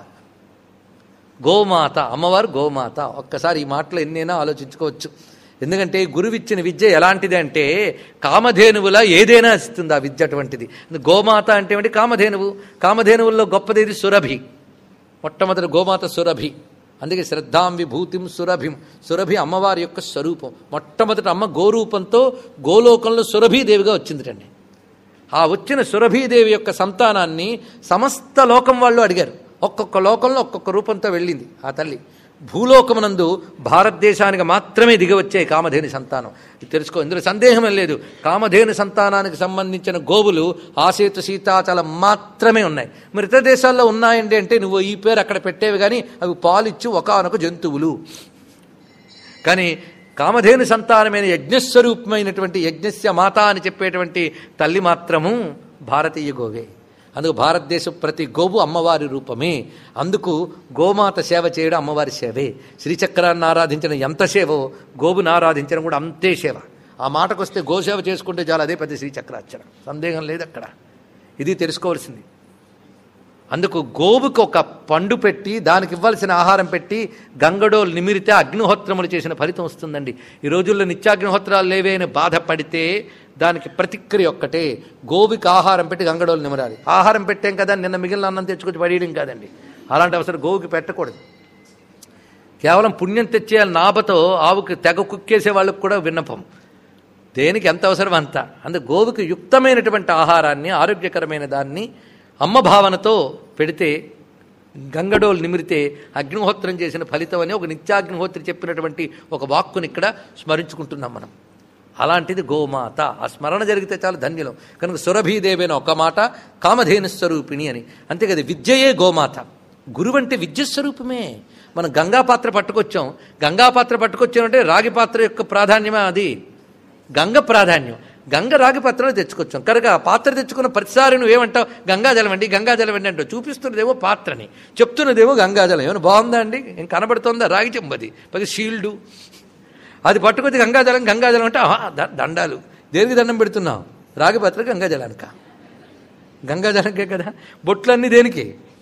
గోమాత అమ్మవారు గోమాత. ఒక్కసారి ఈ మాటలు ఎన్నైనా ఆలోచించుకోవచ్చు. ఎందుకంటే గురువిచ్చిన విద్య ఎలాంటిది అంటే కామధేనువులా ఏదైనా ఇస్తుంది ఆ విద్య. అటువంటిది గోమాత అంటే ఏమిటి? కామధేనువు. కామధేనువుల్లో గొప్పదేది సురభి. మొట్టమొదటి గోమాత సురభి. అందుకే శ్రద్ధాం విభూతిం సురభిం. సురభి అమ్మవారి యొక్క స్వరూపం. మొట్టమొదటి అమ్మ గోరూపంతో గోలోకంలో సురభీదేవిగా వచ్చిందిటండి. ఆ వచ్చిన సురభీదేవి యొక్క సంతానాన్ని సమస్త లోకం వాళ్ళు అడిగారు. ఒక్కొక్క లోకంలో ఒక్కొక్క రూపంతో వెళ్ళింది ఆ తల్లి. భూలోకమునందు భారతదేశానికి మాత్రమే దిగవచ్చాయి కామధేను సంతానం. ఇది తెలుసుకో, ఇందులో సందేహమే లేదు. కామధేను సంతానానికి సంబంధించిన గోవులు ఆసేతు సీతాచలం మాత్రమే ఉన్నాయి. మరి ఇతర దేశాల్లో ఉన్నాయండి అంటే నువ్వు ఈ పేరు అక్కడ పెట్టేవి కానీ అవి పాలిచ్చు ఒకానొక జంతువులు. కానీ కామధేను సంతానమైన యజ్ఞస్వరూపమైనటువంటి యజ్ఞస్య మాత అని చెప్పేటువంటి తల్లి మాత్రము భారతీయ గోవే. అందుకు భారతదేశం ప్రతి గోవు అమ్మవారి రూపమే. అందుకు గోమాత సేవ చేయడం అమ్మవారి సేవే. శ్రీచక్రాన్ని ఆరాధించడం ఎంత సేవో గోవును ఆరాధించడం కూడా అంతే సేవ. ఆ మాటకు వస్తే గోసేవ చేసుకుంటే చాలా, అదే పెద్ద శ్రీచక్రార్చన, సందేహం లేదు అక్కడ. ఇది తెలుసుకోవాల్సింది. అందుకు గోవుకు ఒక పండు పెట్టి దానికి ఇవ్వాల్సిన ఆహారం పెట్టి గంగడోలు నిమిరితే అగ్నిహోత్రములు చేసిన ఫలితం వస్తుందండి. ఈ రోజుల్లో నిత్యాగ్నిహోత్రాలు లేవే అని బాధపడితే దానికి ప్రతిక్రియ ఒక్కటే, గోవుకి ఆహారం పెట్టి గంగడోలు నిమరాలి. ఆహారం పెట్టాం కదా నిన్న మిగిలిన అన్నం తెచ్చుకొచ్చి పడేయడం కాదండి. అలాంటి అవసరం గోవుకి పెట్టకూడదు. కేవలం పుణ్యం తెచ్చే నాభతో ఆవుకి తెగ కుక్కేసే వాళ్ళకు కూడా విన్నపం. దేనికి ఎంత అవసరం అంత. అందుకు గోవుకి యుక్తమైనటువంటి ఆహారాన్ని, ఆరోగ్యకరమైన దాన్ని అమ్మ భావనతో పెడితే గంగడోలు నిమిరితే అగ్నిహోత్రం చేసిన ఫలితం అని ఒక నిత్యాగ్నిహోత్రి చెప్పినటువంటి ఒక వాక్కుని ఇక్కడ స్మరించుకుంటున్నాం మనం. అలాంటిది గోమాత. ఆ స్మరణ జరిగితే చాలా ధన్యులం. కనుక సురభీదేవైన ఒక మాట, కామధేను స్వరూపిణి అని. అంతేకాదు విద్యయే గోమాత. గురువు అంటే విద్యస్వరూపమే. మనం గంగాపాత్ర పట్టుకొచ్చాం. గంగాపాత్ర పట్టుకొచ్చామంటే రాగి పాత్ర యొక్క ప్రాధాన్యమే అది. గంగ ప్రాధాన్యం. గంగ రాగి పాత్రలో తెచ్చుకొచ్చాం కనుక ఆ పాత్ర తెచ్చుకున్న ప్రతిసారి నువ్వేమంటావు? గంగాజలం అండి, గంగాజలం అండి అంటావు. చూపిస్తున్నదేమో పాత్రని, చెప్తున్నదేమో గంగాజలం. ఏమైనా బాగుందా అండి? ఏం కనబడుతుందా? రాగి చెంబది, పది షీల్డు. అది పట్టుకొచ్చి గంగాజలం గంగాజలం అంటే దండాలు. దేనికి దండం పెడుతున్నావు? రాగి పాత్ర గంగాజలానిక? గంగాజలంకే కదా. బొట్లన్నీ దేనికి?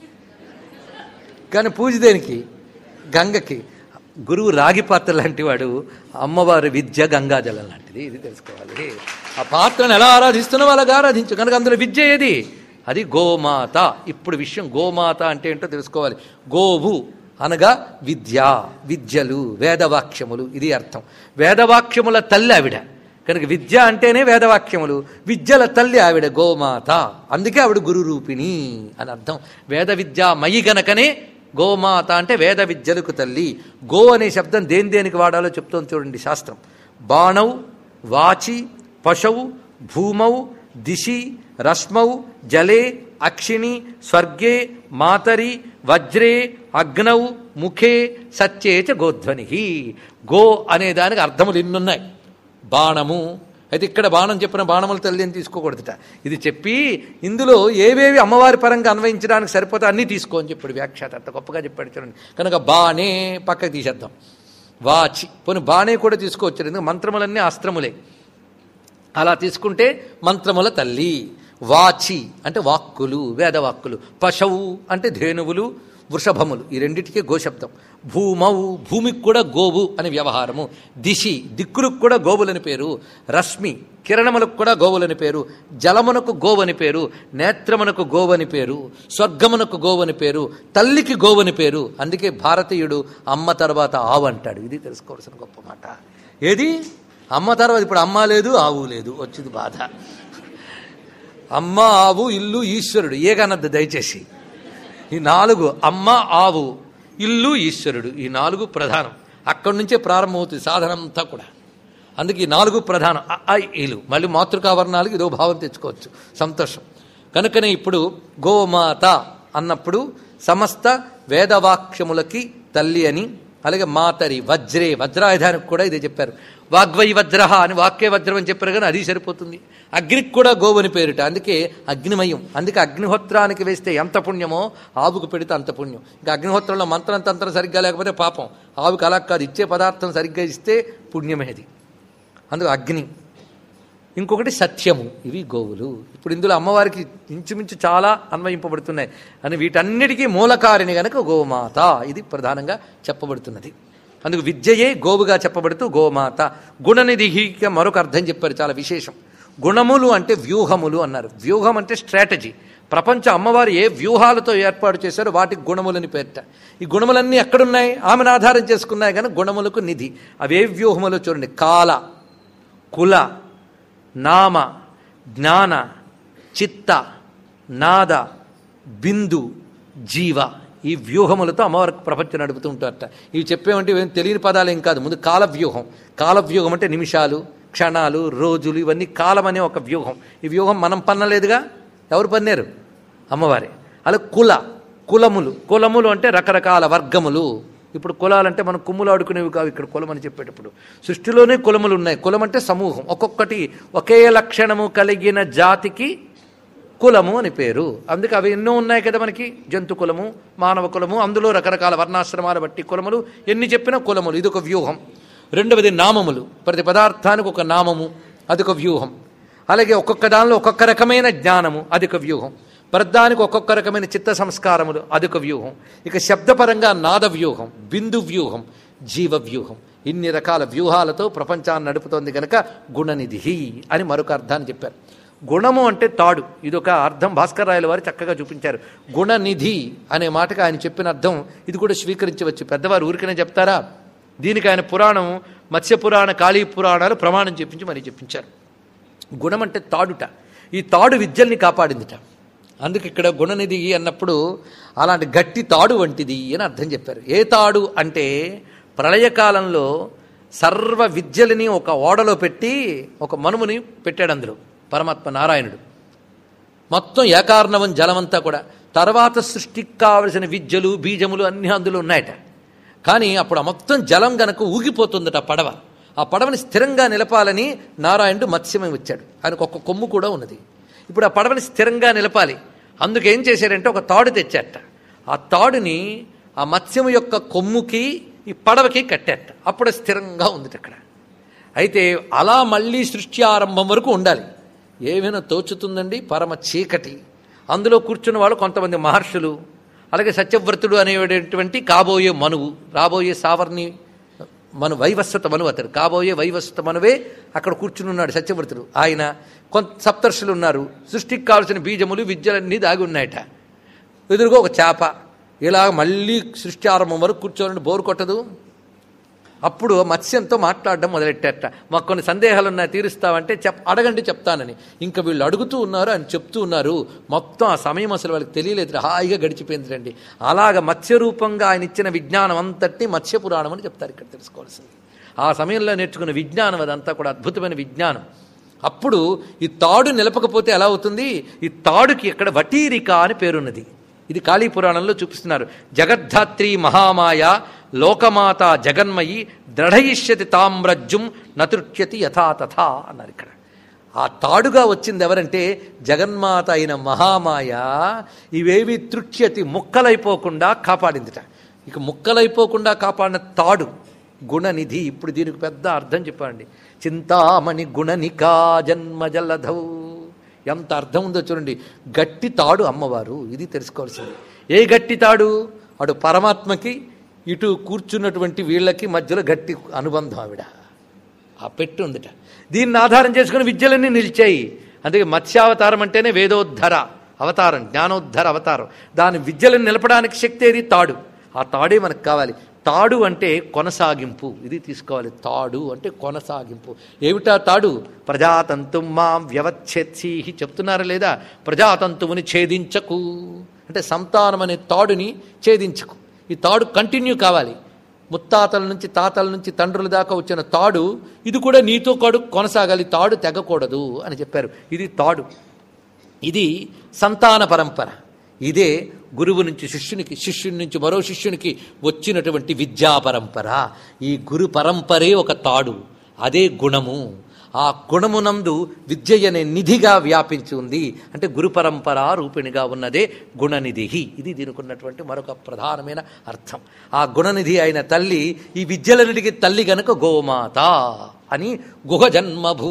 కానీ పూజ దేనికి? గంగకి. గురువు రాగి పాత్ర లాంటి వాడు, అమ్మవారి విద్య గంగాజలం లాంటిది. ఇది తెలుసుకోవాలి. ఆ పాత్రను ఎలా ఆరాధిస్తున్నావు అలాగా ఆరాధించు. కనుక అందులో విద్య ఏది? అది గోమాత. ఇప్పుడు విషయం గోమాత అంటే ఏంటో తెలుసుకోవాలి. గోవు అనగా విద్య, విద్యలు, వేదవాక్యములు, ఇది అర్థం. వేదవాక్యముల తల్లి ఆవిడ కనుక విద్య అంటేనే వేదవాక్యములు. విద్యల తల్లి ఆవిడ గోమాత. అందుకే ఆవిడ గురు రూపిణి అని అర్థం. వేద విద్య మయి గనకనే గోమాత అంటే వేద విద్యలకు తల్లి. గో అనే శబ్దం దేని దేనికి వాడాలో చెప్తోంది చూడండి శాస్త్రం. బాణౌ వాచి పశౌ భూమౌ దిశి రశ్మౌ జలే అక్షిణి స్వర్గే మాతరి వజ్రే అగ్నౌ ముఖే సత్యేచ గోధ్వని. గో అనే దానికి అర్థములు ఇన్నున్నాయి. బాణము, అయితే ఇక్కడ బాణం చెప్పిన బాణముల తల్లి అని తీసుకోకూడదుట. ఇది చెప్పి ఇందులో ఏవేవి అమ్మవారి పరంగా అన్వయించడానికి సరిపోతే అన్నీ తీసుకో అని చెప్పాడు వ్యాఖ్యాత. అంత గొప్పగా చెప్పాడు చూడండి. కనుక బాణే పక్కకి తీసేద్దాం. వాచి పోనీ బాణే కూడా తీసుకోవచ్చు, ఎందుకంటే మంత్రములన్నీ అస్త్రములే. అలా తీసుకుంటే మంత్రముల తల్లి. వాచి అంటే వాక్కులు, వేదవాక్కులు. పశవు అంటే ధేనువులు వృషభములు, ఈ రెండింటికి గోశబ్దం. భూమౌ భూమికి కూడా గోవు అని వ్యవహారము. దిశి దిక్కులకు కూడా గోవులని పేరు. రశ్మి కిరణములకు కూడా గోవులని పేరు. జలమునకు గోవని పేరు. నేత్రమునకు గోవని పేరు. స్వర్గమునకు గోవని పేరు. తల్లికి గోవని పేరు. అందుకే భారతీయుడు అమ్మ తర్వాత ఆవు అంటాడు. ఇది తెలుసుకోవాల్సిన గొప్ప మాట. ఏది అమ్మ తర్వాత ఇప్పుడు అమ్మ లేదు ఆవు లేదు, వచ్చింది బాధ. అమ్మ ఆవు ఇల్లు ఈశ్వరుడు ఏగనద్దు దయచేసి. ఈ నాలుగు అమ్మ ఆవు ఇల్లు ఈశ్వరుడు, ఈ నాలుగు ప్రధానం. అక్కడి నుంచే ప్రారంభమవుతుంది సాధన అంతా కూడా. అందుకే ఈ నాలుగు ప్రధానం. అ ఇలు మళ్ళీ మాతృకావర్ణాలకు ఇదో భావం తెచ్చుకోవచ్చు, సంతోషం. కనుకనే ఇప్పుడు గోమాత అన్నప్పుడు సమస్త వేదవాక్యములకి తల్లి అని, అలాగే మాతరి వజ్రే వజ్రాయుధానికి కూడా ఇదే చెప్పారు. వాగ్వై వజ్ర అని వాక్య వజ్రం అని చెప్పారు, కానీ అది సరిపోతుంది. అగ్నికి కూడా గోవుని పేరుట, అందుకే అగ్నిమయం. అందుకే అగ్నిహోత్రానికి వేస్తే ఎంత పుణ్యమో ఆవుకు పెడితే అంత పుణ్యం. ఇంకా అగ్నిహోత్రంలో మంత్రం తంత్రం సరిగ్గా లేకపోతే పాపం. ఆవుకు అలా కాదు, ఇచ్చే పదార్థం సరిగ్గా ఇస్తే పుణ్యమేది. అందుకు అగ్ని. ఇంకొకటి సత్యము, ఇవి గోవులు. ఇప్పుడు ఇందులో అమ్మవారికి ఇంచుమించు చాలా అన్వయింపబడుతున్నాయి అని వీటన్నిటికీ మూలకారిణి గనక గోమాత ఇది ప్రధానంగా చెప్పబడుతున్నది. అందుకు విద్యయే గోవుగా చెప్పబడుతూ గోమాత. గుణనిధికి మరొక అర్థం చెప్పారు, చాలా విశేషం. గుణములు అంటే వ్యూహములు అన్నారు. వ్యూహం అంటే స్ట్రాటజీ. ప్రపంచ అమ్మవారు ఏ వ్యూహాలతో ఏర్పాటు చేశారో వాటికి గుణములని పేర్ట. ఈ గుణములన్నీ ఎక్కడున్నాయి? ఆమెను ఆధారం చేసుకున్నాయి, కానీ గుణములకు నిధి. అవే వ్యూహములు చూడండి. కాల, కుల, నామ, జ్ఞాన, చిత్త, నాద, బిందు, జీవ, ఈ వ్యూహములతో అమ్మవారికి ప్రపంచం నడుపుతూ ఉంటారట. ఇవి చెప్పేమంటే ఏం తెలియని పదాలు ఏం కాదు. ముందు కాలవ్యూహం. కాలవ్యూహం అంటే నిమిషాలు, క్షణాలు, రోజులు, ఇవన్నీ కాలం అనే ఒక వ్యూహం. ఈ వ్యూహం మనం పన్నలేదుగా, ఎవరు పన్నారు? అమ్మవారే. అలా కుల, కులములు. కులములు అంటే రకరకాల వర్గములు. ఇప్పుడు కులాలంటే మనం కుమ్ములు ఆడుకునేవి కావు. ఇక్కడ కులం అని చెప్పేటప్పుడు సృష్టిలోనే కులములు ఉన్నాయి. కులం అంటే సమూహం, ఒక్కొక్కటి ఒకే లక్షణము కలిగిన జాతికి కులము అని పేరు. అందుకే అవి ఎన్నో ఉన్నాయి కదా మనకి. జంతు కులము, మానవ కులము, అందులో రకరకాల వర్ణాశ్రమాలు బట్టి కులములు. ఎన్ని చెప్పినా కులములు, ఇదొక వ్యూహం. రెండవది నామములు. ప్రతి పదార్థానికి ఒక నామము, అదొక వ్యూహం. అలాగే ఒక్కొక్క దానిలో ఒక్కొక్క రకమైన జ్ఞానము, అదొక వ్యూహం. ప్రధానికి ఒక్కొక్క రకమైన చిత్త సంస్కారములు, అదొక వ్యూహం. ఇక శబ్దపరంగా నాద వ్యూహం, బిందు వ్యూహం, జీవ వ్యూహం. ఇన్ని రకాల వ్యూహాలతో ప్రపంచాన్ని నడుపుతోంది కనుక గుణనిధి అని మరొక అర్థాన్ని చెప్పారు. గుణము అంటే తాడు, ఇదొక అర్థం భాస్కర్ రాయల వారు చక్కగా చూపించారు. గుణనిధి అనే మాటకు ఆయన చెప్పిన అర్థం ఇది కూడా స్వీకరించవచ్చు. పెద్దవారు ఊరికనే చెప్తారా? దీనికి ఆయన పురాణం, మత్స్యపురాణ, కాళీ పురాణాలు ప్రమాణం చెప్పించి మరీ చెప్పించారు. గుణం అంటే తాడుట. ఈ తాడు విద్యల్ని కాపాడిందిట. అందుకు ఇక్కడ గుణనిధి అన్నప్పుడు అలాంటి గట్టి తాడు వంటిది అని అర్థం చెప్పారు. ఏ తాడు అంటే ప్రళయకాలంలో సర్వ విద్యలని ఒక ఓడలో పెట్టి ఒక మనుముని పెట్టాడు. అందులో పరమాత్మ నారాయణుడు మొత్తం ఏకార్ణవం జలమంతా కూడా. తర్వాత సృష్టికి కావలసిన విద్యలు, బీజములు అన్నీ అందులో ఉన్నాయట. కానీ అప్పుడు ఆ మొత్తం జలం గనక ఊగిపోతుందట పడవ. ఆ పడవని స్థిరంగా నిలపాలని నారాయణుడు మత్స్యమై వచ్చాడు. ఆయనకు ఒక్క కొమ్ము కూడా ఉన్నది. ఇప్పుడు ఆ పడవని స్థిరంగా నిలపాలి. అందుకేం చేశారంటే ఒక తాడు తెచ్చాట. ఆ తాడుని ఆ మత్స్యము యొక్క కొమ్ముకి ఈ పడవకి కట్టాట. అప్పుడు స్థిరంగా ఉంది అక్కడ. అయితే అలా మళ్ళీ సృష్టి ఆరంభం వరకు ఉండాలి. ఏమైనా తోచుతుందండి, పరమ చీకటి. అందులో కూర్చున్న వాళ్ళు కొంతమంది మహర్షులు, అలాగే సత్యవ్రతుడు అనేటువంటి కాబోయే మనువు, రాబోయే సావర్ణి మను వైవస్వత మనువు, అతడు కాబోయే వైవస్వత మనువే అక్కడ కూర్చుని ఉన్నాడు సత్యవ్రతుడు. ఆయన కొంత సప్తర్షులు ఉన్నారు. సృష్టికి కావాల్సిన బీజములు, విద్యలన్నీ దాగి ఉన్నాయట. ఎదురుగా ఒక చేప. ఇలా మళ్ళీ సృష్టి ఆరంభం వరకు కూర్చోవాలని బోరు కొట్టదు. అప్పుడు మత్స్యంతో మాట్లాడడం మొదలెట్టారట. మాకు కొన్ని సందేహాలు ఉన్నాయి, తీరుస్తావంటే చెప్ అడగండి చెప్తానని. ఇంకా వీళ్ళు అడుగుతూ ఉన్నారు, అని చెప్తూ ఉన్నారు. మొత్తం ఆ సమయం అసలు వాళ్ళకి తెలియలేదు, హాయిగా గడిచిపోయిందిరండి. అలాగ మత్స్యరూపంగా ఆయన ఇచ్చిన విజ్ఞానం అంతటి మత్స్యపురాణం అని చెప్తారు. ఇక్కడ తెలుసుకోవాల్సింది ఆ సమయంలో నేర్చుకున్న విజ్ఞానం, అదంతా కూడా అద్భుతమైన విజ్ఞానం. అప్పుడు ఈ తాడు నిలపకపోతే ఎలా అవుతుంది? ఈ తాడుకి ఇక్కడ వటీరిక అని పేరున్నది. ఇది కాళీ పురాణంలో చూపిస్తున్నారు. జగద్ధాత్రి మహామాయ లోకమాత జగన్మయి దృఢయిష్యతి తామ్రజ్జుం నతృక్యతి యథాతథా అన్నారు. ఇక్కడ ఆ తాడుగా వచ్చింది ఎవరంటే జగన్మాత అయిన మహామాయ. ఇవేవి తృక్యతి ముక్కలైపోకుండా కాపాడిందిట. ఇక ముక్కలైపోకుండా కాపాడిన తాడు గుణనిధి. ఇప్పుడు దీనికి పెద్ద అర్థం చెప్పండి. చింతామణి గుణనికా జన్మజలధౌ. ఎంత అర్థం ఉందో చూడండి. గట్టి తాడు అమ్మవారు. ఇది తెలుసుకోవాల్సింది. ఏ గట్టి తాడు? అటు పరమాత్మకి ఇటు కూర్చున్నటువంటి వీళ్ళకి మధ్యలో గట్టి అనుబంధం ఆవిడ. ఆ పెట్టు ఉందిట. దీన్ని ఆధారం చేసుకుని విద్యలన్నీ నిలిచాయి. అందుకే మత్స్యావతారం అంటేనే వేదోద్ధర అవతారం, జ్ఞానోద్ధర అవతారం. దాని విద్యలను నిలపడానికి శక్తి ఏది? తాడు. ఆ తాడే మనకు కావాలి. తాడు అంటే కొనసాగింపు. ఇది తీసుకోవాలి. తాడు అంటే కొనసాగింపు. ఏమిటా తాడు? ప్రజాతంతు మాం వ్యవచ్ఛేత్సి చెప్తున్నారా లేదా? ప్రజాతంతువుని ఛేదించకు అంటే సంతానం అనే తాడుని ఛేదించకు. ఈ తాడు కంటిన్యూ కావాలి. ముత్తాతల నుంచి తాతల నుంచి తండ్రుల దాకా వచ్చిన తాడు ఇది కూడా నీతో కాడు కొనసాగాలి. తాడు తెగకూడదు అని చెప్పారు. ఇది తాడు. ఇది సంతాన పరంపర. ఇదే గురువు నుంచి శిష్యునికి, శిష్యుని నుంచి మరో శిష్యునికి వచ్చినటువంటి విద్యా పరంపర. ఈ గురు పరంపరే ఒక తాడు. అదే గుణము. ఆ గుణమునందు విద్య అనే నిధిగా వ్యాపించి ఉంది. అంటే గురు పరంపర రూపిణిగా ఉన్నదే గుణనిధి. ఇది దీనికి ఉన్నటువంటి మరొక ప్రధానమైన అర్థం. ఆ గుణనిధి అయిన తల్లి ఈ విద్యలన్నిటికీ తల్లి గనక గోమాత అని గుహ జన్మభూ.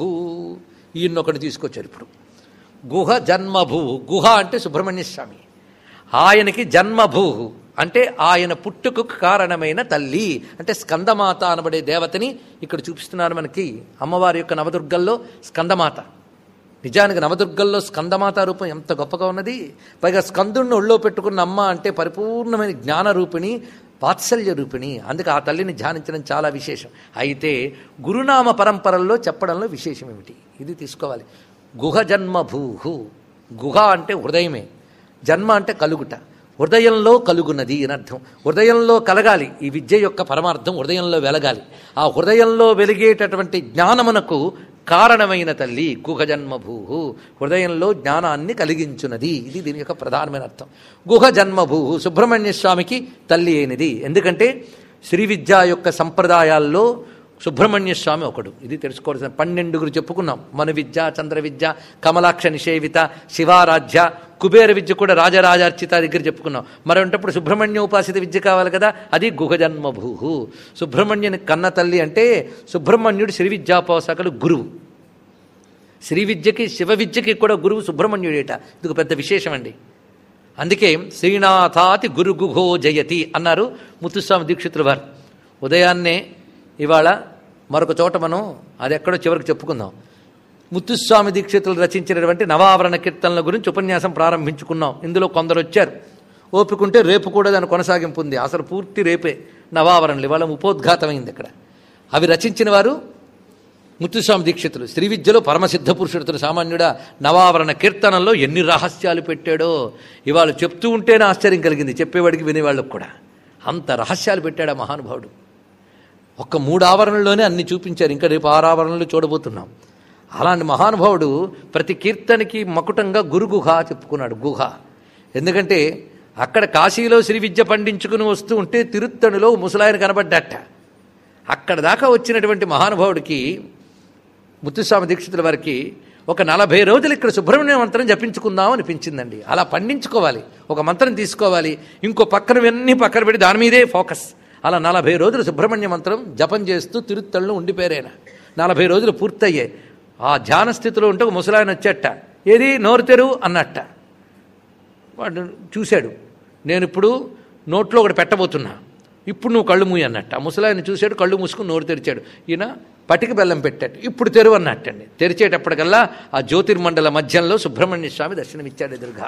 ఈయన్నొకటి తీసుకొచ్చారు ఇప్పుడు. గుహ జన్మభూ. గుహ అంటే సుబ్రహ్మణ్య స్వామి. ఆయనకి జన్మభూ అంటే ఆయన పుట్టుకు కారణమైన తల్లి. అంటే స్కందమాత అనబడే దేవతని ఇక్కడ చూపిస్తున్నారు మనకి. అమ్మవారి యొక్క నవదుర్గల్లో స్కందమాత. నిజానికి నవదుర్గల్లో స్కందమాత రూపం ఎంత గొప్పగా ఉన్నది. పైగా స్కందుణ్ణి ఒళ్ళో పెట్టుకున్న అమ్మ అంటే పరిపూర్ణమైన జ్ఞాన రూపిణి, వాత్సల్య రూపిణి. అందుకే ఆ తల్లిని ధ్యానించడం చాలా విశేషం. అయితే గురునామ పరంపరల్లో చెప్పడంలో విశేషం ఏమిటి? ఇది తీసుకోవాలి. గుహ జన్మభూహు. గుహ అంటే హృదయమే, జన్మ అంటే కలుగుట. హృదయంలో కలుగున్నది అని అర్థం. హృదయంలో కలగాలి. ఈ విద్య యొక్క పరమార్థం హృదయంలో వెలగాలి. ఆ హృదయంలో వెలిగేటటువంటి జ్ఞానమునకు కారణమైన తల్లి గుహ జన్మభూ. హృదయంలో జ్ఞానాన్ని కలిగించున్నది. ఇది దీని యొక్క ప్రధానమైన అర్థం. గుహ జన్మభూ సుబ్రహ్మణ్య స్వామికి తల్లి అయినది. ఎందుకంటే శ్రీ విద్య యొక్క సంప్రదాయాల్లో సుబ్రహ్మణ్య స్వామి ఒకడు. ఇది తెలుసుకోవాల్సిన. పన్నెండుగురు చెప్పుకున్నాం. మను విద్య, చంద్ర విద్య, కమలాక్ష నిషేవిత, శివారాధ్య, కుబేర విద్య కూడా రాజరాజార్చిత దగ్గర చెప్పుకున్నాం. మరొంటప్పుడు సుబ్రహ్మణ్య ఉపాసిత విద్య కావాలి కదా, అది గుహ జన్మభూ. సుబ్రహ్మణ్యుని కన్న తల్లి అంటే సుబ్రహ్మణ్యుడు శ్రీ విద్యాపోషకులు గురువు. శ్రీ విద్యకి శివ విద్యకి కూడా గురువు సుబ్రహ్మణ్యుడేట. ఇది పెద్ద విశేషం అండి. అందుకే శ్రీనాథాతి గురు గుహో జయతి అన్నారు ముత్తుస్వామి దీక్షితుల వారు. ఉదయాన్నే ఇవాళ మరొక చోట మనం అది ఎక్కడో చివరికి చెప్పుకుందాం. ముత్తుస్వామి దీక్షితులు రచించినటువంటి నవావరణ కీర్తనల గురించి ఉపన్యాసం ప్రారంభించుకున్నాం. ఇందులో కొందరు వచ్చారు. ఓపికంటే రేపు కూడా దాని కొనసాగింపు ఉంది. అసలు పూర్తి రేపే నవావరణలు. ఇవాళ ఉపోద్ఘాతమైంది ఇక్కడ. అవి రచించిన వారు ముత్తుస్వామి దీక్షితులు. శ్రీ విద్యలో పరమసిద్ధ పురుషుడు సామాన్యుడా. నవావరణ కీర్తనల్లో ఎన్ని రహస్యాలు పెట్టాడో ఇవాళ చెప్తూ ఉంటేనే ఆశ్చర్యం కలిగింది, చెప్పేవాడికి వినేవాళ్ళకు కూడా. అంత రహస్యాలు పెట్టాడు ఆ మహానుభావుడు. ఒక్క మూడు ఆవరణలోనే అన్ని చూపించారు. ఇంకా రేపు ఆరు ఆవరణలు చూడబోతున్నాం. అలాంటి మహానుభావుడు ప్రతి కీర్తనకి మకుటంగా గురుగుహ చెప్పుకున్నాడు. గుహ ఎందుకంటే అక్కడ కాశీలో శ్రీ విద్య పండించుకుని వస్తూ ఉంటే తిరుత్తణిలో ముసలాయన కనబడ్డట. అక్కడ దాకా వచ్చినటువంటి మహానుభావుడికి ముత్తుస్వామి దీక్షితుల వారికి ఒక నలభై రోజులు ఇక్కడ సుబ్రహ్మణ్య మంత్రం జపించుకుందాం అనిపించిందండి. అలా పండించుకోవాలి. ఒక మంత్రం తీసుకోవాలి, ఇంకో పక్కనవన్నీ పక్కన పెట్టి దాని మీదే ఫోకస్. అలా నలభై రోజులు సుబ్రహ్మణ్య మంత్రం జపం చేస్తూ తిరుత్తళ్ళు ఉండిపోయారైన. నలభై రోజులు పూర్తయ్యాయి. ఆ ధ్యాన స్థితిలో ఉంటే ఒక ముసలాయన వచ్చేట. ఏది నోరు తెరువు అన్నట్ట. వాడు చూశాడు. నేను ఇప్పుడు నోట్లో ఒకటి పెట్టబోతున్నా, ఇప్పుడు నువ్వు కళ్ళు మూయి అన్నట్టు. ఆ ముసలాయన చూశాడు, కళ్ళు మూసుకుని నోరు తెరిచాడు. ఈయన పటికి బెల్లం పెట్టాడు. ఇప్పుడు తెరువు అన్నట్టండి. తెరిచేటప్పటికల్లా ఆ జ్యోతిర్మండల మధ్యంలో సుబ్రహ్మణ్య స్వామి దర్శనమిచ్చాడు ఎదురుగా.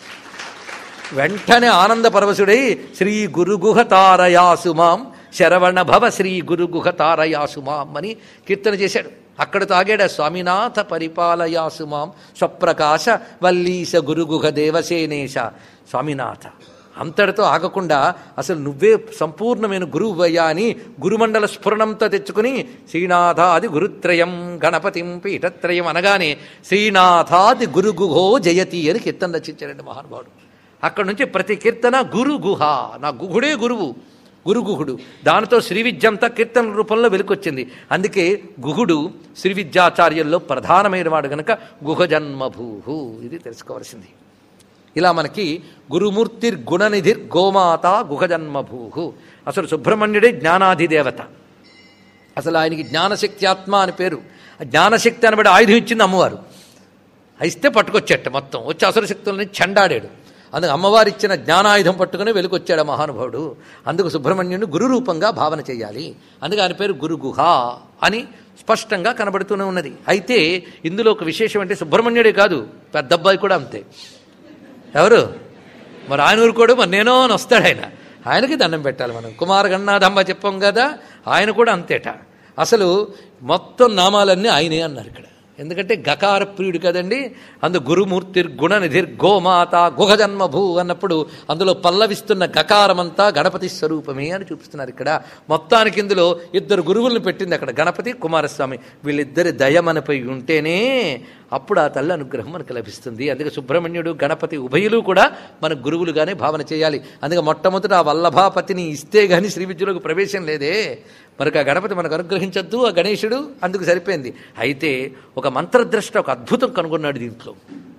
వెంటనే ఆనంద పరవశుడై శ్రీ గురుగుహ తారయాసుమాం శరవణ భవ శ్రీ గురుగుహ తారయాసుమాం అని కీర్తన చేశాడు. అక్కడ తాగాడు. స్వామినాథ పరిపాలయాసుమాం స్వప్రకాశ వల్లీశ గురుగుహ దేవసేనేశ. స్వామినాథ అంతటితో ఆగకుండా అసలు నువ్వే సంపూర్ణమైన గురువు అయ్యా అని గురుమండల స్ఫురణంతో తెచ్చుకుని శ్రీనాథాది గురుత్రయం గణపతిం పీఠత్రయం అనగానే శ్రీనాథాది గురుగుహో జయతి అని కీర్తన రచించారండి మహానుభావుడు. అక్కడి నుంచి ప్రతి కీర్తన గురు గుహ, నా గుహుడే గురువు, గురుగుహుడు. దానితో శ్రీ విద్య అంతా కీర్తన రూపంలో వెలుకొచ్చింది. అందుకే గుహుడు శ్రీ విద్యాచార్యుల్లో ప్రధానమైన వాడు గనక గుహ జన్మభూహు. ఇది తెలుసుకోవాల్సింది. ఇలా మనకి గురుమూర్తిర్ గుణనిధిర్ గోమాత గుహ జన్మభూహు. అసలు సుబ్రహ్మణ్యుడే జ్ఞానాధిదేవత. అసలు ఆయనకి జ్ఞానశక్తి ఆత్మ అని పేరు. జ్ఞానశక్తి అనబడి ఆయుధం ఇచ్చింది అమ్మవారు. ఇస్తే పట్టుకొచ్చేట మొత్తం వచ్చి అసుర శక్తులని చెండాడాడు. అందుకు అమ్మవారు ఇచ్చిన జ్ఞానాయుధం పట్టుకుని వెలుకొచ్చాడు మహానుభావుడు. అందుకు సుబ్రహ్మణ్యుని గురు రూపంగా భావన చేయాలి. అందుకు ఆయన పేరు గురుగుహ అని స్పష్టంగా కనబడుతూనే ఉన్నది. అయితే ఇందులో ఒక విశేషం అంటే సుబ్రహ్మణ్యుడే కాదు, పెద్ద అబ్బాయి కూడా అంతే. ఎవరు మరి ఆయన ఊరుకోడు, మరి నేనో అని వస్తాడు ఆయన. ఆయనకి దండం పెట్టాలి మనం. కుమార గణనాథమ్మ చెప్పాం కదా, ఆయన కూడా అంతేట. అసలు మొత్తం నామాలన్నీ ఆయనే అన్నారు ఇక్కడ. ఎందుకంటే గకార ప్రియుడు కదండి. అందు గురుమూర్తిర్ గుణనిధిర్ గోమాత గుహ జన్మభూ అన్నప్పుడు అందులో పల్లవిస్తున్న గకారమంతా గణపతి స్వరూపమే అని చూపిస్తున్నారు ఇక్కడ. మొత్తానికి ఇందులో ఇద్దరు గురువులను పెట్టింది అక్కడ, గణపతి కుమారస్వామి. వీళ్ళిద్దరి దయ మనపై ఉంటేనే అప్పుడు ఆ తల్లి అనుగ్రహం మనకు లభిస్తుంది. అందుకే సుబ్రహ్మణ్యుడు గణపతి ఉభయులు కూడా మన గురువులుగానే భావన చేయాలి. అందుకే మొట్టమొదట ఆ వల్లభాపతిని ఇస్తే గాని శ్రీ విద్యలోకి ప్రవేశం లేదే. మనకు ఆ గణపతి మనకు అనుగ్రహించద్దు, ఆ గణేశుడు అందుకు సరిపోయింది. అయితే ఒక మంత్రద్రష్ట ఒక అద్భుతం కనుగొన్నాడు దీంట్లో.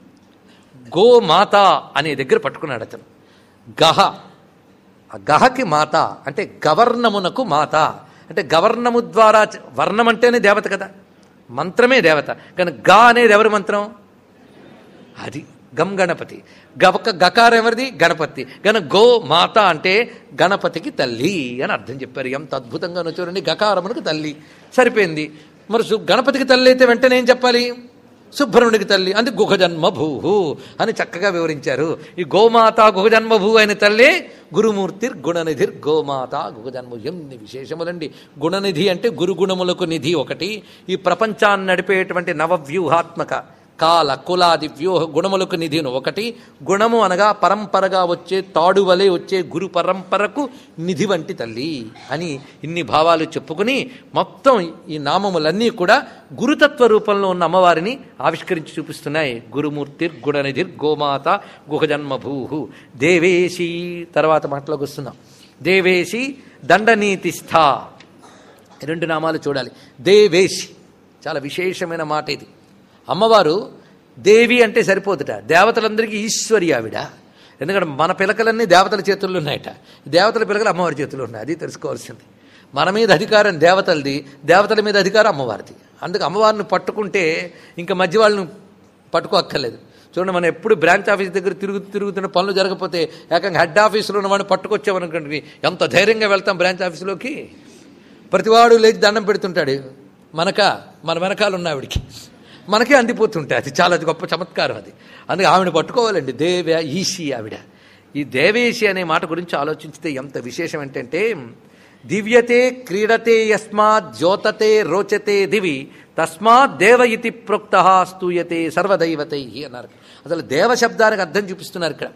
గోమాత అనే దగ్గర పట్టుకున్నాడు అతను. గహ, ఆ గహకి మాత అంటే గవర్ణమునకు మాత అంటే గవర్ణము ద్వారా, వర్ణం అంటేనే దేవత కదా, మంత్రమే దేవత. కానీ గా అనేది ఎవరి మంత్రం? అది గం గణపతి. గవక గకారం ఎవరిది? గణపతి. గన గో మాత అంటే గణపతికి తల్లి అని అర్థం చెప్పారు. ఎంత అద్భుతంగా చూడండి, గకారమునికి తల్లి సరిపోయింది. మరి గణపతికి తల్లి అయితే వెంటనే ఏం చెప్పాలి? సుబ్రహ్మణ్యుడికి తల్లి, అంటే గుహ జన్మభూ అని చక్కగా వివరించారు. ఈ గోమాత గుహ జన్మభూ అయిన తల్లే గురుమూర్తిర్ గుణనిధిర్ గోమాత గుహ జన్మ. ఎన్ని విశేషములండి. గుణనిధి అంటే గురుగుణములకు నిధి ఒకటి. ఈ ప్రపంచాన్ని నడిపేటువంటి నవవ్యూహాత్మక కాల కులాది వ్యూహ గుణములకు నిధిను ఒకటి. గుణము అనగా పరంపరగా వచ్చే తాడు వలె వచ్చే గురు పరంపరకు నిధి వంటి తల్లి అని ఇన్ని భావాలు చెప్పుకుని మొత్తం ఈ నామములన్నీ కూడా గురుతత్వ రూపంలో ఉన్న అమ్మవారిని ఆవిష్కరించి చూపిస్తున్నాయి. గురుమూర్తిర్ గుణనిధిర్ గోమాత గుహ జన్మభూ దేవేశి. తర్వాత మాటలోకి వస్తున్నాం. దేవేశి దండనీతిస్థ. రెండు నామాలు చూడాలి. దేవేశి చాలా విశేషమైన మాట ఇది. అమ్మవారు దేవి అంటే సరిపోతుట, దేవతలందరికీ ఈశ్వరి ఆవిడ. ఎందుకంటే మన పిలకలన్నీ దేవతల చేతుల్లో ఉన్నాయట, దేవతల పిలకలు అమ్మవారి చేతుల్లో ఉన్నాయి. అది తెలుసుకోవాల్సింది. మన మీద అధికారం దేవతలది, దేవతల మీద అధికారం అమ్మవారిది. అందుకు అమ్మవారిని పట్టుకుంటే ఇంకా మధ్య వాళ్ళని పట్టుకోక్కర్లేదు. చూడండి, మనం ఎప్పుడు బ్రాంచ్ ఆఫీస్ దగ్గర తిరుగు తిరుగుతున్న పనులు జరగకపోతే ఏకంగా హెడ్ ఆఫీసులో ఉన్న వాడిని పట్టుకొచ్చామనుకోండి, ఎంత ధైర్యంగా వెళ్తాం బ్రాంచ్ ఆఫీసులోకి. ప్రతివాడు లేచి దండం పెడుతుంటాడు. మనక మన వెనకాల ఉన్న ఆవిడికి మనకే అందిపోతుంటాయి. అది చాలా గొప్ప చమత్కారం అది. అందుకే ఆవిడ పట్టుకోవాలండి. దేవ ఈశి ఆవిడ. ఈ దేవేశి అనే మాట గురించి ఆలోచించితే ఎంత విశేషం ఏంటంటే, దివ్యతే క్రీడతే యస్మాత్ జ్యోతతే రోచతే దివి తస్మాత్ దేవ ఇతి ప్రోక్త స్తూయతే సర్వదైవతై అన్నారు. అసలు దేవ శబ్దానికి అర్థం చూపిస్తున్నారు ఇక్కడ.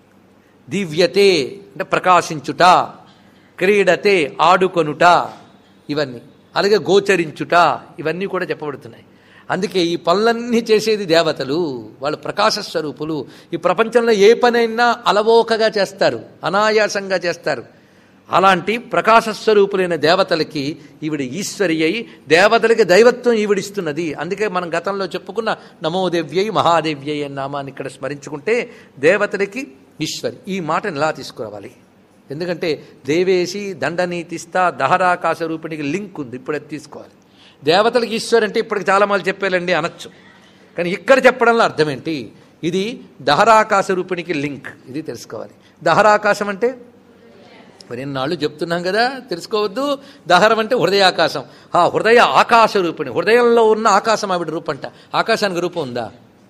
దివ్యతే అంటే ప్రకాశించుట, క్రీడతే ఆడుకొనుట, ఇవన్నీ అలాగే గోచరించుట, ఇవన్నీ కూడా చెప్పబడుతున్నాయి. అందుకే ఈ పనులన్నీ చేసేది దేవతలు, వాళ్ళు ప్రకాశ స్వరూపులు. ఈ ప్రపంచంలో ఏ పనైనా అలవోకగా చేస్తారు, అనాయాసంగా చేస్తారు. అలాంటి ప్రకాశస్వరూపులైన దేవతలకి ఈవిడ ఈశ్వరి అయి దేవతలకి దైవత్వం ఈవిడిస్తున్నది. అందుకే మనం గతంలో చెప్పుకున్న నమోదేవ్యై మహాదేవ్యై అనే నామాన్ని ఇక్కడ స్మరించుకుంటే దేవతలకి ఈశ్వరి. ఈ మాటను ఎలా తీసుకురావాలి? ఎందుకంటే దేవేశి దండనీతిస్తా దహరాకాశ రూపిణికి లింక్ ఉంది. ఇప్పుడు అది తీసుకోవాలి. దేవతలకు ఈశ్వరు అంటే ఇప్పటికి చాలా మంది చెప్పాలండి అనొచ్చు, కానీ ఇక్కడ చెప్పడంలో అర్థం ఏంటి? ఇది దహరాకాశ రూపిణికి లింక్. ఇది తెలుసుకోవాలి. దహరాకాశం అంటే మరి ఎన్నాళ్ళు చెప్తున్నాం కదా, తెలుసుకోవద్దు. దహరం అంటే హృదయాకాశం. ఆ హృదయ ఆకాశ రూపిణి, హృదయంలో ఉన్న ఆకాశం ఆవిడ రూపంట. ఆకాశానికి రూపం ఉందా?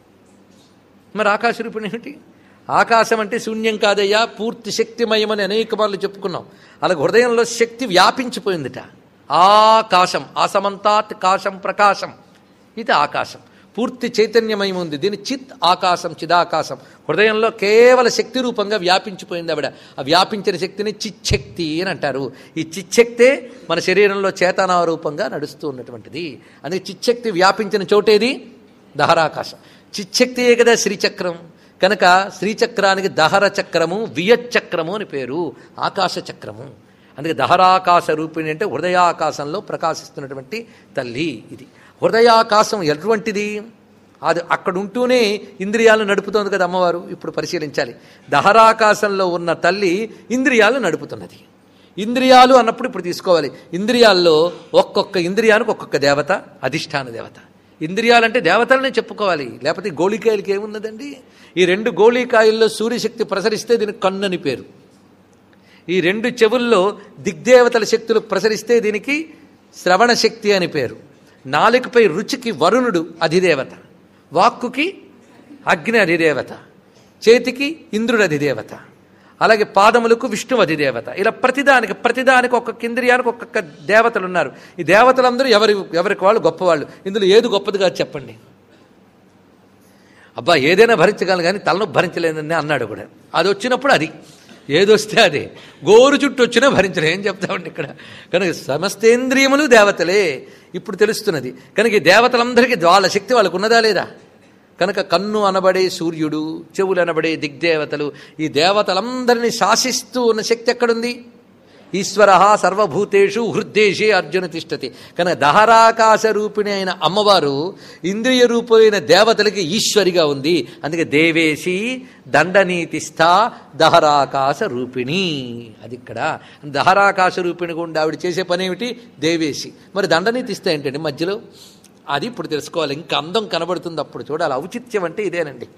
మరి ఆకాశ రూపిణి ఏంటి? ఆకాశం అంటే శూన్యం కాదయ్యా, పూర్తి శక్తిమయమని అనేక మార్లు చెప్పుకున్నాం. అలాగే హృదయంలో శక్తి వ్యాపించిపోయిందిట. ఆకాశం, ఆసమంతాత్ కాశం ప్రకాశం, ఇది ఆకాశం. పూర్తి చైతన్యమయం ఉంది. దీని చిత్ ఆకాశం, చిదాకాశం. హృదయంలో కేవల శక్తి రూపంగా వ్యాపించిపోయింది ఆవిడ. ఆ వ్యాపించిన శక్తిని చిచ్చక్తి అని అంటారు. ఈ చిచ్చక్తే మన శరీరంలో చేతనా రూపంగా నడుస్తూ ఉన్నటువంటిది. అందుకే చిచ్చక్తి వ్యాపించిన చోటేది దహరాకాశం. చిచ్చక్తియే కదా శ్రీచక్రం. కనుక శ్రీచక్రానికి దహర చక్రము, వియచ్చక్రము అని పేరు, ఆకాశ చక్రము. అందుకే దహరాకాశ రూపిణి అంటే హృదయాకాశంలో ప్రకాశిస్తున్నటువంటి తల్లి. ఇది హృదయాకాశం ఎటువంటిది? అది అక్కడ ఉంటూనే ఇంద్రియాలను నడుపుతోంది కదా అమ్మవారు. ఇప్పుడు పరిశీలించాలి. దహరాకాశంలో ఉన్న తల్లి ఇంద్రియాలను నడుపుతున్నది. ఇంద్రియాలు అన్నప్పుడు ఇప్పుడు తీసుకోవాలి. ఇంద్రియాల్లో ఒక్కొక్క ఇంద్రియానికి ఒక్కొక్క దేవత, అధిష్టాన దేవత. ఇంద్రియాలంటే దేవతలనే చెప్పుకోవాలి, లేకపోతే గోళికాయలకి ఏమున్నదండి? ఈ రెండు గోళికాయల్లో సూర్యశక్తి ప్రసరిస్తే దీనికి కన్ను అని పేరు. ఈ రెండు చెవుల్లో దిగ్దేవతల శక్తులు ప్రసరిస్తే దీనికి శ్రవణ శక్తి అని పేరు. నాలుకపై రుచికి వరుణుడు అధిదేవత, వాక్కుకి అగ్ని అధిదేవత, చేతికి ఇంద్రుడు అధిదేవత, అలాగే పాదములకు విష్ణువు అధిదేవత. ఇలా ప్రతిదానికి ప్రతిదానికి ఒక్కొక్క ఇంద్రియానికి ఒక్కొక్క దేవతలు ఉన్నారు. ఈ దేవతలందరూ ఎవరి ఎవరికి వాళ్ళు గొప్పవాళ్ళు. ఇందులో ఏది గొప్పదిగా చెప్పండి? అబ్బా ఏదైనా భరించగలను కానీ తలనొప్పి భరించలేదని అన్నాడు కూడా. అది వచ్చినప్పుడు అది ఏదొస్తే అదే. గోరు చుట్టూ వచ్చినా భరించలే, ఏం చెప్తామండి ఇక్కడ. కనుక సమస్తేంద్రియములు దేవతలే ఇప్పుడు తెలుస్తున్నది. కనుక ఈ దేవతలందరికీ వాళ్ళ శక్తి వాళ్ళకు ఉన్నదా లేదా? కనుక కన్ను అనబడే సూర్యుడు, చెవులు అనబడే దిగ్దేవతలు, ఈ దేవతలందరినీ శాసిస్తూ ఉన్న శక్తి ఎక్కడుంది? ఈశ్వర సర్వభూతేషు హృద్దేశే అర్జున తిష్టతి. కనుక దహరాకాశ రూపిణి అయిన అమ్మవారు ఇంద్రియ రూపమైన దేవతలకి ఈశ్వరిగా ఉంది. అందుకే దేవేశి దండనీతిస్థా దహరాకాశ రూపిణి. అది ఇక్కడ దహరాకాశ రూపిణి గుండా ఆవిడ చేసే పని ఏమిటి? దేవేశి. మరి దండనీతిస్థ ఏంటండి మధ్యలో? అది ఇప్పుడు తెలుసుకోవాలి. ఇంకా అందం కనబడుతుంది అప్పుడు చూడాలి. ఔచిత్యం అంటే ఇదేనండి.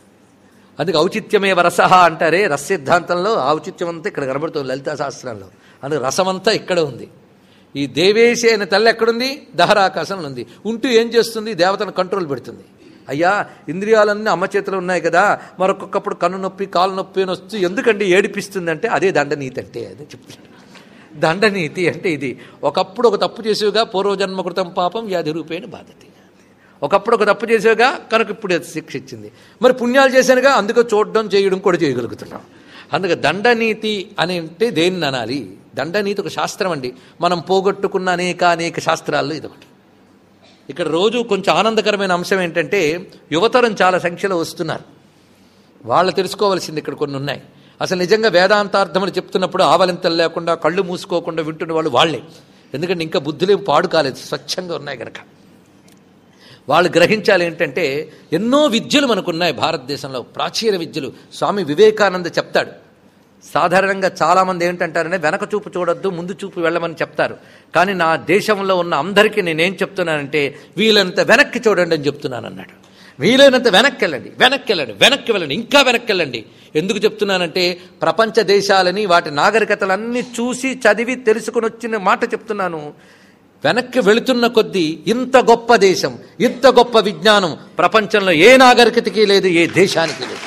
అందుకే ఔచిత్యమే రసహ అంటారే, రస సిద్ధాంతంలో ఔచిత్యం అంతా ఇక్కడ కనబడుతుంది లలితా శాస్త్రంలో. అందుకే రసమంతా ఇక్కడ ఉంది. ఈ దేవేశి అయిన తల్లి ఎక్కడుంది? దహరాకాశంలో ఉంది. ఉంటూ ఏం చేస్తుంది? దేవతను కంట్రోల్ పెడుతుంది. అయ్యా ఇంద్రియాలన్నీ అమ్మ చేతిలో ఉన్నాయి కదా, మరొకప్పుడు కన్ను నొప్పి కాలు నొప్పి అని వస్తూ ఎందుకంటే ఏడిపిస్తుంది అంటే అదే దండనీతి అంటే అని చెప్తున్నాడు. దండనీతి అంటే ఇది. ఒకప్పుడు ఒక తప్పు చేసేవిగా పూర్వజన్మకృతం పాపం వ్యాధి రూపేణ బాధతి. ఒకప్పుడు ఒక తప్పు చేసేవిగా కనుక ఇప్పుడు శిక్ష ఇచ్చింది. మరి పుణ్యాలు చేశానుగా, అందుకే చూడడం చేయడం కూడా చేయగలుగుతున్నాం. అందుకే దండనీతి అని అంటే దేన్ని అనాలి? దండనీతి ఒక శాస్త్రం అండి. మనం పోగొట్టుకున్న అనేక అనేక శాస్త్రాల్లో ఇదొకటి. ఇక్కడ రోజు కొంచెం ఆనందకరమైన అంశం ఏంటంటే యువతరం చాలా సంఖ్యలో వస్తున్నారు. వాళ్ళు తెలుసుకోవాల్సింది ఇక్కడ కొన్ని ఉన్నాయి. అసలు నిజంగా వేదాంతార్థమని చెప్తున్నప్పుడు ఆవలింతలు లేకుండా కళ్ళు మూసుకోకుండా వింటున్న వాళ్ళు వాళ్ళే. ఎందుకంటే ఇంకా బుద్ధులేం పాడు కాలేదు, స్వచ్ఛంగా ఉన్నాయి కనుక. వాళ్ళు గ్రహించాలి ఏంటంటే ఎన్నో విద్యలు మనకున్నాయి భారతదేశంలో, ప్రాచీన విద్యలు. స్వామి వివేకానంద చెప్తాడు. సాధారణంగా చాలామంది ఏంటంటారంటే వెనక చూపు చూడొద్దు, ముందు చూపు వెళ్ళమని చెప్తారు. కానీ నా దేశంలో ఉన్న అందరికీ నేనేం చెప్తున్నానంటే వీళ్ళంత వెనక్కి చూడండి అని చెప్తున్నాను అన్నాడు. వీలైనంత వెనక్కి వెళ్ళండి, వెనక్కి వెళ్ళండి, వెనక్కి వెళ్ళండి, ఇంకా వెనక్కి వెళ్ళండి. ఎందుకు చెప్తున్నానంటే ప్రపంచ దేశాలని వాటి నాగరికతలన్నీ చూసి చదివి తెలుసుకుని వచ్చిన మాట చెప్తున్నాను. వెనక్కి వెళుతున్న కొద్దీ ఇంత గొప్ప దేశం, ఇంత గొప్ప విజ్ఞానం ప్రపంచంలో ఏ నాగరికతకి లేదు, ఏ దేశానికి లేదు.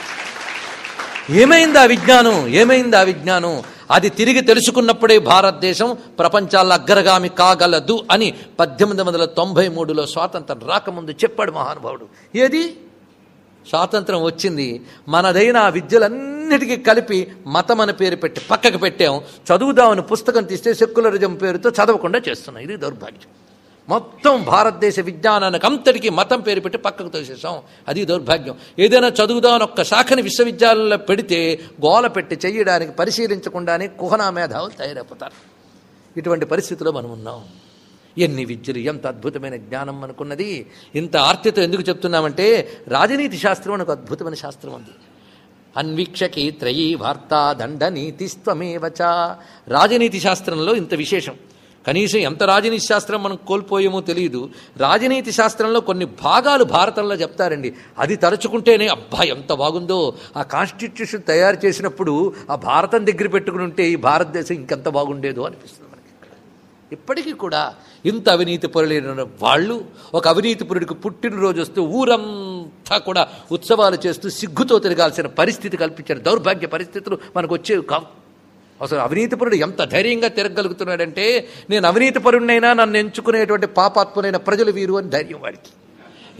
ఏమైంది ఆ విజ్ఞానం? ఏమైంది ఆ విజ్ఞానం? అది తిరిగి తెలుసుకున్నప్పుడే భారతదేశం ప్రపంచాల్లో అగ్రగామి కాగలదు అని పద్దెనిమిది వందల తొంభై మూడులో స్వాతంత్రం రాకముందు చెప్పాడు మహానుభావుడు. ఏది? స్వాతంత్రం వచ్చింది, మనదైన ఆ విద్యలన్నిటికీ కలిపి మతం అని పేరు పెట్టి పక్కకు పెట్టాం. చదువుదామని పుస్తకం తీస్తే సెక్యులరిజం పేరుతో చదవకుండా చేస్తున్నాం. ఇది దౌర్భాగ్యం. మొత్తం భారతదేశ విజ్ఞానానికి అంతటికీ మతం పేరు పెట్టి పక్కకు తోసేసాం. అది దౌర్భాగ్యం. ఏదైనా చదువుదామని ఒక్క శాఖని విశ్వవిద్యాలయంలో పెడితే గోల పెట్టి చెయ్యడానికి పరిశీలించకుండానే కుహనా మేధావులు తయారైపోతారు. ఇటువంటి పరిస్థితిలో మనం ఉన్నాం. ఎన్ని విద్యలు, ఎంత అద్భుతమైన జ్ఞానం మనకున్నది. ఇంత ఆర్తితో ఎందుకు చెప్తున్నామంటే రాజనీతి శాస్త్రం అని ఒక అద్భుతమైన శాస్త్రం ఉంది. అన్వీక్షకి త్రయీ వార్తా దండ నీతిస్త్వమేవచ. రాజనీతి శాస్త్రంలో ఇంత విశేషం. కనీసం ఎంత రాజనీతి శాస్త్రం మనం కోల్పోయేమో తెలియదు. రాజనీతి శాస్త్రంలో కొన్ని భాగాలు భారతంలో చెప్తారండి. అది తలుచుకుంటేనే అబ్బా ఎంత బాగుందో. ఆ కాన్స్టిట్యూషన్ తయారు చేసినప్పుడు ఆ భారతం దగ్గర పెట్టుకుని ఉంటే ఈ భారతదేశం ఇంకెంత బాగుండేదో అనిపిస్తుంది మనకి. ఇప్పటికీ కూడా ఇంత అవినీతి పరులైన వాళ్ళు ఒక అవినీతి పరుడికి పుట్టినరోజు వస్తూ ఊరంతా కూడా ఉత్సవాలు చేస్తూ సిగ్గుతో తిరగాల్సిన పరిస్థితి కల్పించారు. దౌర్భాగ్య పరిస్థితులు మనకు వచ్చేవి కావు. అసలు అవినీతిపరుడు ఎంత ధైర్యంగా తిరగలుగుతున్నాడంటే నేను అవినీతిపరుడినైనా నన్ను ఎంచుకునేటువంటి పాపాత్ములైన ప్రజలు వీరు అని ధైర్యం వాడికి.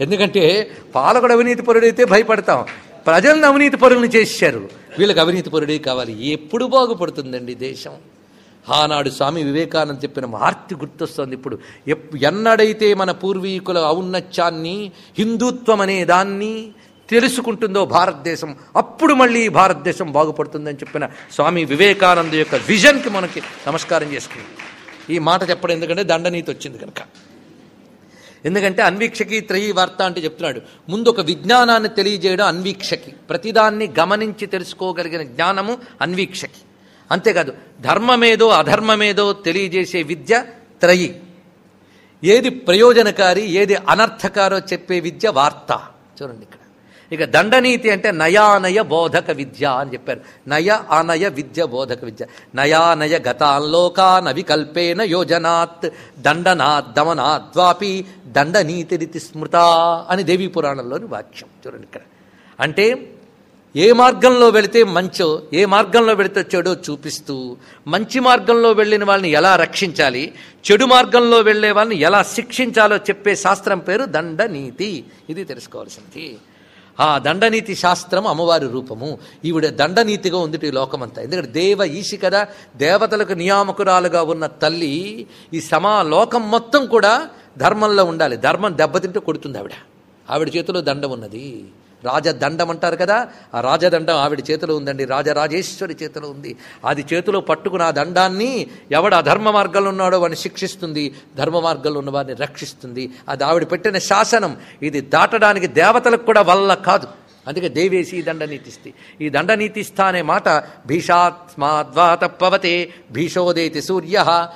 ఎందుకంటే పాలకుడు అవినీతి పరుడైతే భయపడతాం, ప్రజలను అవినీతి పరులను చేశారు, వీళ్ళకి అవినీతి పరుడే కావాలి. ఎప్పుడు బాగుపడుతుందండి దేశం? ఆనాడు స్వామి వివేకానంద చెప్పిన మార్తి గుర్తొస్తుంది ఇప్పుడు. ఎన్నడైతే మన పూర్వీకుల ఔన్నత్యాన్ని, హిందుత్వం అనే దాన్ని తెలుసుకుంటుందో భారతదేశం, అప్పుడు మళ్ళీ భారతదేశం బాగుపడుతుందని చెప్పిన స్వామి వివేకానంద యొక్క విజన్కి మనకి నమస్కారం చేసుకుంది. ఈ మాట చెప్పడం ఎందుకంటే దండనీతి వచ్చింది కనుక. ఎందుకంటే అన్వీక్షకి త్రయీ వార్త అంటే చెప్తున్నాడు, ముందు ఒక విజ్ఞానాన్ని తెలియజేయడం అన్వీక్షకి, ప్రతిదాన్ని గమనించి తెలుసుకోగలిగిన జ్ఞానము అన్వీక్షకి. అంతేకాదు ధర్మమేదో అధర్మమేదో తెలియజేసే విద్య త్రయి. ఏది ప్రయోజనకారి ఏది అనర్థకారో చెప్పే విద్య వార్త. చూడండి ఇక్కడ. ఇక దండనీతి అంటే నయానయ బోధక విద్య అని చెప్పారు. నయ అనయ విద్య బోధక విద్య. నయానయ గతాల్లోకాన్ అవికల్పేన యోజనాత్ దండనాత్ దమనాద్వాపి దండనీతిరితి స్మృత అని దేవీ పురాణంలోని వాక్యం. చూడండి ఇక్కడ. అంటే ఏ మార్గంలో వెళితే మంచో, ఏ మార్గంలో వెళితే చెడో చూపిస్తూ, మంచి మార్గంలో వెళ్ళిన వాళ్ళని ఎలా రక్షించాలి, చెడు మార్గంలో వెళ్లే వాళ్ళని ఎలా శిక్షించాలో చెప్పే శాస్త్రం పేరు దండనీతి. ఇది తెలుసుకోవాల్సింది. ఆ దండనీతి శాస్త్రం అమ్మవారి రూపము. ఈవిడ దండనీతిగా ఉంది ఈ లోకమంతా. ఎందుకంటే దేవ ఈశి కదా, దేవతలకు నియామకురాలుగా ఉన్న తల్లి ఈ సమా లోకం మొత్తం కూడా ధర్మంలో ఉండాలి. ధర్మం దెబ్బతింటే కొడుతుంది ఆవిడ. ఆవిడ చేతిలో దండం ఉన్నది. రాజదండం అంటారు కదా, ఆ రాజదండం ఆవిడ చేతిలో ఉందండి, రాజరాజేశ్వరి చేతిలో ఉంది. అది చేతిలో పట్టుకున్న ఆ దండాన్ని ఎవడు అధర్మ మార్గంలో ఉన్నాడో వాడిని శిక్షిస్తుంది, ధర్మ మార్గంలో ఉన్న వారిని రక్షిస్తుంది. అది ఆవిడ పెట్టిన శాసనం. ఇది దాటడానికి దేవతలకు కూడా వల్ల కాదు. అందుకే దేవేసి దండనీతిస్తి. ఈ దండనీతిస్థ అనే మాట భీషాస్మాద్వాత పవతే భీషోదేతి సూర్య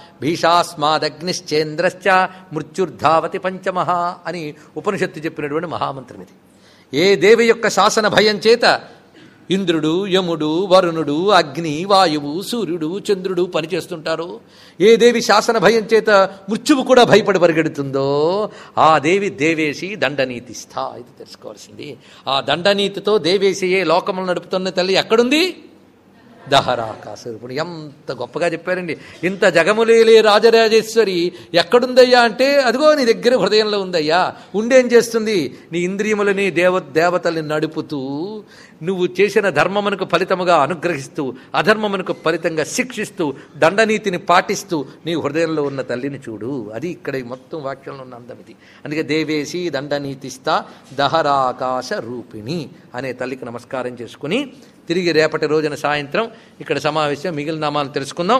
భీషాస్మాదగ్నిశ్చేంద్రశ్చ మృత్యుర్ధావతి పంచమః అని ఉపనిషత్తు చెప్పినటువంటి మహామంత్రం ఇది. ఏ దేవి యొక్క శాసన భయం చేత ఇంద్రుడు, యముడు, వరుణుడు, అగ్ని, వాయువు, సూర్యుడు, చంద్రుడు పనిచేస్తుంటారో, ఏ దేవి శాసన భయం చేత మృత్యువు కూడా భయపడి పరిగెడుతుందో ఆ దేవి దేవేసి దండనీతిస్థ. ఇది తెలుసుకోవాల్సింది. ఆ దండనీతితో దేవేసి ఏ లోకములు నడుపుతున్న తల్లి ఎక్కడుంది? దహరాకాశరూపుడు. ఎంత గొప్పగా చెప్పారండి. ఇంత జగములేలే రాజరాజేశ్వరి ఎక్కడుందయ్యా అంటే అదిగో నీ దగ్గర హృదయంలో ఉందయ్యా. ఉండేం చేస్తుంది? నీ ఇంద్రియములని దేవ దేవతల్ని నడుపుతూ, నువ్వు చేసిన ధర్మమునకు ఫలితముగా అనుగ్రహిస్తూ, అధర్మమునకు ఫలితంగా శిక్షిస్తూ, దండనీతిని పాటిస్తూ నీ హృదయంలో ఉన్న తల్లిని చూడు. అది ఇక్కడ మొత్తం వాక్యంలో ఉన్న అందం ఇది. అందుకే దేవేసి దండనీతిస్థ దహరాకాశ రూపిణి అనే తల్లికి నమస్కారం చేసుకుని తిరిగి రేపటి రోజున సాయంత్రం ఇక్కడ సమావేశం మిగిలిన నామాలు తెలుసుకుందాం.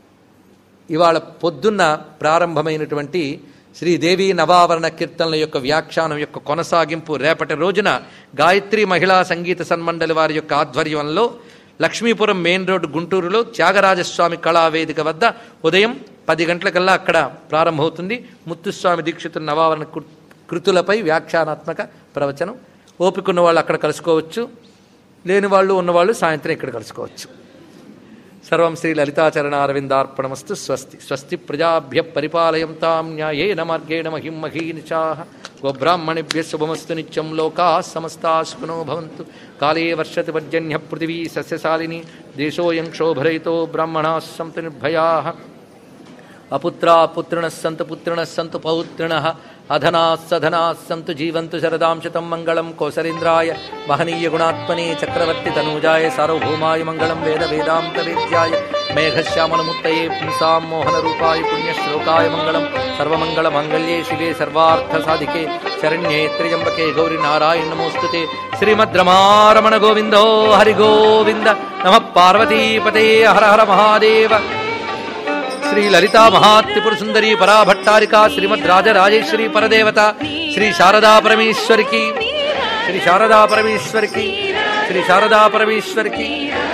ఇవాళ పొద్దున్న ప్రారంభమైనటువంటి శ్రీదేవి నవావరణ కీర్తనల యొక్క వ్యాఖ్యానం యొక్క కొనసాగింపు రేపటి రోజున గాయత్రి మహిళా సంగీత సన్మండలి వారి యొక్క ఆధ్వర్యంలో లక్ష్మీపురం మెయిన్ రోడ్డు గుంటూరులో త్యాగరాజస్వామి కళావేదిక వద్ద ఉదయం పది గంటలకల్లా అక్కడ ప్రారంభమవుతుంది. ముత్తుస్వామి దీక్షితుల నవావరణ కృతులపై వ్యాఖ్యానాత్మక ప్రవచనం. ఓపికన్న వాళ్ళు అక్కడ కలుసుకోవచ్చు, లేని వాళ్ళు ఉన్నవాళ్ళు సాయంత్రం ఇక్కడ కలుసుకోవచ్చు. సర్వం శ్రీ లలితాచరణ అరవిందార్పణమస్తు. స్వస్తి స్వస్తి ప్రజాభ్య పరిపాలయంతాం న్యాయేన మార్గేణ మహిం మహీనిచాః. గోబ్రాహ్మణేభ్యः శుభమస్తు నిత్యం. లోకాః సమస్తాః సుఖినో భవంతు. కాళే వర్షతి పర్జన్యః పృథివీ సస్యశాలిని. దేశోऽयं క్షోభరహితో బ్రాహ్మణాः సంతు నిర్భయాः. అపుత్రా పుత్రిణః సంతు పుత్రిణః సంతు పౌత్రిణః. అధనాः సధనాः సంతు జీవంతు శరదాం శతం. మంగళం కౌసలేంద్రాయ మహనీయ గుణాత్మనే చక్రవర్తి తనూజాయ సార్వభౌమాయ మంగళం. వేద వేదాంత వేద్యాయ మేఘశ్యామలముత్తయే పుంసాం మోహన రూపాయ పుణ్యశ్లోకాయ మంగళం. సర్వమంగళ మాంగళ్యే శివే సర్వార్థ సాధికే శరణ్యే త్ర్యంబకే గౌరి నారాయణ నమోస్తుతే. శ్రీమద్రమారమణ గోవిందో హరి గోవింద. నమః పార్వతీపతే. హర హర మహాదేవ. శ్రీ లలితా మహాత్రిపుర సుందరి పరాభట్టారికా శ్రీమద్ రాజరాజేశ్వరి పరదేవత శ్రీ శారదా పరమేశ్వరికి శ్రీ శారదా పరమేశ్వరికి శ్రీ శారదా పరమేశ్వరికి